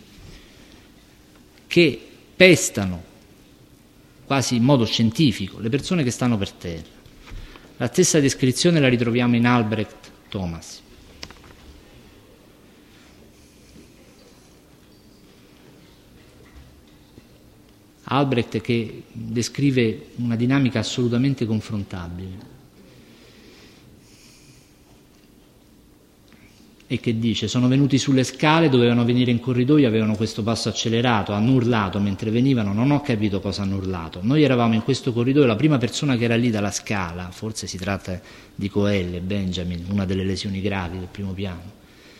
che pestano quasi in modo scientifico le persone che stanno per terra. La stessa descrizione la ritroviamo in Albrecht Thomas. Albrecht che descrive una dinamica assolutamente confrontabile. E che dice, sono venuti sulle scale, dovevano venire in corridoio, avevano questo passo accelerato, hanno urlato mentre venivano, non ho capito cosa hanno urlato. Noi eravamo in questo corridoio, la prima persona che era lì dalla scala, forse si tratta di Coelle, Benjamin, una delle lesioni gravi del primo piano,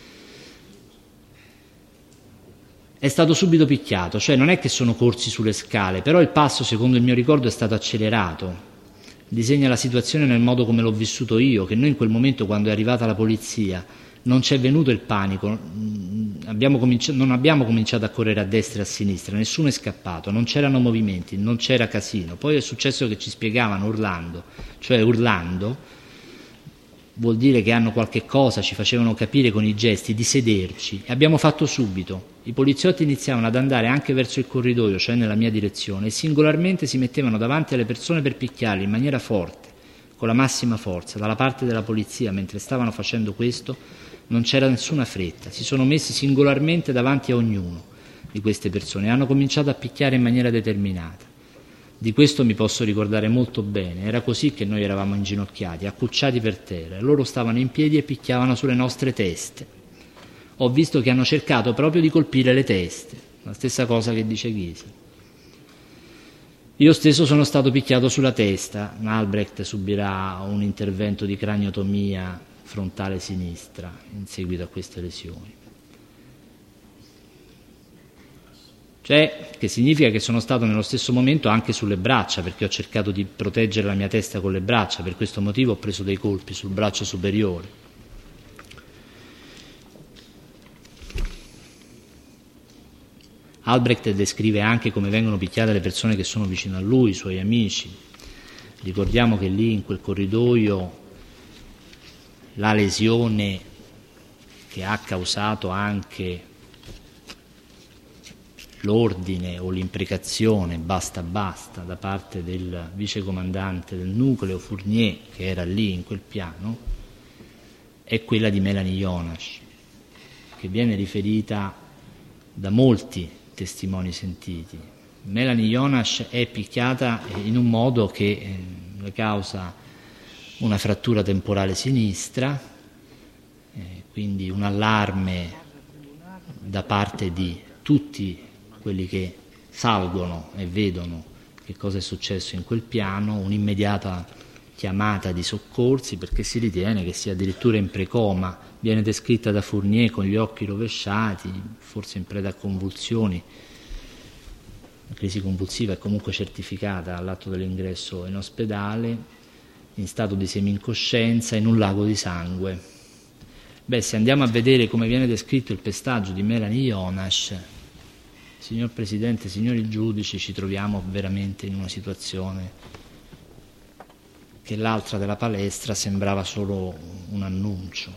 è stato subito picchiato, cioè non è che sono corsi sulle scale, però il passo, secondo il mio ricordo, è stato accelerato. Disegna la situazione nel modo come l'ho vissuto io, che noi in quel momento, quando è arrivata la polizia, non c'è venuto il panico, non abbiamo cominciato a correre a destra e a sinistra, nessuno è scappato, non c'erano movimenti, non c'era casino. Poi è successo che ci spiegavano urlando, cioè urlando vuol dire che hanno qualche cosa, ci facevano capire con i gesti di sederci e abbiamo fatto subito. I poliziotti iniziavano ad andare anche verso il corridoio, cioè nella mia direzione, e singolarmente si mettevano davanti alle persone per picchiarli in maniera forte, con la massima forza. Dalla parte della polizia, mentre stavano facendo questo, non c'era nessuna fretta, si sono messi singolarmente davanti a ognuno di queste persone e hanno cominciato a picchiare in maniera determinata. Di questo mi posso ricordare molto bene, era così che noi eravamo inginocchiati, accucciati per terra, e loro stavano in piedi e picchiavano sulle nostre teste. Ho visto che hanno cercato proprio di colpire le teste, la stessa cosa che dice Gieser. Io stesso sono stato picchiato sulla testa, Albrecht subirà un intervento di craniotomia frontale sinistra in seguito a queste lesioni. Cioè, che significa che sono stato nello stesso momento anche sulle braccia, perché ho cercato di proteggere la mia testa con le braccia, per questo motivo ho preso dei colpi sul braccio superiore. Albrecht descrive anche come vengono picchiate le persone che sono vicino a lui, i suoi amici. Ricordiamo che lì in quel corridoio la lesione che ha causato anche l'ordine o l'imprecazione basta basta da parte del vicecomandante del nucleo Fournier, che era lì in quel piano, è quella di Melanie Jonasch, che viene riferita da molti testimoni sentiti. Melanie Jonasch è picchiata in un modo che le causa una frattura temporale sinistra, quindi un allarme da parte di tutti quelli che salgono e vedono che cosa è successo in quel piano, un'immediata chiamata di soccorsi perché si ritiene che sia addirittura in precoma, viene descritta da Fournier con gli occhi rovesciati, forse in preda a convulsioni. La crisi convulsiva è comunque certificata all'atto dell'ingresso in ospedale, in stato di semi-incoscienza, in un lago di sangue. Se andiamo a vedere come viene descritto il pestaggio di Melanie Jonasch, signor Presidente, signori giudici, ci troviamo veramente in una situazione che l'altra della palestra sembrava solo un annuncio.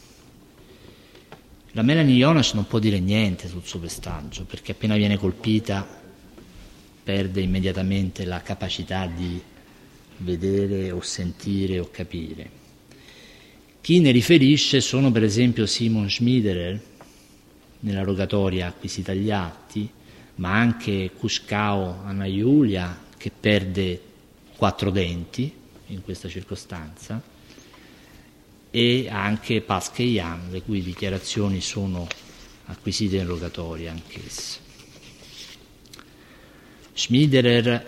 La Melanie Jonasch non può dire niente sul suo pestaggio, perché appena viene colpita perde immediatamente la capacità di vedere o sentire o capire. Chi ne riferisce sono per esempio Simon Schmiederer, nella rogatoria acquisita agli atti, ma anche Kuschau Anna Julia, che perde 4 denti in questa circostanza, e anche Pasche Jan, le cui dichiarazioni sono acquisite in rogatoria anch'esse. Schmiederer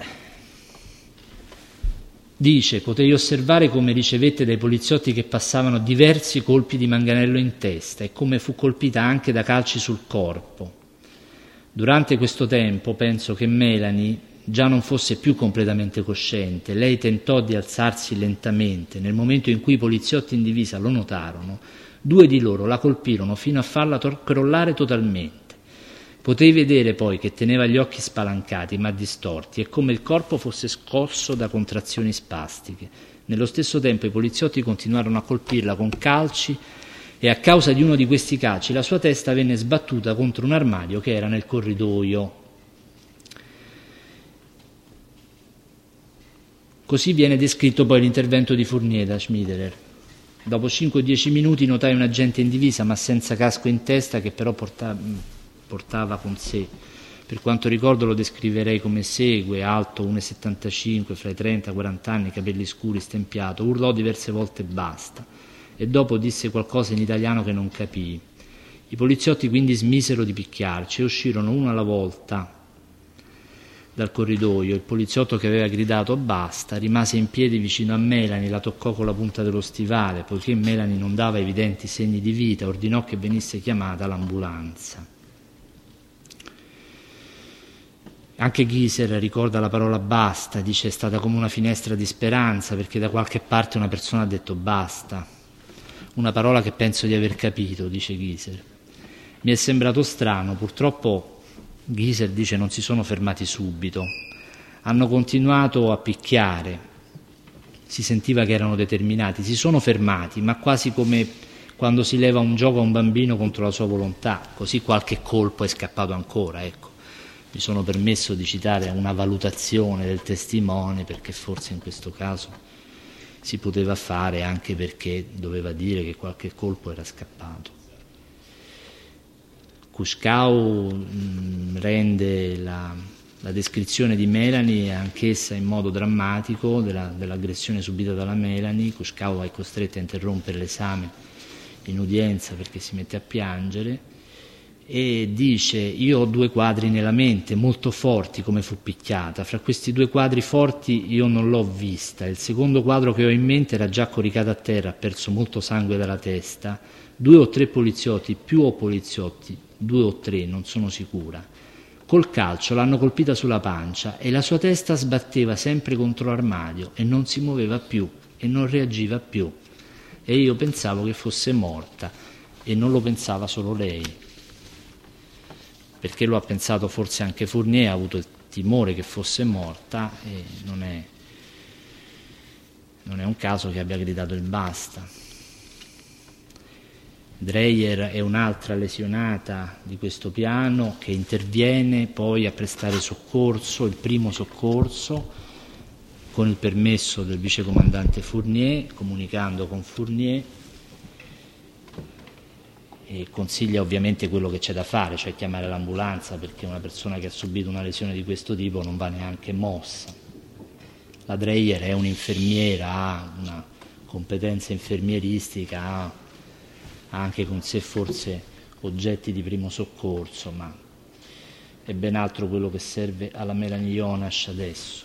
dice: potei osservare come ricevette dai poliziotti che passavano diversi colpi di manganello in testa e come fu colpita anche da calci sul corpo. Durante questo tempo penso che Melanie già non fosse più completamente cosciente. Lei tentò di alzarsi lentamente. Nel momento in cui i poliziotti in divisa lo notarono, 2 di loro la colpirono fino a farla crollare totalmente. Potei vedere poi che teneva gli occhi spalancati ma distorti e come il corpo fosse scosso da contrazioni spastiche. Nello stesso tempo i poliziotti continuarono a colpirla con calci e a causa di uno di questi calci la sua testa venne sbattuta contro un armadio che era nel corridoio. Così viene descritto poi l'intervento di Fournier da Schmiederer. Dopo 5-10 minuti notai un agente in divisa ma senza casco in testa che però portava con sé. Per quanto ricordo lo descriverei come segue: alto 1,75, fra i 30 e i 40 anni, capelli scuri, stempiato, urlò diverse volte basta e dopo disse qualcosa in italiano che non capii. I poliziotti quindi smisero di picchiarci e uscirono uno alla volta dal corridoio. Il poliziotto che aveva gridato basta rimase in piedi vicino a Melanie, la toccò con la punta dello stivale, poiché Melanie non dava evidenti segni di vita, ordinò che venisse chiamata l'ambulanza. Anche Gieser ricorda la parola basta, dice: è stata come una finestra di speranza perché da qualche parte una persona ha detto basta, una parola che penso di aver capito, dice Gieser. Mi è sembrato strano, purtroppo Gieser dice non si sono fermati subito, hanno continuato a picchiare, si sentiva che erano determinati, si sono fermati, ma quasi come quando si leva un gioco a un bambino contro la sua volontà, così qualche colpo è scappato ancora, ecco. Mi sono permesso di citare una valutazione del testimone perché forse in questo caso si poteva fare, anche perché doveva dire che qualche colpo era scappato. Kuschau rende la descrizione di Melanie anch'essa in modo drammatico dell'aggressione subita dalla Melanie. Kuschau è costretto a interrompere l'esame in udienza perché si mette a piangere e dice: io ho 2 quadri nella mente molto forti come fu picchiata, fra questi 2 quadri forti io non l'ho vista, il secondo quadro che ho in mente era già coricato a terra, ha perso molto sangue dalla testa, 2 o 3 poliziotti, più o poliziotti, 2 o 3 non sono sicura, col calcio l'hanno colpita sulla pancia e la sua testa sbatteva sempre contro l'armadio e non si muoveva più e non reagiva più, e io pensavo che fosse morta, e non lo pensava solo lei, perché lo ha pensato forse anche Fournier, ha avuto il timore che fosse morta, e non è un caso che abbia gridato il basta. Dreyer è un'altra lesionata di questo piano che interviene poi a prestare soccorso, il primo soccorso, con il permesso del vicecomandante Fournier, comunicando con Fournier, e consiglia ovviamente quello che c'è da fare, cioè chiamare l'ambulanza, perché una persona che ha subito una lesione di questo tipo non va neanche mossa. La Dreyer è un'infermiera, ha una competenza infermieristica, ha anche con sé forse oggetti di primo soccorso, ma è ben altro quello che serve alla Melanie Jonasch adesso.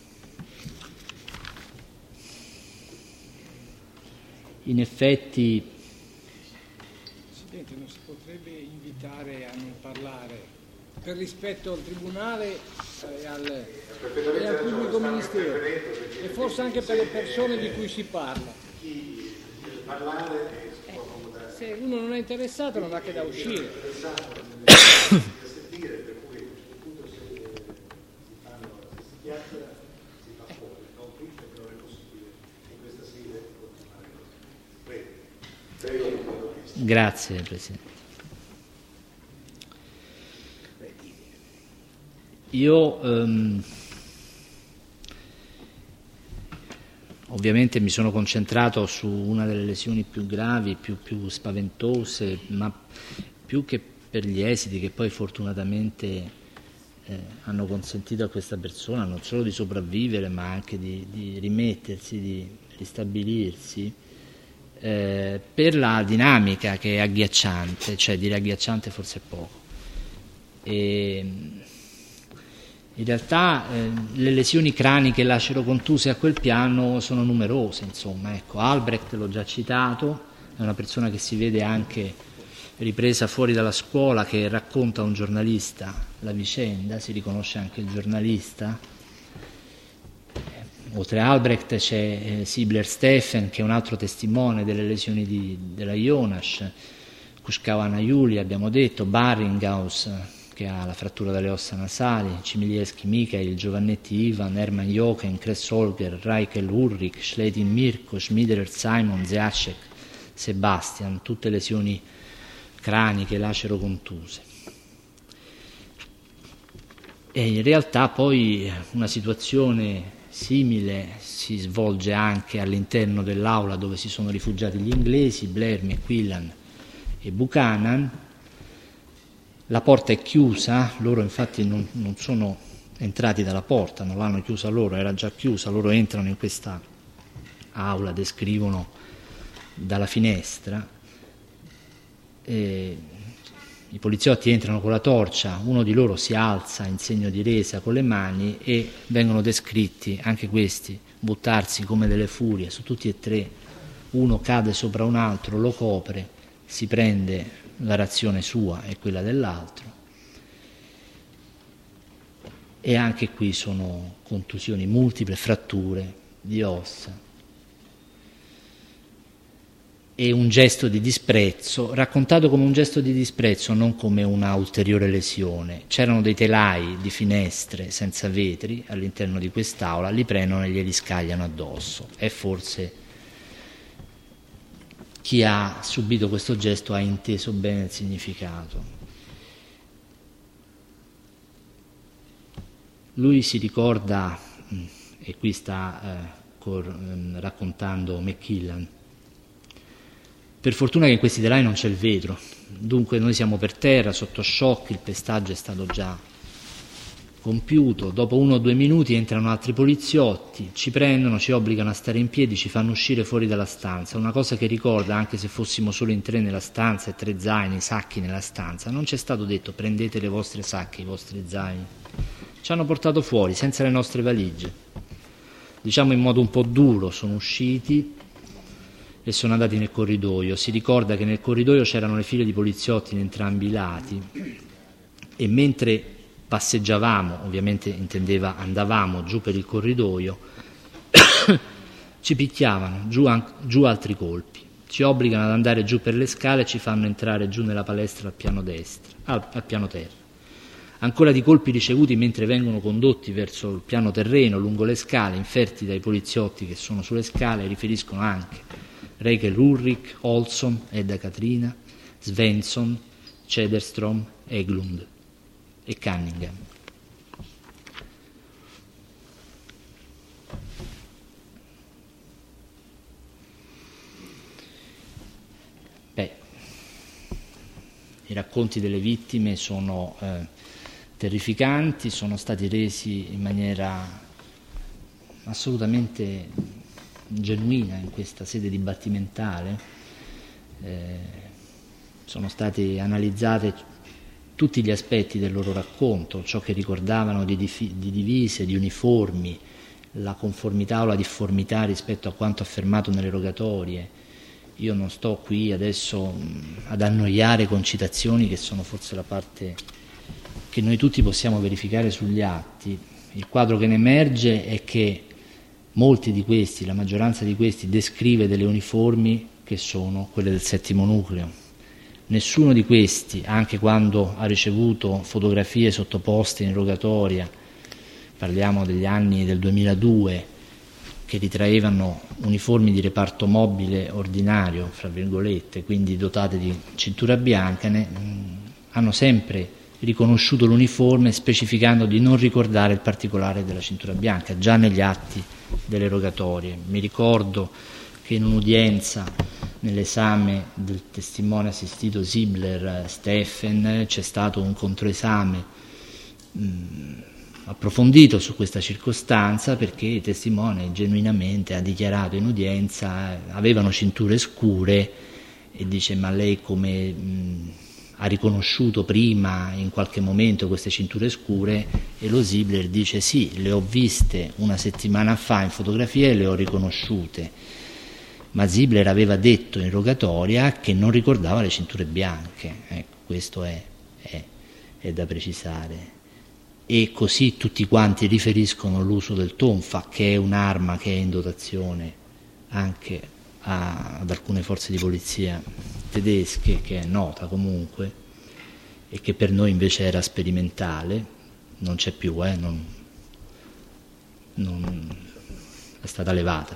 In effetti, Presidente, non si potrebbe invitare a non parlare per rispetto al Tribunale e al pubblico ministero, e forse anche per le persone di cui si parla. Chi deve parlare si può accomodare. Se uno non è interessato non ha che da uscire. Sentire, per cui a questo punto se si chiacchiera si fa fuori, non qui perché non è possibile in questa sede continuare così. Prego. grazie Presidente. Io ovviamente mi sono concentrato su una delle lesioni più gravi, più spaventose, ma più che per gli esiti che poi fortunatamente hanno consentito a questa persona non solo di sopravvivere, ma anche di rimettersi, di ristabilirsi, per la dinamica che è agghiacciante, cioè dire agghiacciante forse è poco. In realtà le lesioni craniche lacero-contuse a quel piano sono numerose, insomma, ecco. Albrecht l'ho già citato, è una persona che si vede anche ripresa fuori dalla scuola, che racconta a un giornalista la vicenda, si riconosce anche il giornalista. Oltre a Albrecht c'è Sibler Steffen, che è un altro testimone delle lesioni della Jonasch, Kushkawana Julia, abbiamo detto, Barringhaus, che ha la frattura delle ossa nasali, Cimilieschi Mikhail, Giovannetti Ivan, Hermann Jochen, Kress Holger, Reichel Ulrich, Schletin Mirko, Schmiderer Simon, Zeacek, Sebastian, tutte lesioni craniche lacero-contuse. E in realtà poi una situazione simile si svolge anche all'interno dell'aula dove si sono rifugiati gli inglesi, Blair, McQuillan e Buchanan. La porta è chiusa, loro infatti non sono entrati dalla porta, non l'hanno chiusa loro, era già chiusa, loro entrano in questa aula, descrivono dalla finestra, e i poliziotti entrano con la torcia, uno di loro si alza in segno di resa con le mani e vengono descritti anche questi, buttarsi come delle furie su tutti e 3, uno cade sopra un altro, lo copre, si prende la razione sua e quella dell'altro, e anche qui sono contusioni multiple, fratture di ossa e un gesto di disprezzo, raccontato come un gesto di disprezzo, non come una ulteriore lesione. C'erano dei telai di finestre senza vetri all'interno di quest'aula, li prendono e glieli scagliano addosso. E forse chi ha subito questo gesto ha inteso bene il significato. Lui si ricorda, e qui sta raccontando McQuillan, per fortuna che in questi telai non c'è il vetro, dunque noi siamo per terra, sotto shock, il pestaggio è stato già compiuto, dopo 1 o 2 minuti entrano altri poliziotti, ci prendono, ci obbligano a stare in piedi, ci fanno uscire fuori dalla stanza. Una cosa che ricorda, anche se fossimo solo in 3 nella stanza e 3 zaini, sacchi nella stanza, non ci è stato detto prendete le vostre sacche, i vostri zaini. Ci hanno portato fuori senza le nostre valigie, diciamo in modo un po' duro, sono usciti e sono andati nel corridoio. Si ricorda che nel corridoio c'erano le file di poliziotti in entrambi i lati e mentre passeggiavamo, ovviamente intendeva andavamo giù per il corridoio, ci picchiavano giù altri colpi, ci obbligano ad andare giù per le scale e ci fanno entrare giù nella palestra al piano terra. Ancora di colpi ricevuti mentre vengono condotti verso il piano terreno, lungo le scale, inferti dai poliziotti che sono sulle scale, riferiscono anche Reichel Ulrich, Olsson, Edda Katrina, Svensson, Cederström, Eglund e Cunningham. I racconti delle vittime sono terrificanti, sono stati resi in maniera assolutamente genuina in questa sede dibattimentale, sono stati analizzati tutti gli aspetti del loro racconto, ciò che ricordavano di divise, di uniformi, la conformità o la difformità rispetto a quanto affermato nelle rogatorie. Io non sto qui adesso ad annoiare con citazioni che sono forse la parte che noi tutti possiamo verificare sugli atti. Il quadro che ne emerge è che molti di questi, la maggioranza di questi, descrive delle uniformi che sono quelle del 7° nucleo. Nessuno di questi, anche quando ha ricevuto fotografie sottoposte in rogatoria, parliamo degli anni del 2002, che ritraevano uniformi di reparto mobile ordinario, fra virgolette, quindi dotate di cintura bianca, hanno sempre riconosciuto l'uniforme specificando di non ricordare il particolare della cintura bianca, già negli atti delle rogatorie. Mi ricordo che in un'udienza, nell'esame del testimone assistito Zibler Steffen, c'è stato un controesame approfondito su questa circostanza perché il testimone genuinamente ha dichiarato in udienza avevano cinture scure e dice ma lei come ha riconosciuto prima in qualche momento queste cinture scure, e lo Zibler dice sì, le ho viste 1 settimana fa in fotografia e le ho riconosciute, ma Zibler aveva detto in rogatoria che non ricordava le cinture bianche. Ecco, questo è da precisare. E così tutti quanti riferiscono l'uso del tonfa, che è un'arma che è in dotazione anche ad alcune forze di polizia tedesche, che è nota comunque, e che per noi invece era sperimentale, non c'è più, non è stata levata.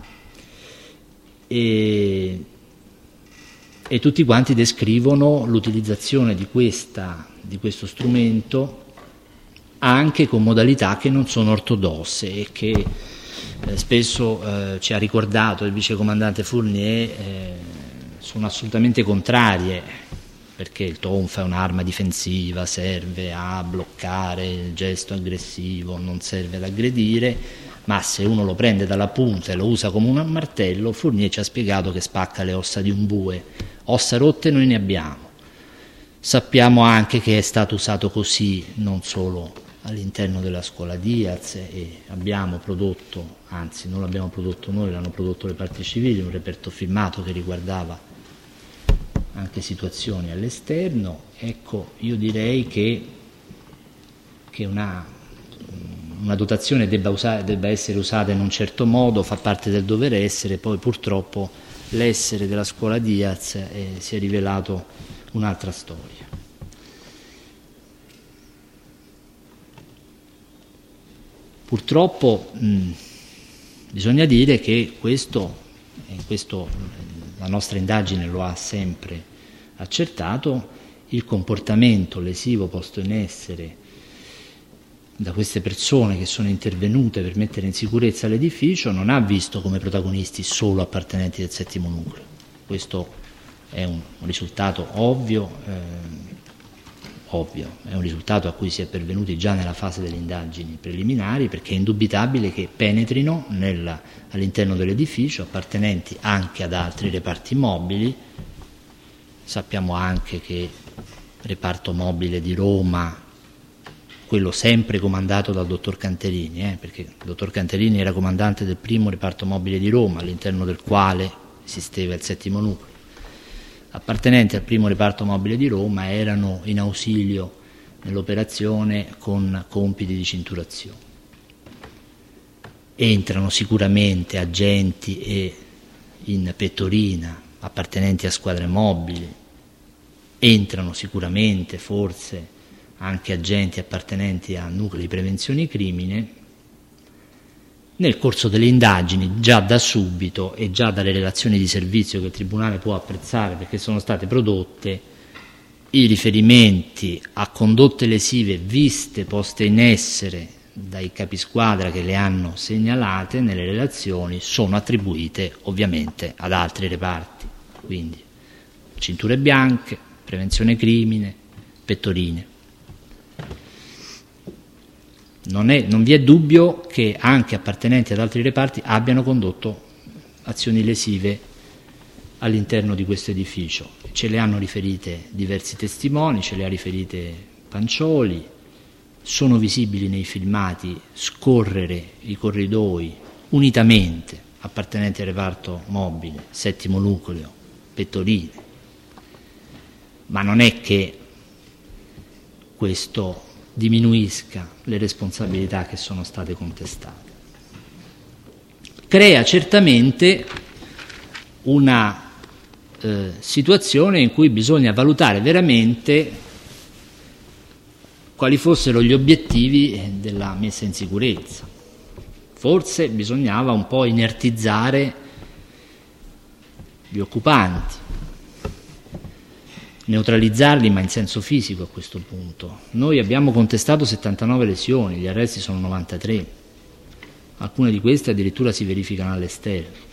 E tutti quanti descrivono l'utilizzazione di questo strumento anche con modalità che non sono ortodosse e che spesso ci ha ricordato il vicecomandante Fournier, sono assolutamente contrarie, perché il tonfa è un'arma difensiva, serve a bloccare il gesto aggressivo, non serve ad aggredire, ma se uno lo prende dalla punta e lo usa come un martello, Fournier ci ha spiegato che spacca le ossa di un bue. Ossa rotte noi ne abbiamo. Sappiamo anche che è stato usato così non solo all'interno della scuola Diaz, e abbiamo prodotto, anzi non l'abbiamo prodotto noi, l'hanno prodotto le parti civili, un reperto filmato che riguardava anche situazioni all'esterno. Ecco, io direi che una dotazione debba essere usata in un certo modo, fa parte del dover essere, poi purtroppo l'essere della scuola Diaz si è rivelato un'altra storia. Purtroppo bisogna dire che questo la nostra indagine lo ha sempre accertato, il comportamento lesivo posto in essere da queste persone che sono intervenute per mettere in sicurezza l'edificio non ha visto come protagonisti solo appartenenti del 7° nucleo. Questo è un risultato ovvio ovvio, è un risultato a cui si è pervenuti già nella fase delle indagini preliminari, perché è indubitabile che penetrino all'interno dell'edificio appartenenti anche ad altri reparti mobili. Sappiamo anche che il reparto mobile di Roma, quello sempre comandato dal dottor Canterini, perché il dottor Canterini era comandante del primo reparto mobile di Roma, all'interno del quale esisteva il 7° nucleo, appartenenti al primo reparto mobile di Roma erano in ausilio nell'operazione con compiti di cinturazione. Entrano sicuramente agenti in pettorina appartenenti a squadre mobili, entrano sicuramente forse anche agenti appartenenti a nuclei di prevenzione crimine. Nel corso delle indagini, già da subito e già dalle relazioni di servizio che il Tribunale può apprezzare perché sono state prodotte, i riferimenti a condotte lesive viste, poste in essere dai capisquadra che le hanno segnalate nelle relazioni sono attribuite ovviamente ad altri reparti, quindi cinture bianche, prevenzione crimine, pettorine. Non vi è dubbio che anche appartenenti ad altri reparti abbiano condotto azioni lesive all'interno di questo edificio. Ce le hanno riferite diversi testimoni, ce le ha riferite Pancioli, sono visibili nei filmati scorrere i corridoi unitamente appartenenti al reparto mobile, 7° nucleo, pettorine. Ma non è che questo diminuisca le responsabilità che sono state contestate. Crea certamente una situazione in cui bisogna valutare veramente quali fossero gli obiettivi della messa in sicurezza. Forse bisognava un po' inertizzare gli occupanti, neutralizzarli, ma in senso fisico a questo punto. Noi abbiamo contestato 79 lesioni, gli arresti sono 93, alcune di queste addirittura si verificano all'esterno.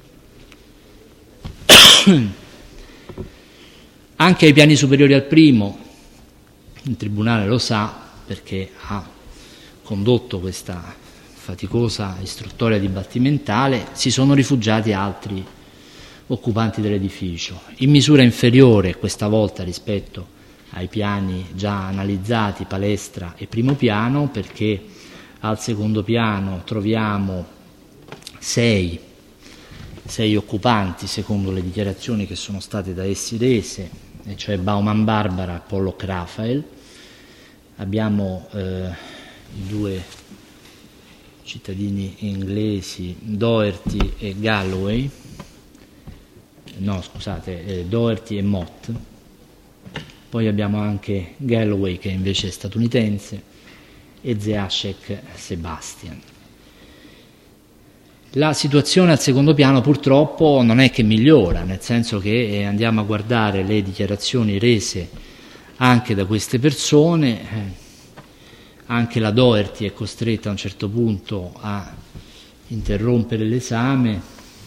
Anche ai piani superiori al primo, il Tribunale lo sa perché ha condotto questa faticosa istruttoria dibattimentale, si sono rifugiati altri occupanti dell'edificio, in misura inferiore questa volta rispetto ai piani già analizzati, palestra e primo piano, perché al 2° piano troviamo 6 occupanti secondo le dichiarazioni che sono state da essi rese, e cioè Bauman Barbara e Pollock Raphael. Abbiamo i 2 cittadini inglesi, Doherty e Galloway, Doherty e Mott. Poi abbiamo anche Galloway, che invece è statunitense, e Zeacek Sebastian. La situazione al 2° piano purtroppo non è che migliora, nel senso che andiamo a guardare le dichiarazioni rese anche da queste persone, anche la Doherty è costretta a un certo punto a interrompere l'esame.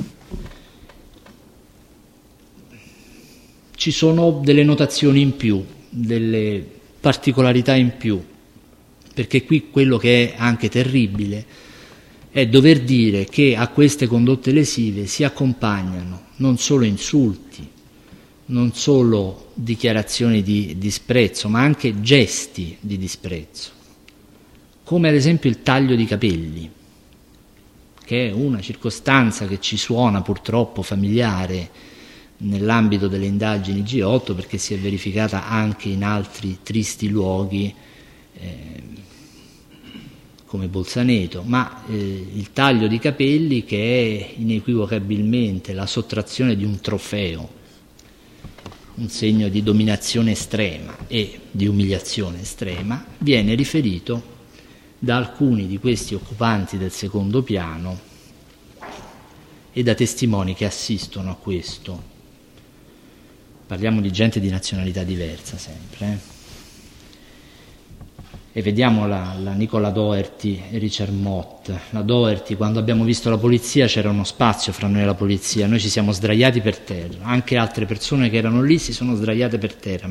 Ci sono delle notazioni in più, delle particolarità in più, perché qui quello che è anche terribile è dover dire che a queste condotte lesive si accompagnano non solo insulti, non solo dichiarazioni di disprezzo, ma anche gesti di disprezzo, come ad esempio il taglio di capelli, che è una circostanza che ci suona purtroppo familiare nell'ambito delle indagini G8, perché si è verificata anche in altri tristi luoghi come Bolzaneto, ma il taglio di capelli, che è inequivocabilmente la sottrazione di un trofeo, un segno di dominazione estrema e di umiliazione estrema, viene riferito da alcuni di questi occupanti del 2° piano e da testimoni che assistono a questo. Parliamo di gente di nazionalità diversa sempre. E vediamo la Nicola Doherty e Richard Mott. La Doherty, quando abbiamo visto la polizia c'era uno spazio fra noi e la polizia, noi ci siamo sdraiati per terra, anche altre persone che erano lì si sono sdraiate per terra, ma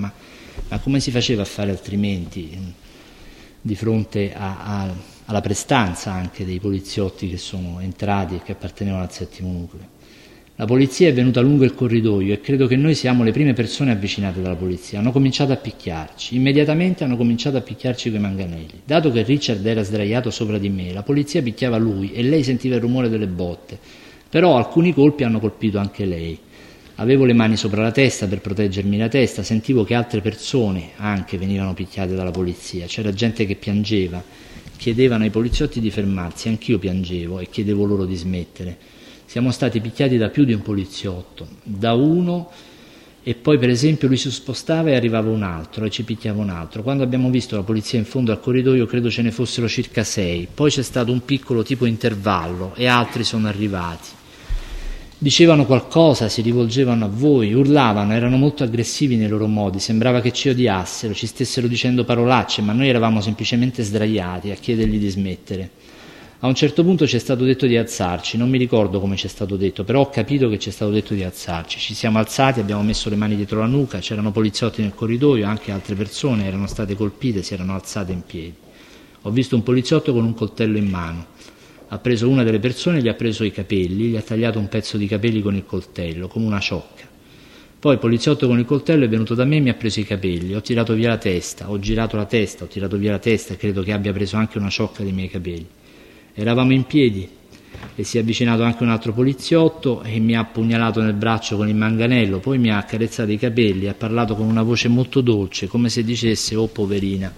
Ma come si faceva a fare altrimenti di fronte alla prestanza anche dei poliziotti che sono entrati e che appartenevano al 7° nucleo? La polizia è venuta lungo il corridoio e credo che noi siamo le prime persone avvicinate dalla polizia. Hanno cominciato a picchiarci, immediatamente hanno cominciato a picchiarci coi manganelli. Dato che Richard era sdraiato sopra di me, la polizia picchiava lui e lei sentiva il rumore delle botte, però alcuni colpi hanno colpito anche lei. Avevo le mani sopra la testa per proteggermi la testa, sentivo che altre persone anche venivano picchiate dalla polizia, c'era gente che piangeva, chiedevano ai poliziotti di fermarsi, anch'io piangevo e chiedevo loro di smettere. Siamo stati picchiati da più di un poliziotto, da uno, e poi per esempio lui si spostava e arrivava un altro e ci picchiava un altro. Quando abbiamo visto la polizia in fondo al corridoio credo ce ne fossero circa 6, poi c'è stato un piccolo tipo intervallo e altri sono arrivati. Dicevano qualcosa, si rivolgevano a voi, urlavano, erano molto aggressivi nei loro modi, sembrava che ci odiassero, ci stessero dicendo parolacce, ma noi eravamo semplicemente sdraiati a chiedergli di smettere. A un certo punto ci è stato detto di alzarci, non mi ricordo come ci è stato detto, però ho capito che ci è stato detto di alzarci. Ci siamo alzati, abbiamo messo le mani dietro la nuca, c'erano poliziotti nel corridoio, anche altre persone erano state colpite, si erano alzate in piedi. Ho visto un poliziotto con un coltello in mano. Ha preso una delle persone, gli ha preso i capelli, gli ha tagliato un pezzo di capelli con il coltello, come una ciocca. Poi il poliziotto con il coltello è venuto da me e mi ha preso i capelli, ho tirato via la testa, ho girato la testa, ho tirato via la testa e credo che abbia preso anche una ciocca dei miei capelli. Eravamo in piedi e si è avvicinato anche un altro poliziotto e mi ha pugnalato nel braccio con il manganello, poi mi ha accarezzato i capelli e ha parlato con una voce molto dolce, come se dicesse «Oh poverina».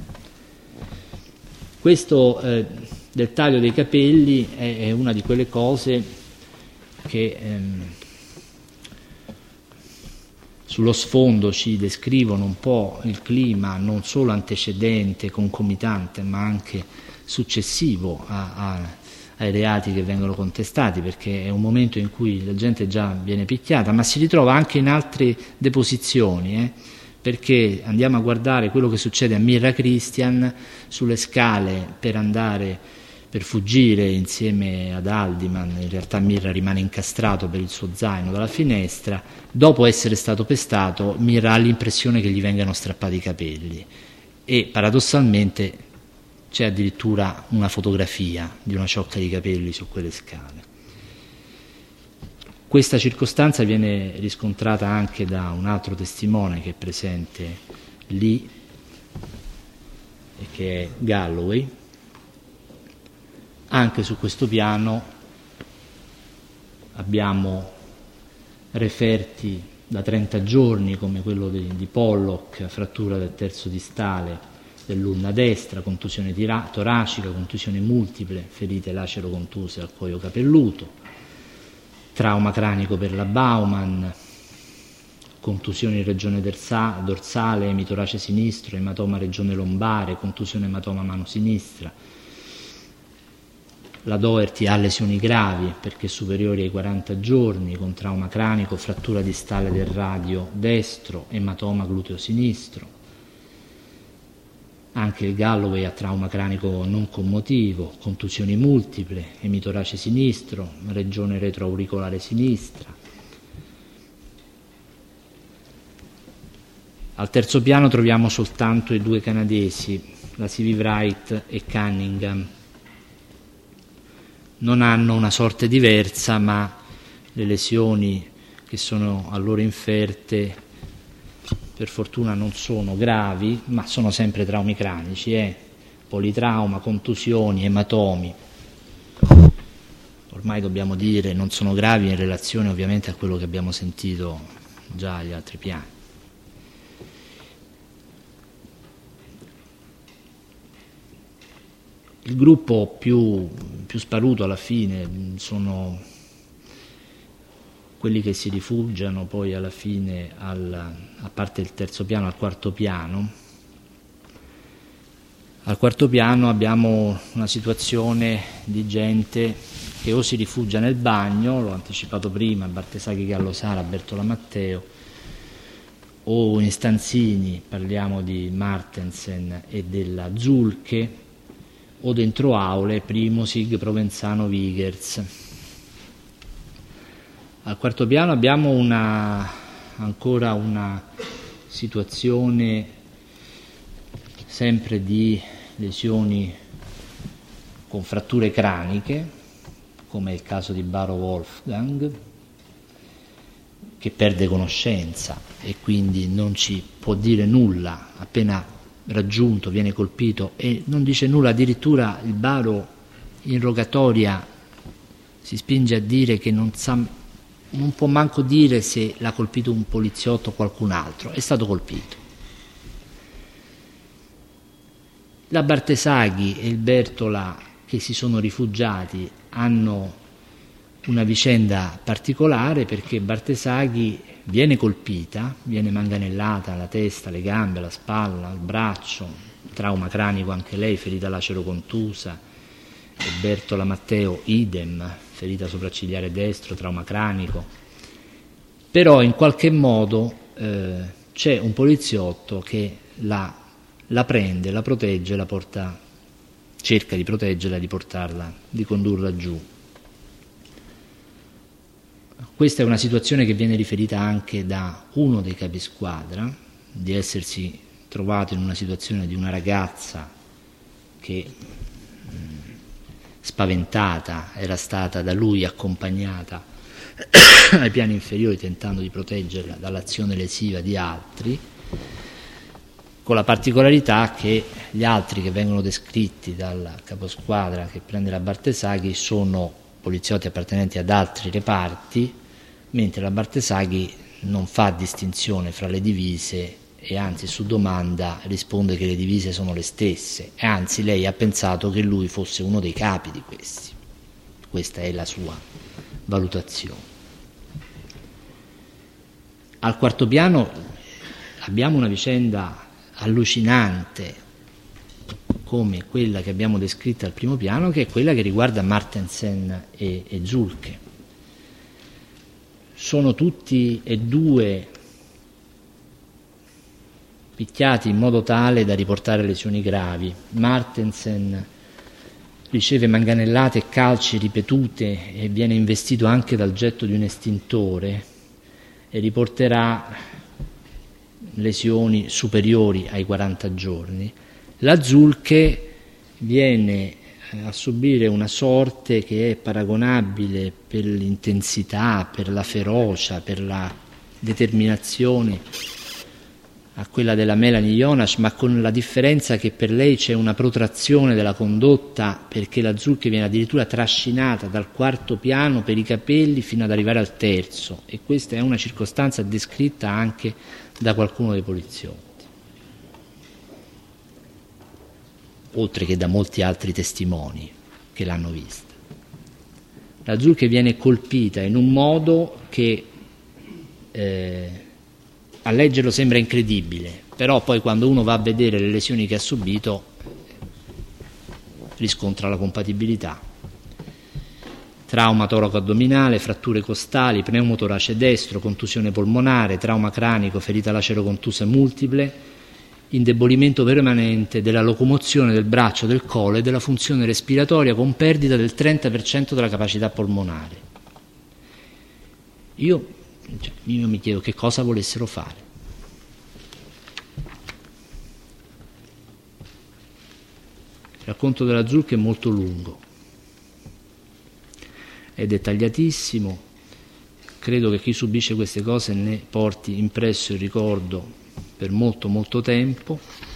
Questo del taglio dei capelli è una di quelle cose che sullo sfondo ci descrivono un po' il clima non solo antecedente, concomitante, ma anche successivo ai reati che vengono contestati, perché è un momento in cui la gente già viene picchiata, ma si ritrova anche in altre deposizioni, perché andiamo a guardare quello che succede a Mirra Christian sulle scale per fuggire insieme ad Haldiman. In realtà Mirra rimane incastrato per il suo zaino dalla finestra. Dopo essere stato pestato, Mirra ha l'impressione che gli vengano strappati i capelli e paradossalmente c'è addirittura una fotografia di una ciocca di capelli su quelle scale. Questa circostanza viene riscontrata anche da un altro testimone che è presente lì e che è Galloway. Anche su questo piano abbiamo referti da 30 giorni come quello di Pollock, frattura del terzo distale dell'ulna destra, contusione toracica, contusione multiple, ferite lacero-contuse al cuoio capelluto, trauma cranico per la Baumann, contusione in regione dorsale, emitorace sinistro, ematoma regione lombare, contusione ematoma mano sinistra. La Doherty ha lesioni gravi perché superiori ai 40 giorni, con trauma cranico, frattura distale del radio destro, ematoma gluteo sinistro. Anche il Galloway ha trauma cranico non commotivo, contusioni multiple, emitorace sinistro, regione retroauricolare sinistra. Al terzo piano troviamo soltanto i due canadesi, la C.V. Wright e Cunningham. Non hanno una sorte diversa, ma le lesioni che sono a loro inferte per fortuna non sono gravi, ma sono sempre traumi cranici, politrauma, contusioni, ematomi. Ormai dobbiamo dire non sono gravi in relazione ovviamente a quello che abbiamo sentito già agli altri piani. Il gruppo più sparuto alla fine sono quelli che si rifugiano poi alla fine, a parte il terzo piano, al quarto piano. Al quarto piano abbiamo una situazione di gente che o si rifugia nel bagno, l'ho anticipato prima, Bartesaghi Gallosara, Bertola Matteo, o in stanzini, parliamo di Martensen e della Zulke, o dentro aule, Primosig, Provenzano, Vigers. Al quarto piano abbiamo ancora una situazione sempre di lesioni con fratture craniche, come è il caso di Baro Wolfgang, che perde conoscenza e quindi non ci può dire nulla, appena raggiunto viene colpito e non dice nulla. Addirittura il Baro in rogatoria si spinge a dire che non può manco dire se l'ha colpito un poliziotto o qualcun altro, è stato colpito. La Bartesaghi e il Bertola, che si sono rifugiati, hanno una vicenda particolare, perché Bartesaghi viene colpita, viene manganellata alla testa, alle gambe, alla spalla, al braccio, trauma cranico anche lei, ferita lacero-contusa, e Bertola Matteo idem, ferita sopraccigliare destro, trauma cranico. Però in qualche modo c'è un poliziotto che la prende, la protegge, la porta, cerca di proteggerla, di portarla, di condurla giù. Questa è una situazione che viene riferita anche da uno dei capisquadra, di essersi trovato in una situazione di una ragazza che spaventata era stata da lui accompagnata ai piani inferiori tentando di proteggerla dall'azione lesiva di altri, con la particolarità che gli altri che vengono descritti dal caposquadra che prende la Bartesaghi sono poliziotti appartenenti ad altri reparti, mentre la Bartesaghi non fa distinzione fra le divise e anzi su domanda risponde che le divise sono le stesse, e anzi lei ha pensato che lui fosse uno dei capi di questi. Questa è la sua valutazione. Al quarto piano abbiamo una vicenda allucinante come quella che abbiamo descritto al primo piano, che è quella che riguarda Martensen e Zulke. Sono tutti e due picchiati in modo tale da riportare lesioni gravi. Martensen riceve manganellate e calci ripetute e viene investito anche dal getto di un estintore e riporterà lesioni superiori ai 40 giorni. La Zulke viene a subire una sorte che è paragonabile per l'intensità, per la ferocia, per la determinazione a quella della Melanie Jonas, ma con la differenza che per lei c'è una protrazione della condotta, perché la Zulke viene addirittura trascinata dal quarto piano per i capelli fino ad arrivare al terzo, e questa è una circostanza descritta anche da qualcuno dei poliziotti, oltre che da molti altri testimoni che l'hanno vista. La Zulke viene colpita in un modo che a leggerlo sembra incredibile, però poi quando uno va a vedere le lesioni che ha subito riscontra la compatibilità. Trauma toraco-addominale, fratture costali, pneumotorace destro, contusione polmonare, trauma cranico, ferita lacero-contusa multiple, indebolimento permanente della locomozione del braccio, del collo e della funzione respiratoria, con perdita del 30% della capacità polmonare. Io mi chiedo che cosa volessero fare. Il racconto della Zulke è molto lungo, è dettagliatissimo, credo che chi subisce queste cose ne porti impresso il ricordo per molto molto tempo.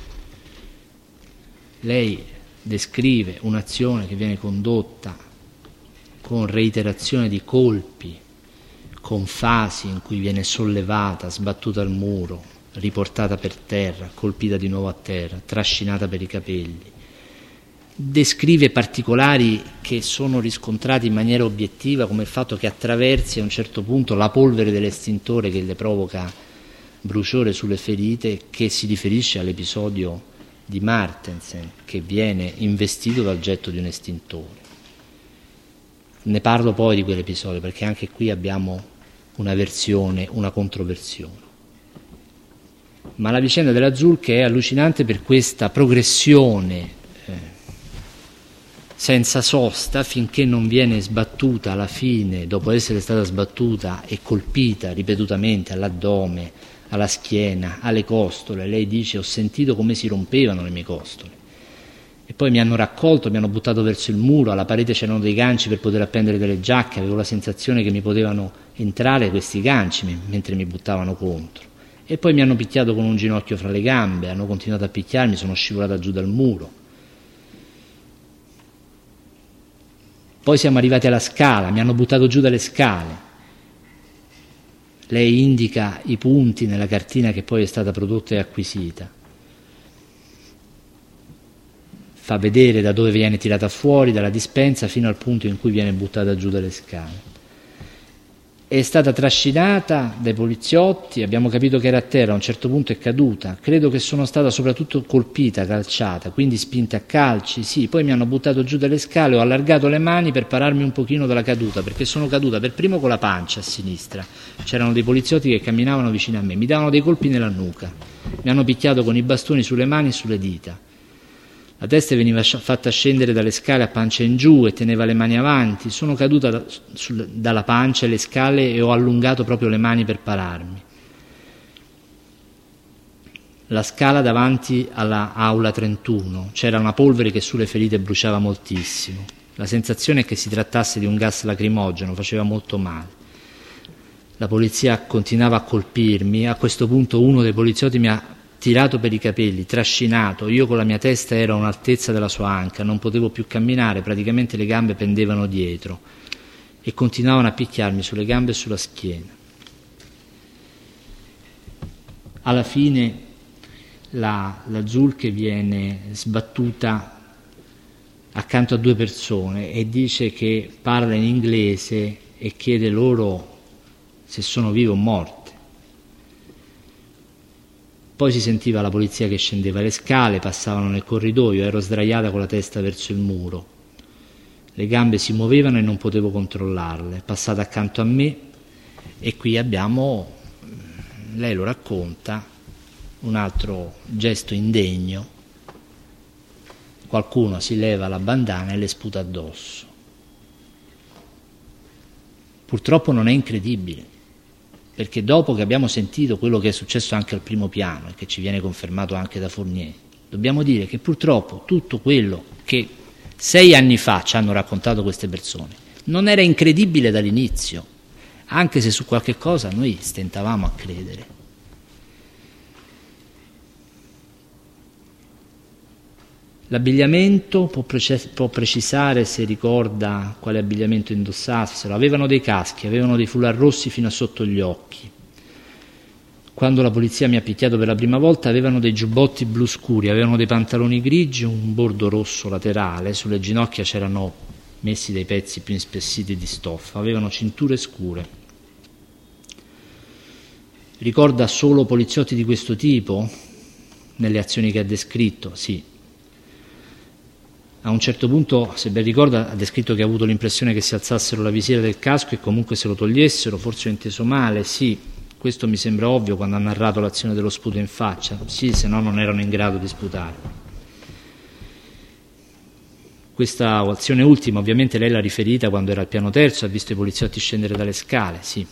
Lei descrive un'azione che viene condotta con reiterazione di colpi, con fasi in cui viene sollevata, sbattuta al muro, riportata per terra, colpita di nuovo a terra, trascinata per i capelli. Descrive particolari che sono riscontrati in maniera obiettiva, come il fatto che attraversi a un certo punto la polvere dell'estintore che le provoca bruciore sulle ferite, che si riferisce all'episodio di Martensen, che viene investito dal getto di un estintore. Ne parlo poi di quell'episodio, perché anche qui abbiamo una versione, una controversione. Ma la vicenda della Zulke è allucinante per questa progressione senza sosta, finché non viene sbattuta alla fine, dopo essere stata sbattuta e colpita ripetutamente all'addome, alla schiena, alle costole. Lei dice: ho sentito come si rompevano le mie costole. E poi mi hanno raccolto, mi hanno buttato verso il muro, alla parete c'erano dei ganci per poter appendere delle giacche, avevo la sensazione che mi potevano entrare questi ganci mentre mi buttavano contro. E poi mi hanno picchiato con un ginocchio fra le gambe, hanno continuato a picchiarmi, sono scivolata giù dal muro. Poi siamo arrivati alla scala, mi hanno buttato giù dalle scale. Lei indica i punti nella cartina che poi è stata prodotta e acquisita. Fa vedere da dove viene tirata fuori, dalla dispensa, fino al punto in cui viene buttata giù dalle scale. È stata trascinata dai poliziotti, abbiamo capito che era a terra, a un certo punto è caduta. Credo che sono stata soprattutto colpita, calciata, quindi spinta a calci, sì. Poi mi hanno buttato giù dalle scale, ho allargato le mani per pararmi un pochino dalla caduta, perché sono caduta per primo con la pancia a sinistra. C'erano dei poliziotti che camminavano vicino a me, mi davano dei colpi nella nuca, mi hanno picchiato con i bastoni sulle mani e sulle dita. La testa veniva fatta scendere dalle scale a pancia in giù e teneva le mani avanti. Sono caduta dalla pancia e le scale e ho allungato proprio le mani per pararmi. La scala davanti alla aula 31, c'era una polvere che sulle ferite bruciava moltissimo. La sensazione è che si trattasse di un gas lacrimogeno, faceva molto male. La polizia continuava a colpirmi, a questo punto uno dei poliziotti mi ha tirato per i capelli, trascinato, io con la mia testa ero a un'altezza della sua anca, non potevo più camminare, praticamente le gambe pendevano dietro e continuavano a picchiarmi sulle gambe e sulla schiena. Alla fine la Zulke viene sbattuta accanto a due persone e dice che parla in inglese e chiede loro se sono vive o morte. Poi si sentiva la polizia che scendeva le scale, passavano nel corridoio, ero sdraiata con la testa verso il muro. Le gambe si muovevano e non potevo controllarle. È passata accanto a me e qui abbiamo, lei lo racconta, un altro gesto indegno. Qualcuno si leva la bandana e le sputa addosso. Purtroppo non è incredibile, perché dopo che abbiamo sentito quello che è successo anche al primo piano e che ci viene confermato anche da Fournier, dobbiamo dire che purtroppo tutto quello che 6 anni fa ci hanno raccontato queste persone non era incredibile dall'inizio, anche se su qualche cosa noi stentavamo a credere. L'abbigliamento può precisare se ricorda quale abbigliamento indossassero. Avevano dei caschi, avevano dei foulard rossi fino a sotto gli occhi. Quando la polizia mi ha picchiato per la prima volta avevano dei giubbotti blu scuri, avevano dei pantaloni grigi, un bordo rosso laterale, sulle ginocchia c'erano messi dei pezzi più inspessiti di stoffa, avevano cinture scure. Ricorda solo poliziotti di questo tipo nelle azioni che ha descritto? Sì. A un certo punto, se ben ricorda, ha descritto che ha avuto l'impressione che si alzassero la visiera del casco e comunque se lo togliessero, forse ho inteso male, sì, questo mi sembra ovvio quando ha narrato l'azione dello sputo in faccia, sì, se no non erano in grado di sputare. Questa azione ultima ovviamente lei l'ha riferita quando era al piano terzo, ha visto i poliziotti scendere dalle scale, sì.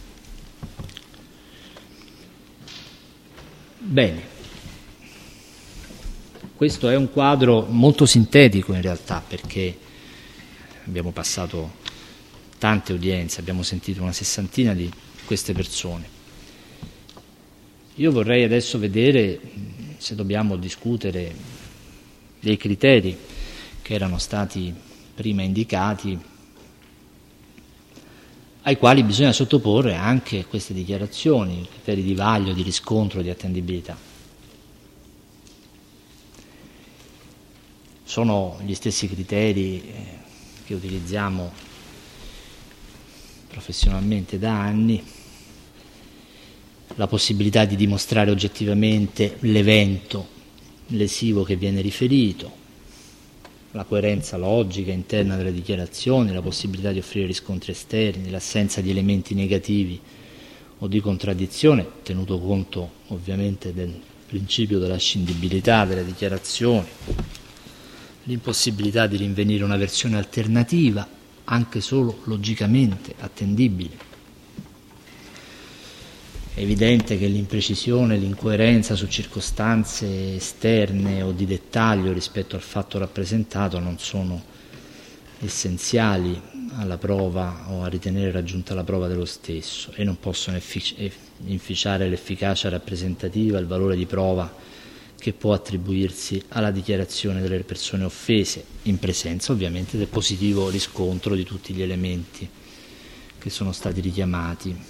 Bene. Questo è un quadro molto sintetico in realtà, perché abbiamo passato tante udienze, abbiamo sentito una 60ina di queste persone. Io vorrei adesso vedere se dobbiamo discutere dei criteri che erano stati prima indicati, ai quali bisogna sottoporre anche queste dichiarazioni, criteri di vaglio, di riscontro, di attendibilità. Sono gli stessi criteri che utilizziamo professionalmente da anni, la possibilità di dimostrare oggettivamente l'evento lesivo che viene riferito, la coerenza logica interna delle dichiarazioni, la possibilità di offrire riscontri esterni, l'assenza di elementi negativi o di contraddizione, tenuto conto ovviamente del principio della scindibilità delle dichiarazioni, l'impossibilità di rinvenire una versione alternativa, anche solo logicamente attendibile. È evidente che l'imprecisione, l'incoerenza su circostanze esterne o di dettaglio rispetto al fatto rappresentato non sono essenziali alla prova o a ritenere raggiunta la prova dello stesso e non possono inficiare l'efficacia rappresentativa, il valore di prova che può attribuirsi alla dichiarazione delle persone offese, in presenza ovviamente del positivo riscontro di tutti gli elementi che sono stati richiamati.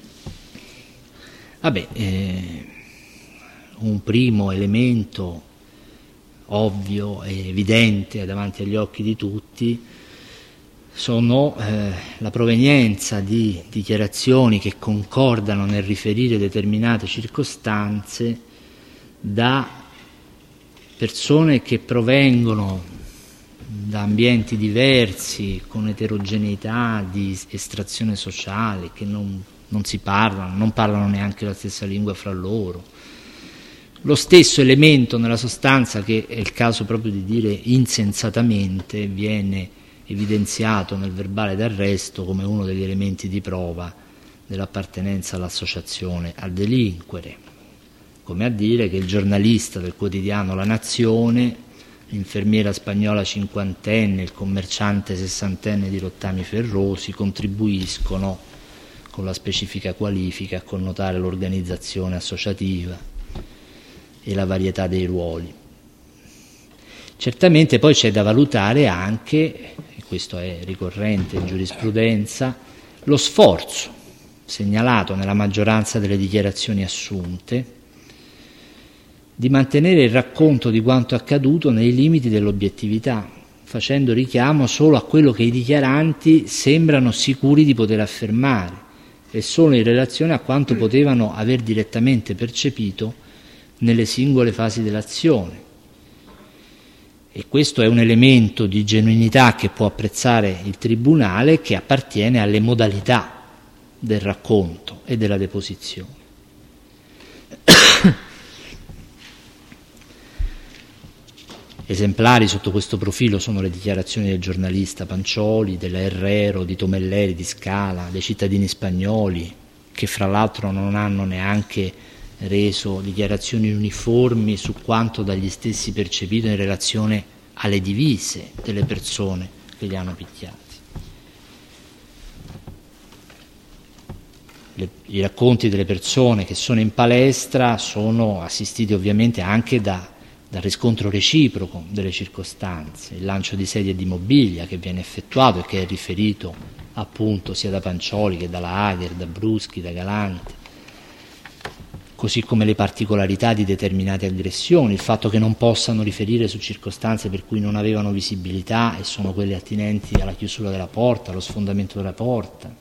Un primo elemento ovvio e evidente davanti agli occhi di tutti sono la provenienza di dichiarazioni che concordano nel riferire determinate circostanze da persone che provengono da ambienti diversi, con eterogeneità di estrazione sociale, che non si parlano, non parlano neanche la stessa lingua fra loro. Lo stesso elemento nella sostanza, che è il caso proprio di dire insensatamente, viene evidenziato nel verbale d'arresto come uno degli elementi di prova dell'appartenenza all'associazione a delinquere, come a dire che il giornalista del quotidiano La Nazione, l'infermiera spagnola cinquantenne, il commerciante sessantenne di rottami ferrosi contribuiscono con la specifica qualifica a connotare l'organizzazione associativa e la varietà dei ruoli. Certamente poi c'è da valutare anche, e questo è ricorrente in giurisprudenza, lo sforzo segnalato nella maggioranza delle dichiarazioni assunte di mantenere il racconto di quanto accaduto nei limiti dell'obiettività, facendo richiamo solo a quello che i dichiaranti sembrano sicuri di poter affermare e solo in relazione a quanto potevano aver direttamente percepito nelle singole fasi dell'azione. E questo è un elemento di genuinità che può apprezzare il Tribunale, che appartiene alle modalità del racconto e della deposizione. Esemplari sotto questo profilo sono le dichiarazioni del giornalista Pancioli, della Herrero, di Tomelleri, di Scala, dei cittadini spagnoli, che fra l'altro non hanno neanche reso dichiarazioni uniformi su quanto dagli stessi percepito in relazione alle divise delle persone che li hanno picchiati. I racconti delle persone che sono in palestra sono assistiti ovviamente anche dal riscontro reciproco delle circostanze, il lancio di sedie e di mobilia che viene effettuato e che è riferito appunto sia da Pancioli che dalla Hager, da Bruschi, da Galanti, così come le particolarità di determinate aggressioni, il fatto che non possano riferire su circostanze per cui non avevano visibilità e sono quelle attinenti alla chiusura della porta, allo sfondamento della porta.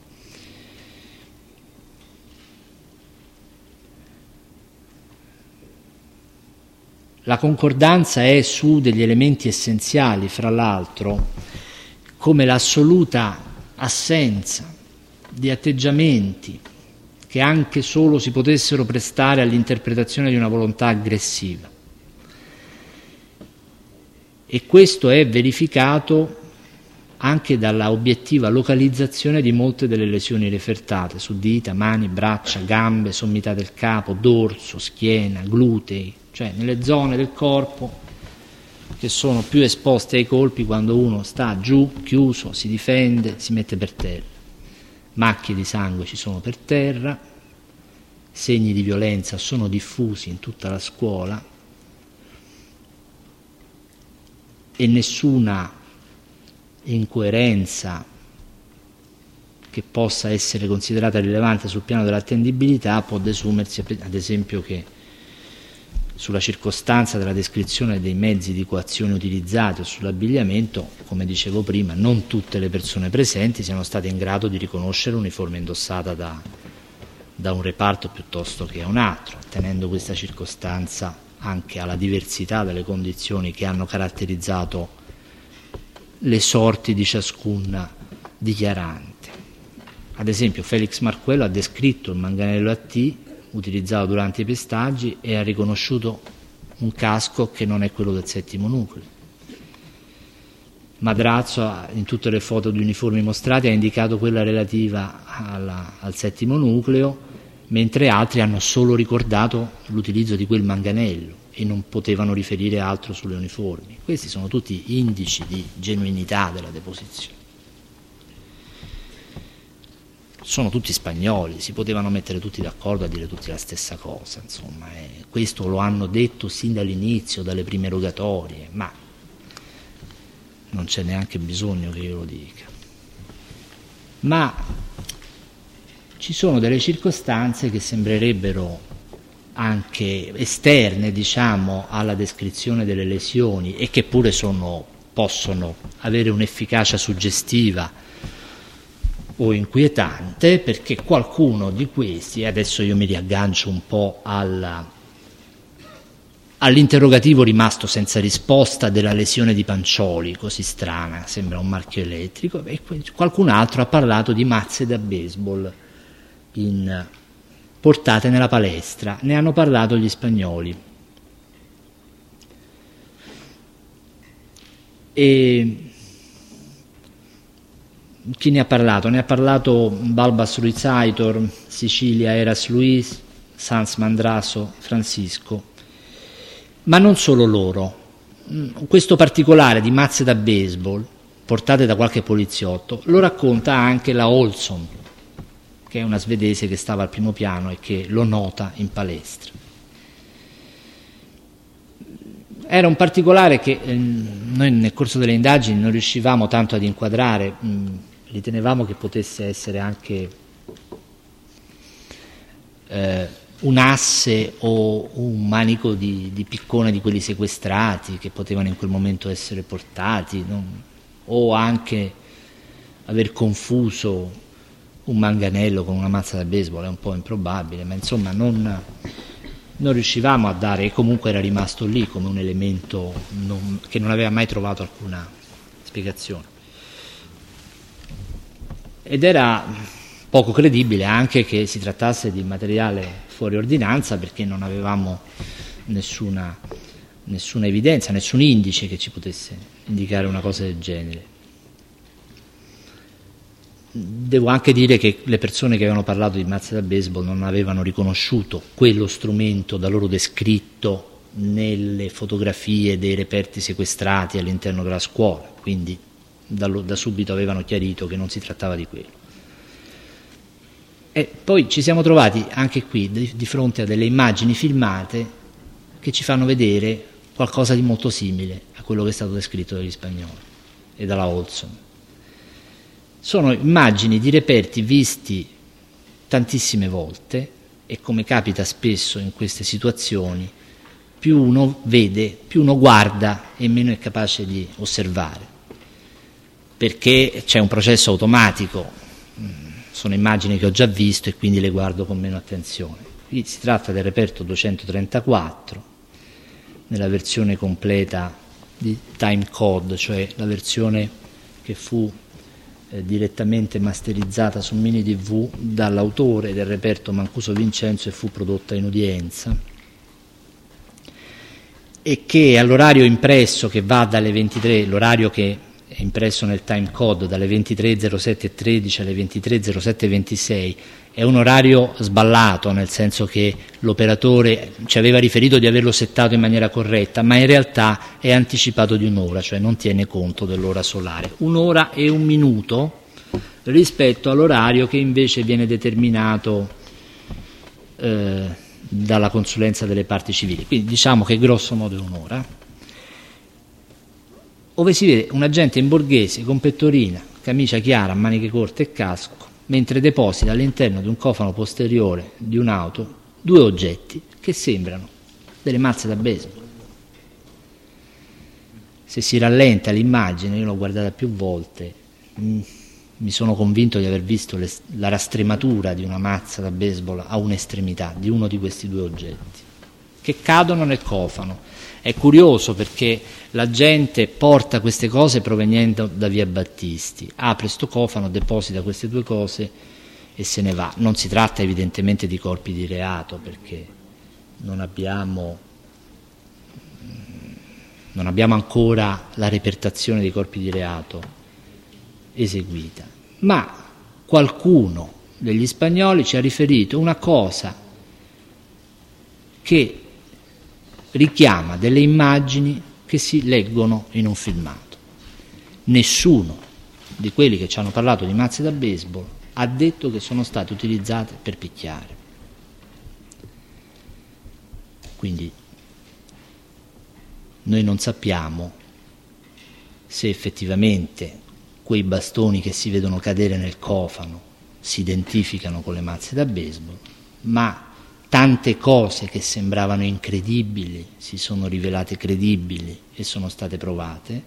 La concordanza è su degli elementi essenziali, fra l'altro, come l'assoluta assenza di atteggiamenti che anche solo si potessero prestare all'interpretazione di una volontà aggressiva. E questo è verificato anche dalla obiettiva localizzazione di molte delle lesioni refertate su dita, mani, braccia, gambe, sommità del capo, dorso, schiena, glutei, cioè nelle zone del corpo che sono più esposte ai colpi quando uno sta giù, chiuso, si difende, si mette per terra. Macchie di sangue ci sono per terra, segni di violenza sono diffusi in tutta la scuola e nessuna incoerenza che possa essere considerata rilevante sul piano dell'attendibilità può desumersi, ad esempio, che sulla circostanza della descrizione dei mezzi di coazione utilizzati o sull'abbigliamento, come dicevo prima, non tutte le persone presenti siano state in grado di riconoscere l'uniforme indossata da un reparto piuttosto che a un altro, tenendo questa circostanza anche alla diversità delle condizioni che hanno caratterizzato le sorti di ciascun dichiarante. Ad esempio Felix Marcuello ha descritto il manganello AT utilizzato durante i pestaggi e ha riconosciuto un casco che non è quello del settimo nucleo. Madrazzo, in tutte le foto di uniformi mostrate, ha indicato quella relativa al settimo nucleo, mentre altri hanno solo ricordato l'utilizzo di quel manganello e non potevano riferire altro sulle uniformi. Questi sono tutti indici di genuinità della deposizione. Sono tutti spagnoli, si potevano mettere tutti d'accordo a dire tutti la stessa cosa, insomma, questo lo hanno detto sin dall'inizio, dalle prime rogatorie, ma non c'è neanche bisogno che io lo dica. Ma ci sono delle circostanze che sembrerebbero anche esterne, diciamo, alla descrizione delle lesioni e che pure possono avere un'efficacia suggestiva o inquietante, perché qualcuno di questi, adesso io mi riaggancio un po' all'interrogativo rimasto senza risposta della lesione di Pancioli, così strana, sembra un marchio elettrico, e qualcun altro ha parlato di mazze da baseball portate nella palestra, ne hanno parlato gli spagnoli. E chi ne ha parlato? Ne ha parlato Balbas Ruizaitor, Sicilia Eras Luis, Sanz Mandraso, Francisco, ma non solo loro. Questo particolare di mazze da baseball portate da qualche poliziotto lo racconta anche la Olsson, che è una svedese che stava al primo piano e che lo nota in palestra. Era un particolare che noi nel corso delle indagini non riuscivamo tanto ad inquadrare, ritenevamo che potesse essere anche un asse o un manico di piccone di quelli sequestrati che potevano in quel momento essere portati, o anche aver confuso un manganello con una mazza da baseball, è un po' improbabile, ma insomma non riuscivamo a dare, e comunque era rimasto lì come un elemento che non aveva mai trovato alcuna spiegazione. Ed era poco credibile anche che si trattasse di materiale fuori ordinanza, perché non avevamo nessuna evidenza, nessun indice che ci potesse indicare una cosa del genere. Devo anche dire che le persone che avevano parlato di mazze da baseball non avevano riconosciuto quello strumento da loro descritto nelle fotografie dei reperti sequestrati all'interno della scuola, quindi da subito avevano chiarito che non si trattava di quello. E poi ci siamo trovati anche qui di fronte a delle immagini filmate che ci fanno vedere qualcosa di molto simile a quello che è stato descritto dagli spagnoli e dalla Olsson. Sono immagini di reperti visti tantissime volte e, come capita spesso in queste situazioni, più uno vede, più uno guarda e meno è capace di osservare, perché c'è un processo automatico, sono immagini che ho già visto e quindi le guardo con meno attenzione. Qui si tratta del reperto 234, nella versione completa di time code, cioè la versione che fu direttamente masterizzata su Mini DV dall'autore del reperto Mancuso Vincenzo e fu prodotta in udienza, e che all'orario impresso che va dalle 23, l'orario che è impresso nel time code dalle 23:07:13 alle 23:07:26 è un orario sballato, nel senso che l'operatore ci aveva riferito di averlo settato in maniera corretta, ma in realtà è anticipato di un'ora, cioè non tiene conto dell'ora solare, 1 ora e 1 minuto rispetto all'orario che invece viene determinato dalla consulenza delle parti civili, quindi diciamo che grosso modo è 1 ora, ove si vede un agente in borghese con pettorina, camicia chiara, maniche corte e casco, mentre deposita all'interno di un cofano posteriore di un'auto 2 oggetti che sembrano delle mazze da baseball. Se si rallenta l'immagine, io l'ho guardata più volte, mi sono convinto di aver visto la rastrematura di una mazza da baseball a un'estremità di uno di questi 2 oggetti che cadono nel cofano. È curioso perché la gente porta queste cose provenendo da via Battisti, apre sto cofano, deposita queste 2 cose e se ne va. Non si tratta evidentemente di corpi di reato, perché non abbiamo ancora la repertazione dei corpi di reato eseguita, ma qualcuno degli spagnoli ci ha riferito una cosa che richiama delle immagini che si leggono in un filmato. Nessuno di quelli che ci hanno parlato di mazze da baseball ha detto che sono state utilizzate per picchiare. Quindi noi non sappiamo se effettivamente quei bastoni che si vedono cadere nel cofano si identificano con le mazze da baseball, ma tante cose che sembravano incredibili si sono rivelate credibili e sono state provate,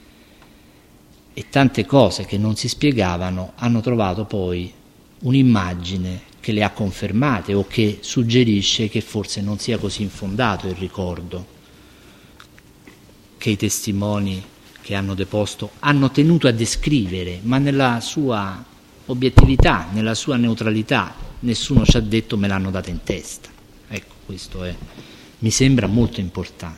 e tante cose che non si spiegavano hanno trovato poi un'immagine che le ha confermate o che suggerisce che forse non sia così infondato il ricordo che i testimoni che hanno deposto hanno tenuto a descrivere, ma nella sua obiettività, nella sua neutralità. Nessuno ci ha detto me l'hanno data in testa. Ecco, questo mi sembra molto importante.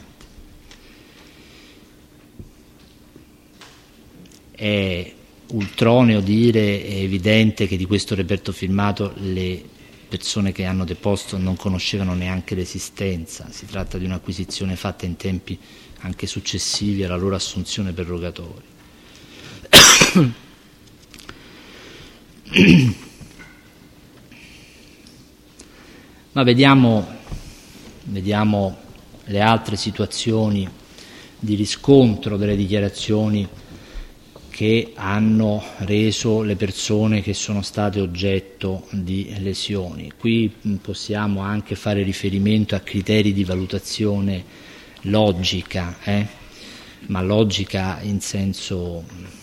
È ultroneo dire, è evidente che di questo reperto filmato le persone che hanno deposto non conoscevano neanche l'esistenza. Si tratta di un'acquisizione fatta in tempi anche successivi alla loro assunzione per rogatori. Ma vediamo le altre situazioni di riscontro delle dichiarazioni che hanno reso le persone che sono state oggetto di lesioni. Qui possiamo anche fare riferimento a criteri di valutazione logica, ma logica in senso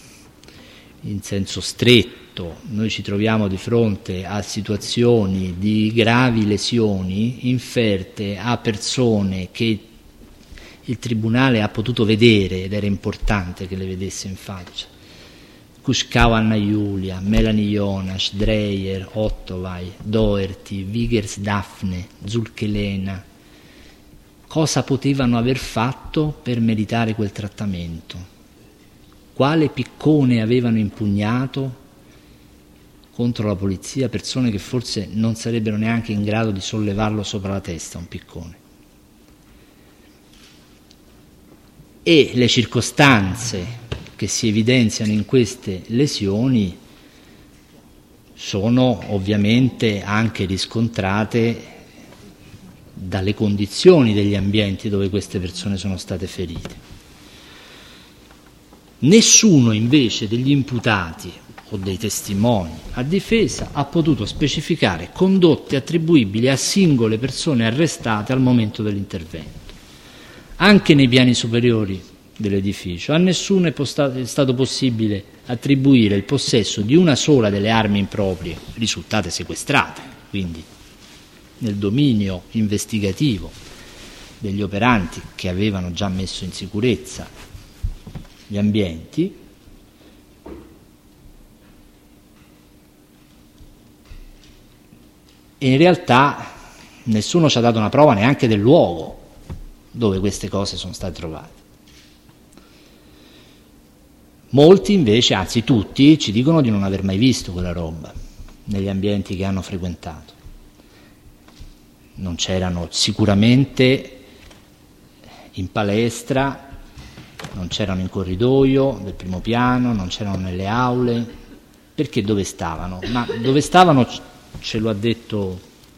stretto. Noi ci troviamo di fronte a situazioni di gravi lesioni inferte a persone che il tribunale ha potuto vedere, ed era importante che le vedesse in faccia: Kushkawa Anna Julia, Melanie Jonas, Dreyer, Ottovai, Doherty, Vigers Daphne, Zulkelena. Cosa potevano aver fatto per meritare quel trattamento? Quale piccone avevano impugnato contro la polizia? Persone che forse non sarebbero neanche in grado di sollevarlo sopra la testa, un piccone. E le circostanze che si evidenziano in queste lesioni sono ovviamente anche riscontrate dalle condizioni degli ambienti dove queste persone sono state ferite. Nessuno invece degli imputati o dei testimoni a difesa ha potuto specificare condotte attribuibili a singole persone arrestate al momento dell'intervento. Anche nei piani superiori dell'edificio a nessuno è stato possibile attribuire il possesso di una sola delle armi improprie risultate sequestrate, quindi nel dominio investigativo degli operanti che avevano già messo in sicurezza gli ambienti. E in realtà nessuno ci ha dato una prova neanche del luogo dove queste cose sono state trovate. Molti invece, anzi tutti, ci dicono di non aver mai visto quella roba negli ambienti che hanno frequentato. Non c'erano sicuramente in palestra, non c'erano in corridoio del primo piano, non c'erano nelle aule. Perché dove stavano? Ma dove stavano ce lo ha detto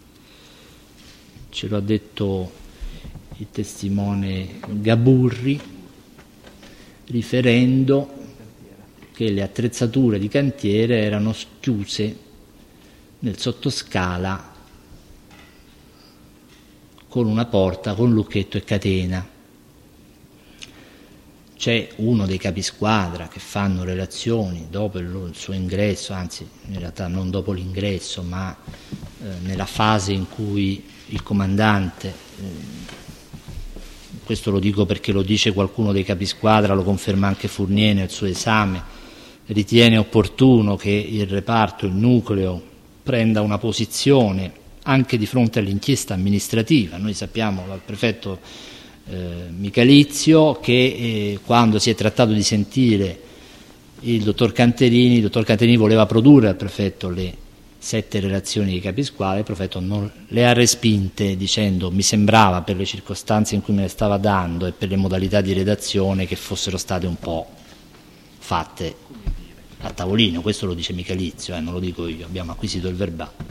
il testimone Gaburri, riferendo che le attrezzature di cantiere erano chiuse nel sottoscala con una porta con lucchetto e catena. C'è uno dei capisquadra che fanno relazioni dopo il suo ingresso, anzi in realtà non dopo l'ingresso, ma nella fase in cui il comandante, questo lo dico perché lo dice qualcuno dei capisquadra, lo conferma anche Fournier nel suo esame, ritiene opportuno che il reparto, il nucleo, prenda una posizione anche di fronte all'inchiesta amministrativa. Noi sappiamo dal prefetto Michalizio che quando si è trattato di sentire il dottor Canterini voleva produrre al prefetto le 7 relazioni di capisquadra, il prefetto non le ha respinte dicendo: mi sembrava, per le circostanze in cui me le stava dando e per le modalità di redazione, che fossero state un po' fatte a tavolino. Questo lo dice Michalizio, non lo dico io, abbiamo acquisito il verbale.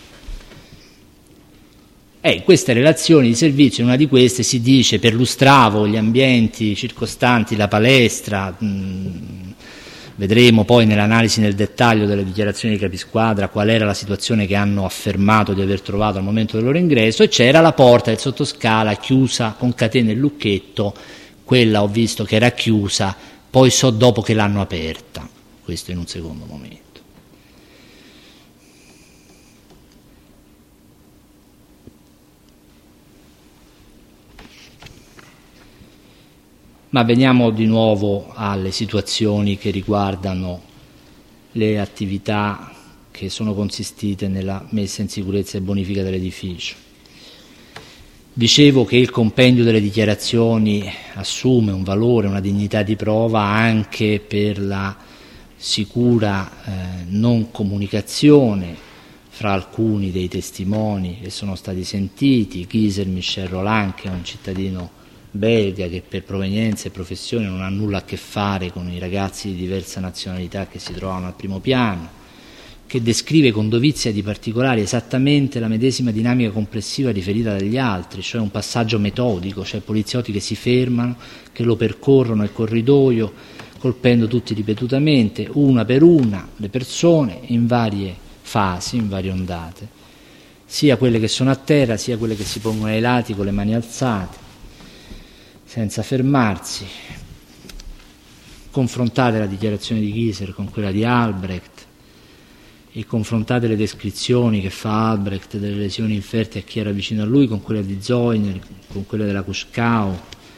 In queste relazioni di servizio, in una di queste si dice: perlustravo gli ambienti circostanti la palestra, vedremo poi nell'analisi nel dettaglio delle dichiarazioni di capisquadra qual era la situazione che hanno affermato di aver trovato al momento del loro ingresso, e c'era la porta del sottoscala chiusa con catene e lucchetto. Quella ho visto che era chiusa, poi so dopo che l'hanno aperta, questo in un secondo momento. Ma veniamo di nuovo alle situazioni che riguardano le attività che sono consistite nella messa in sicurezza e bonifica dell'edificio. Dicevo che il compendio delle dichiarazioni assume un valore, una dignità di prova anche per la sicura non comunicazione fra alcuni dei testimoni che sono stati sentiti. Ghiser Michel Roland, che è un cittadino belga che per provenienza e professione non ha nulla a che fare con i ragazzi di diversa nazionalità che si trovano al primo piano, che descrive con dovizia di particolari esattamente la medesima dinamica complessiva riferita dagli altri, cioè un passaggio metodico, cioè poliziotti che si fermano, che lo percorrono il corridoio, colpendo tutti ripetutamente, una per una, le persone in varie fasi, in varie ondate, sia quelle che sono a terra, sia quelle che si pongono ai lati con le mani alzate, senza fermarsi. Confrontate la dichiarazione di Ghiser con quella di Albrecht e confrontate le descrizioni che fa Albrecht delle lesioni inferte a chi era vicino a lui con quella di Zoiner, con quella della Kuschkau.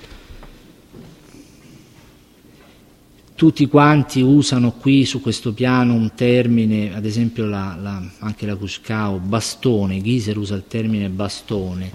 Tutti quanti usano qui su questo piano un termine, ad esempio anche la Kuschkau, bastone. Ghiser usa il termine bastone.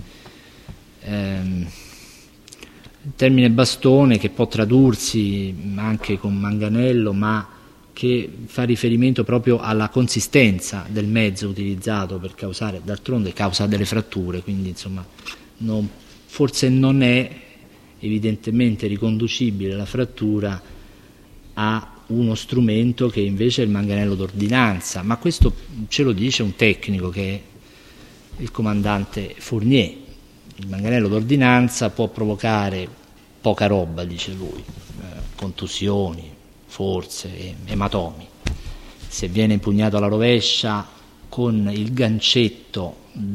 Il termine bastone, che può tradursi anche con manganello, ma che fa riferimento proprio alla consistenza del mezzo utilizzato per causare, d'altronde causa delle fratture, quindi insomma forse non è evidentemente riconducibile la frattura a uno strumento che invece è il manganello d'ordinanza, ma questo ce lo dice un tecnico che è il comandante Fournier. Il manganello d'ordinanza può provocare poca roba, dice lui, contusioni, forse, ematomi. Se viene impugnato alla rovescia, con il gancetto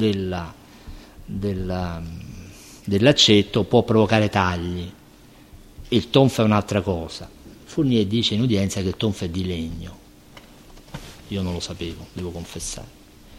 dell'accetto può provocare tagli. Il tonfo è un'altra cosa. Fournier dice in udienza che il tonfo è di legno. Io non lo sapevo, devo confessare.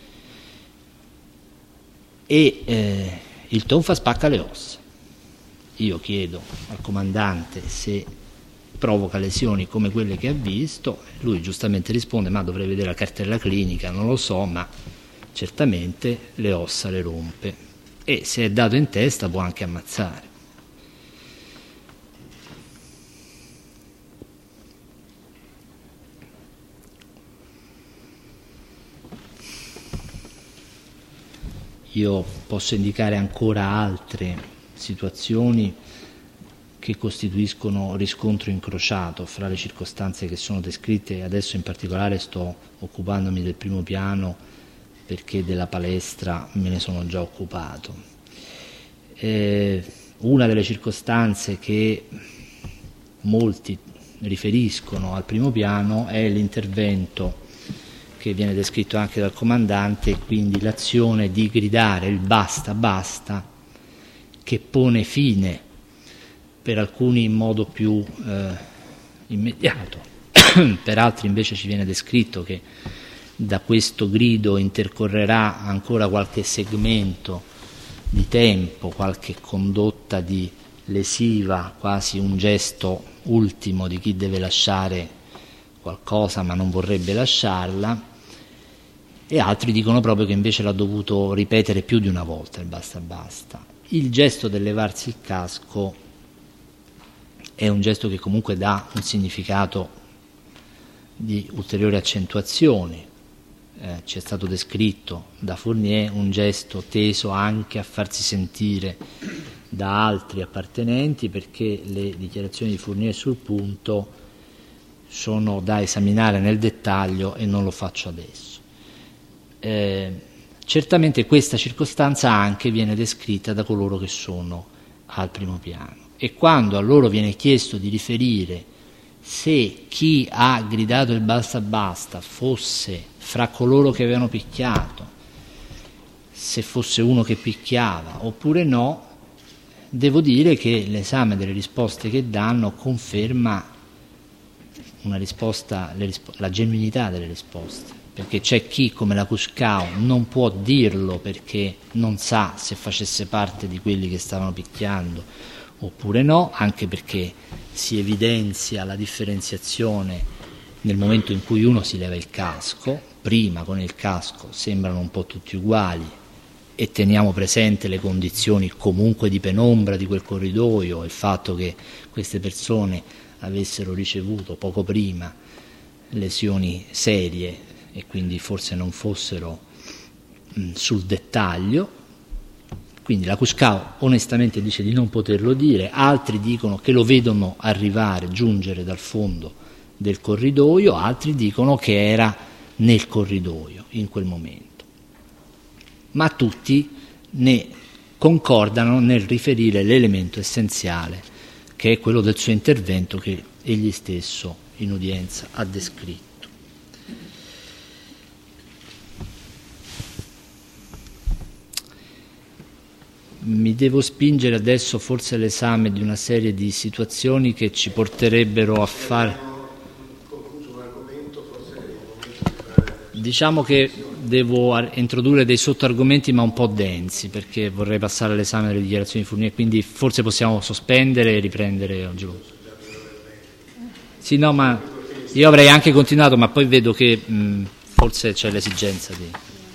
E il tonfa spacca le ossa. Io chiedo al comandante se provoca lesioni come quelle che ha visto, lui giustamente risponde: ma dovrei vedere la cartella clinica, non lo so, ma certamente le ossa le rompe, e se è dato in testa può anche ammazzare. Io posso indicare ancora altre situazioni che costituiscono riscontro incrociato fra le circostanze che sono descritte. Adesso in particolare sto occupandomi del primo piano perché della palestra me ne sono già occupato. Una delle circostanze che molti riferiscono al primo piano è l'intervento che viene descritto anche dal comandante, quindi l'azione di gridare il basta, basta, che pone fine per alcuni in modo più immediato, per altri invece ci viene descritto che da questo grido intercorrerà ancora qualche segmento di tempo, qualche condotta di lesiva, quasi un gesto ultimo di chi deve lasciare qualcosa ma non vorrebbe lasciarla, e altri dicono proprio che invece l'ha dovuto ripetere più di una volta il basta basta. Il gesto del levarsi il casco è un gesto che comunque dà un significato di ulteriore accentuazione, ci è stato descritto da Fournier, un gesto teso anche a farsi sentire da altri appartenenti, perché le dichiarazioni di Fournier sul punto sono da esaminare nel dettaglio e non lo faccio adesso. Certamente questa circostanza anche viene descritta da coloro che sono al primo piano, e quando a loro viene chiesto di riferire se chi ha gridato il basta basta fosse fra coloro che avevano picchiato, se fosse uno che picchiava oppure no, devo dire che l'esame delle risposte che danno conferma una risposta, la genuinità delle risposte, perché c'è chi, come la Cuscao, non può dirlo perché non sa se facesse parte di quelli che stavano picchiando oppure no, anche perché si evidenzia la differenziazione nel momento in cui uno si leva il casco. Prima con il casco sembrano un po' tutti uguali, e teniamo presente le condizioni comunque di penombra di quel corridoio, il fatto che queste persone avessero ricevuto poco prima lesioni serie e quindi forse non fossero sul dettaglio. Quindi la Cuscao onestamente dice di non poterlo dire, altri dicono che lo vedono arrivare, giungere dal fondo del corridoio, altri dicono che era nel corridoio in quel momento. Ma tutti ne concordano nel riferire l'elemento essenziale, che è quello del suo intervento che egli stesso in udienza ha descritto. Mi devo spingere adesso forse all'esame di una serie di situazioni che ci porterebbero a fare... Diciamo che devo introdurre dei sottoargomenti ma un po' densi, perché vorrei passare all'esame delle dichiarazioni di Fournier, quindi forse possiamo sospendere e riprendere oggi. Sì, no, ma io avrei anche continuato, ma poi vedo che forse c'è l'esigenza di...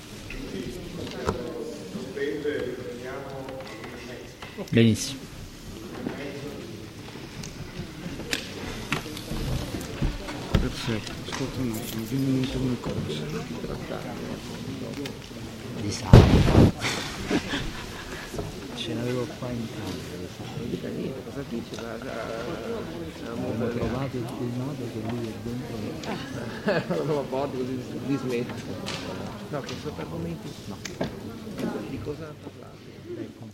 Benissimo. Perfetto, ascolta un attimo, dimmi un minuto una cosa. Di sale. Ce l'avevo qua in casa di sale. Non dica niente, cosa dice? Abbiamo trovato il filmato che lui è dentro. Non lo porti così di smettere. No, che sotto argomenti? No. Di cosa ha parlato?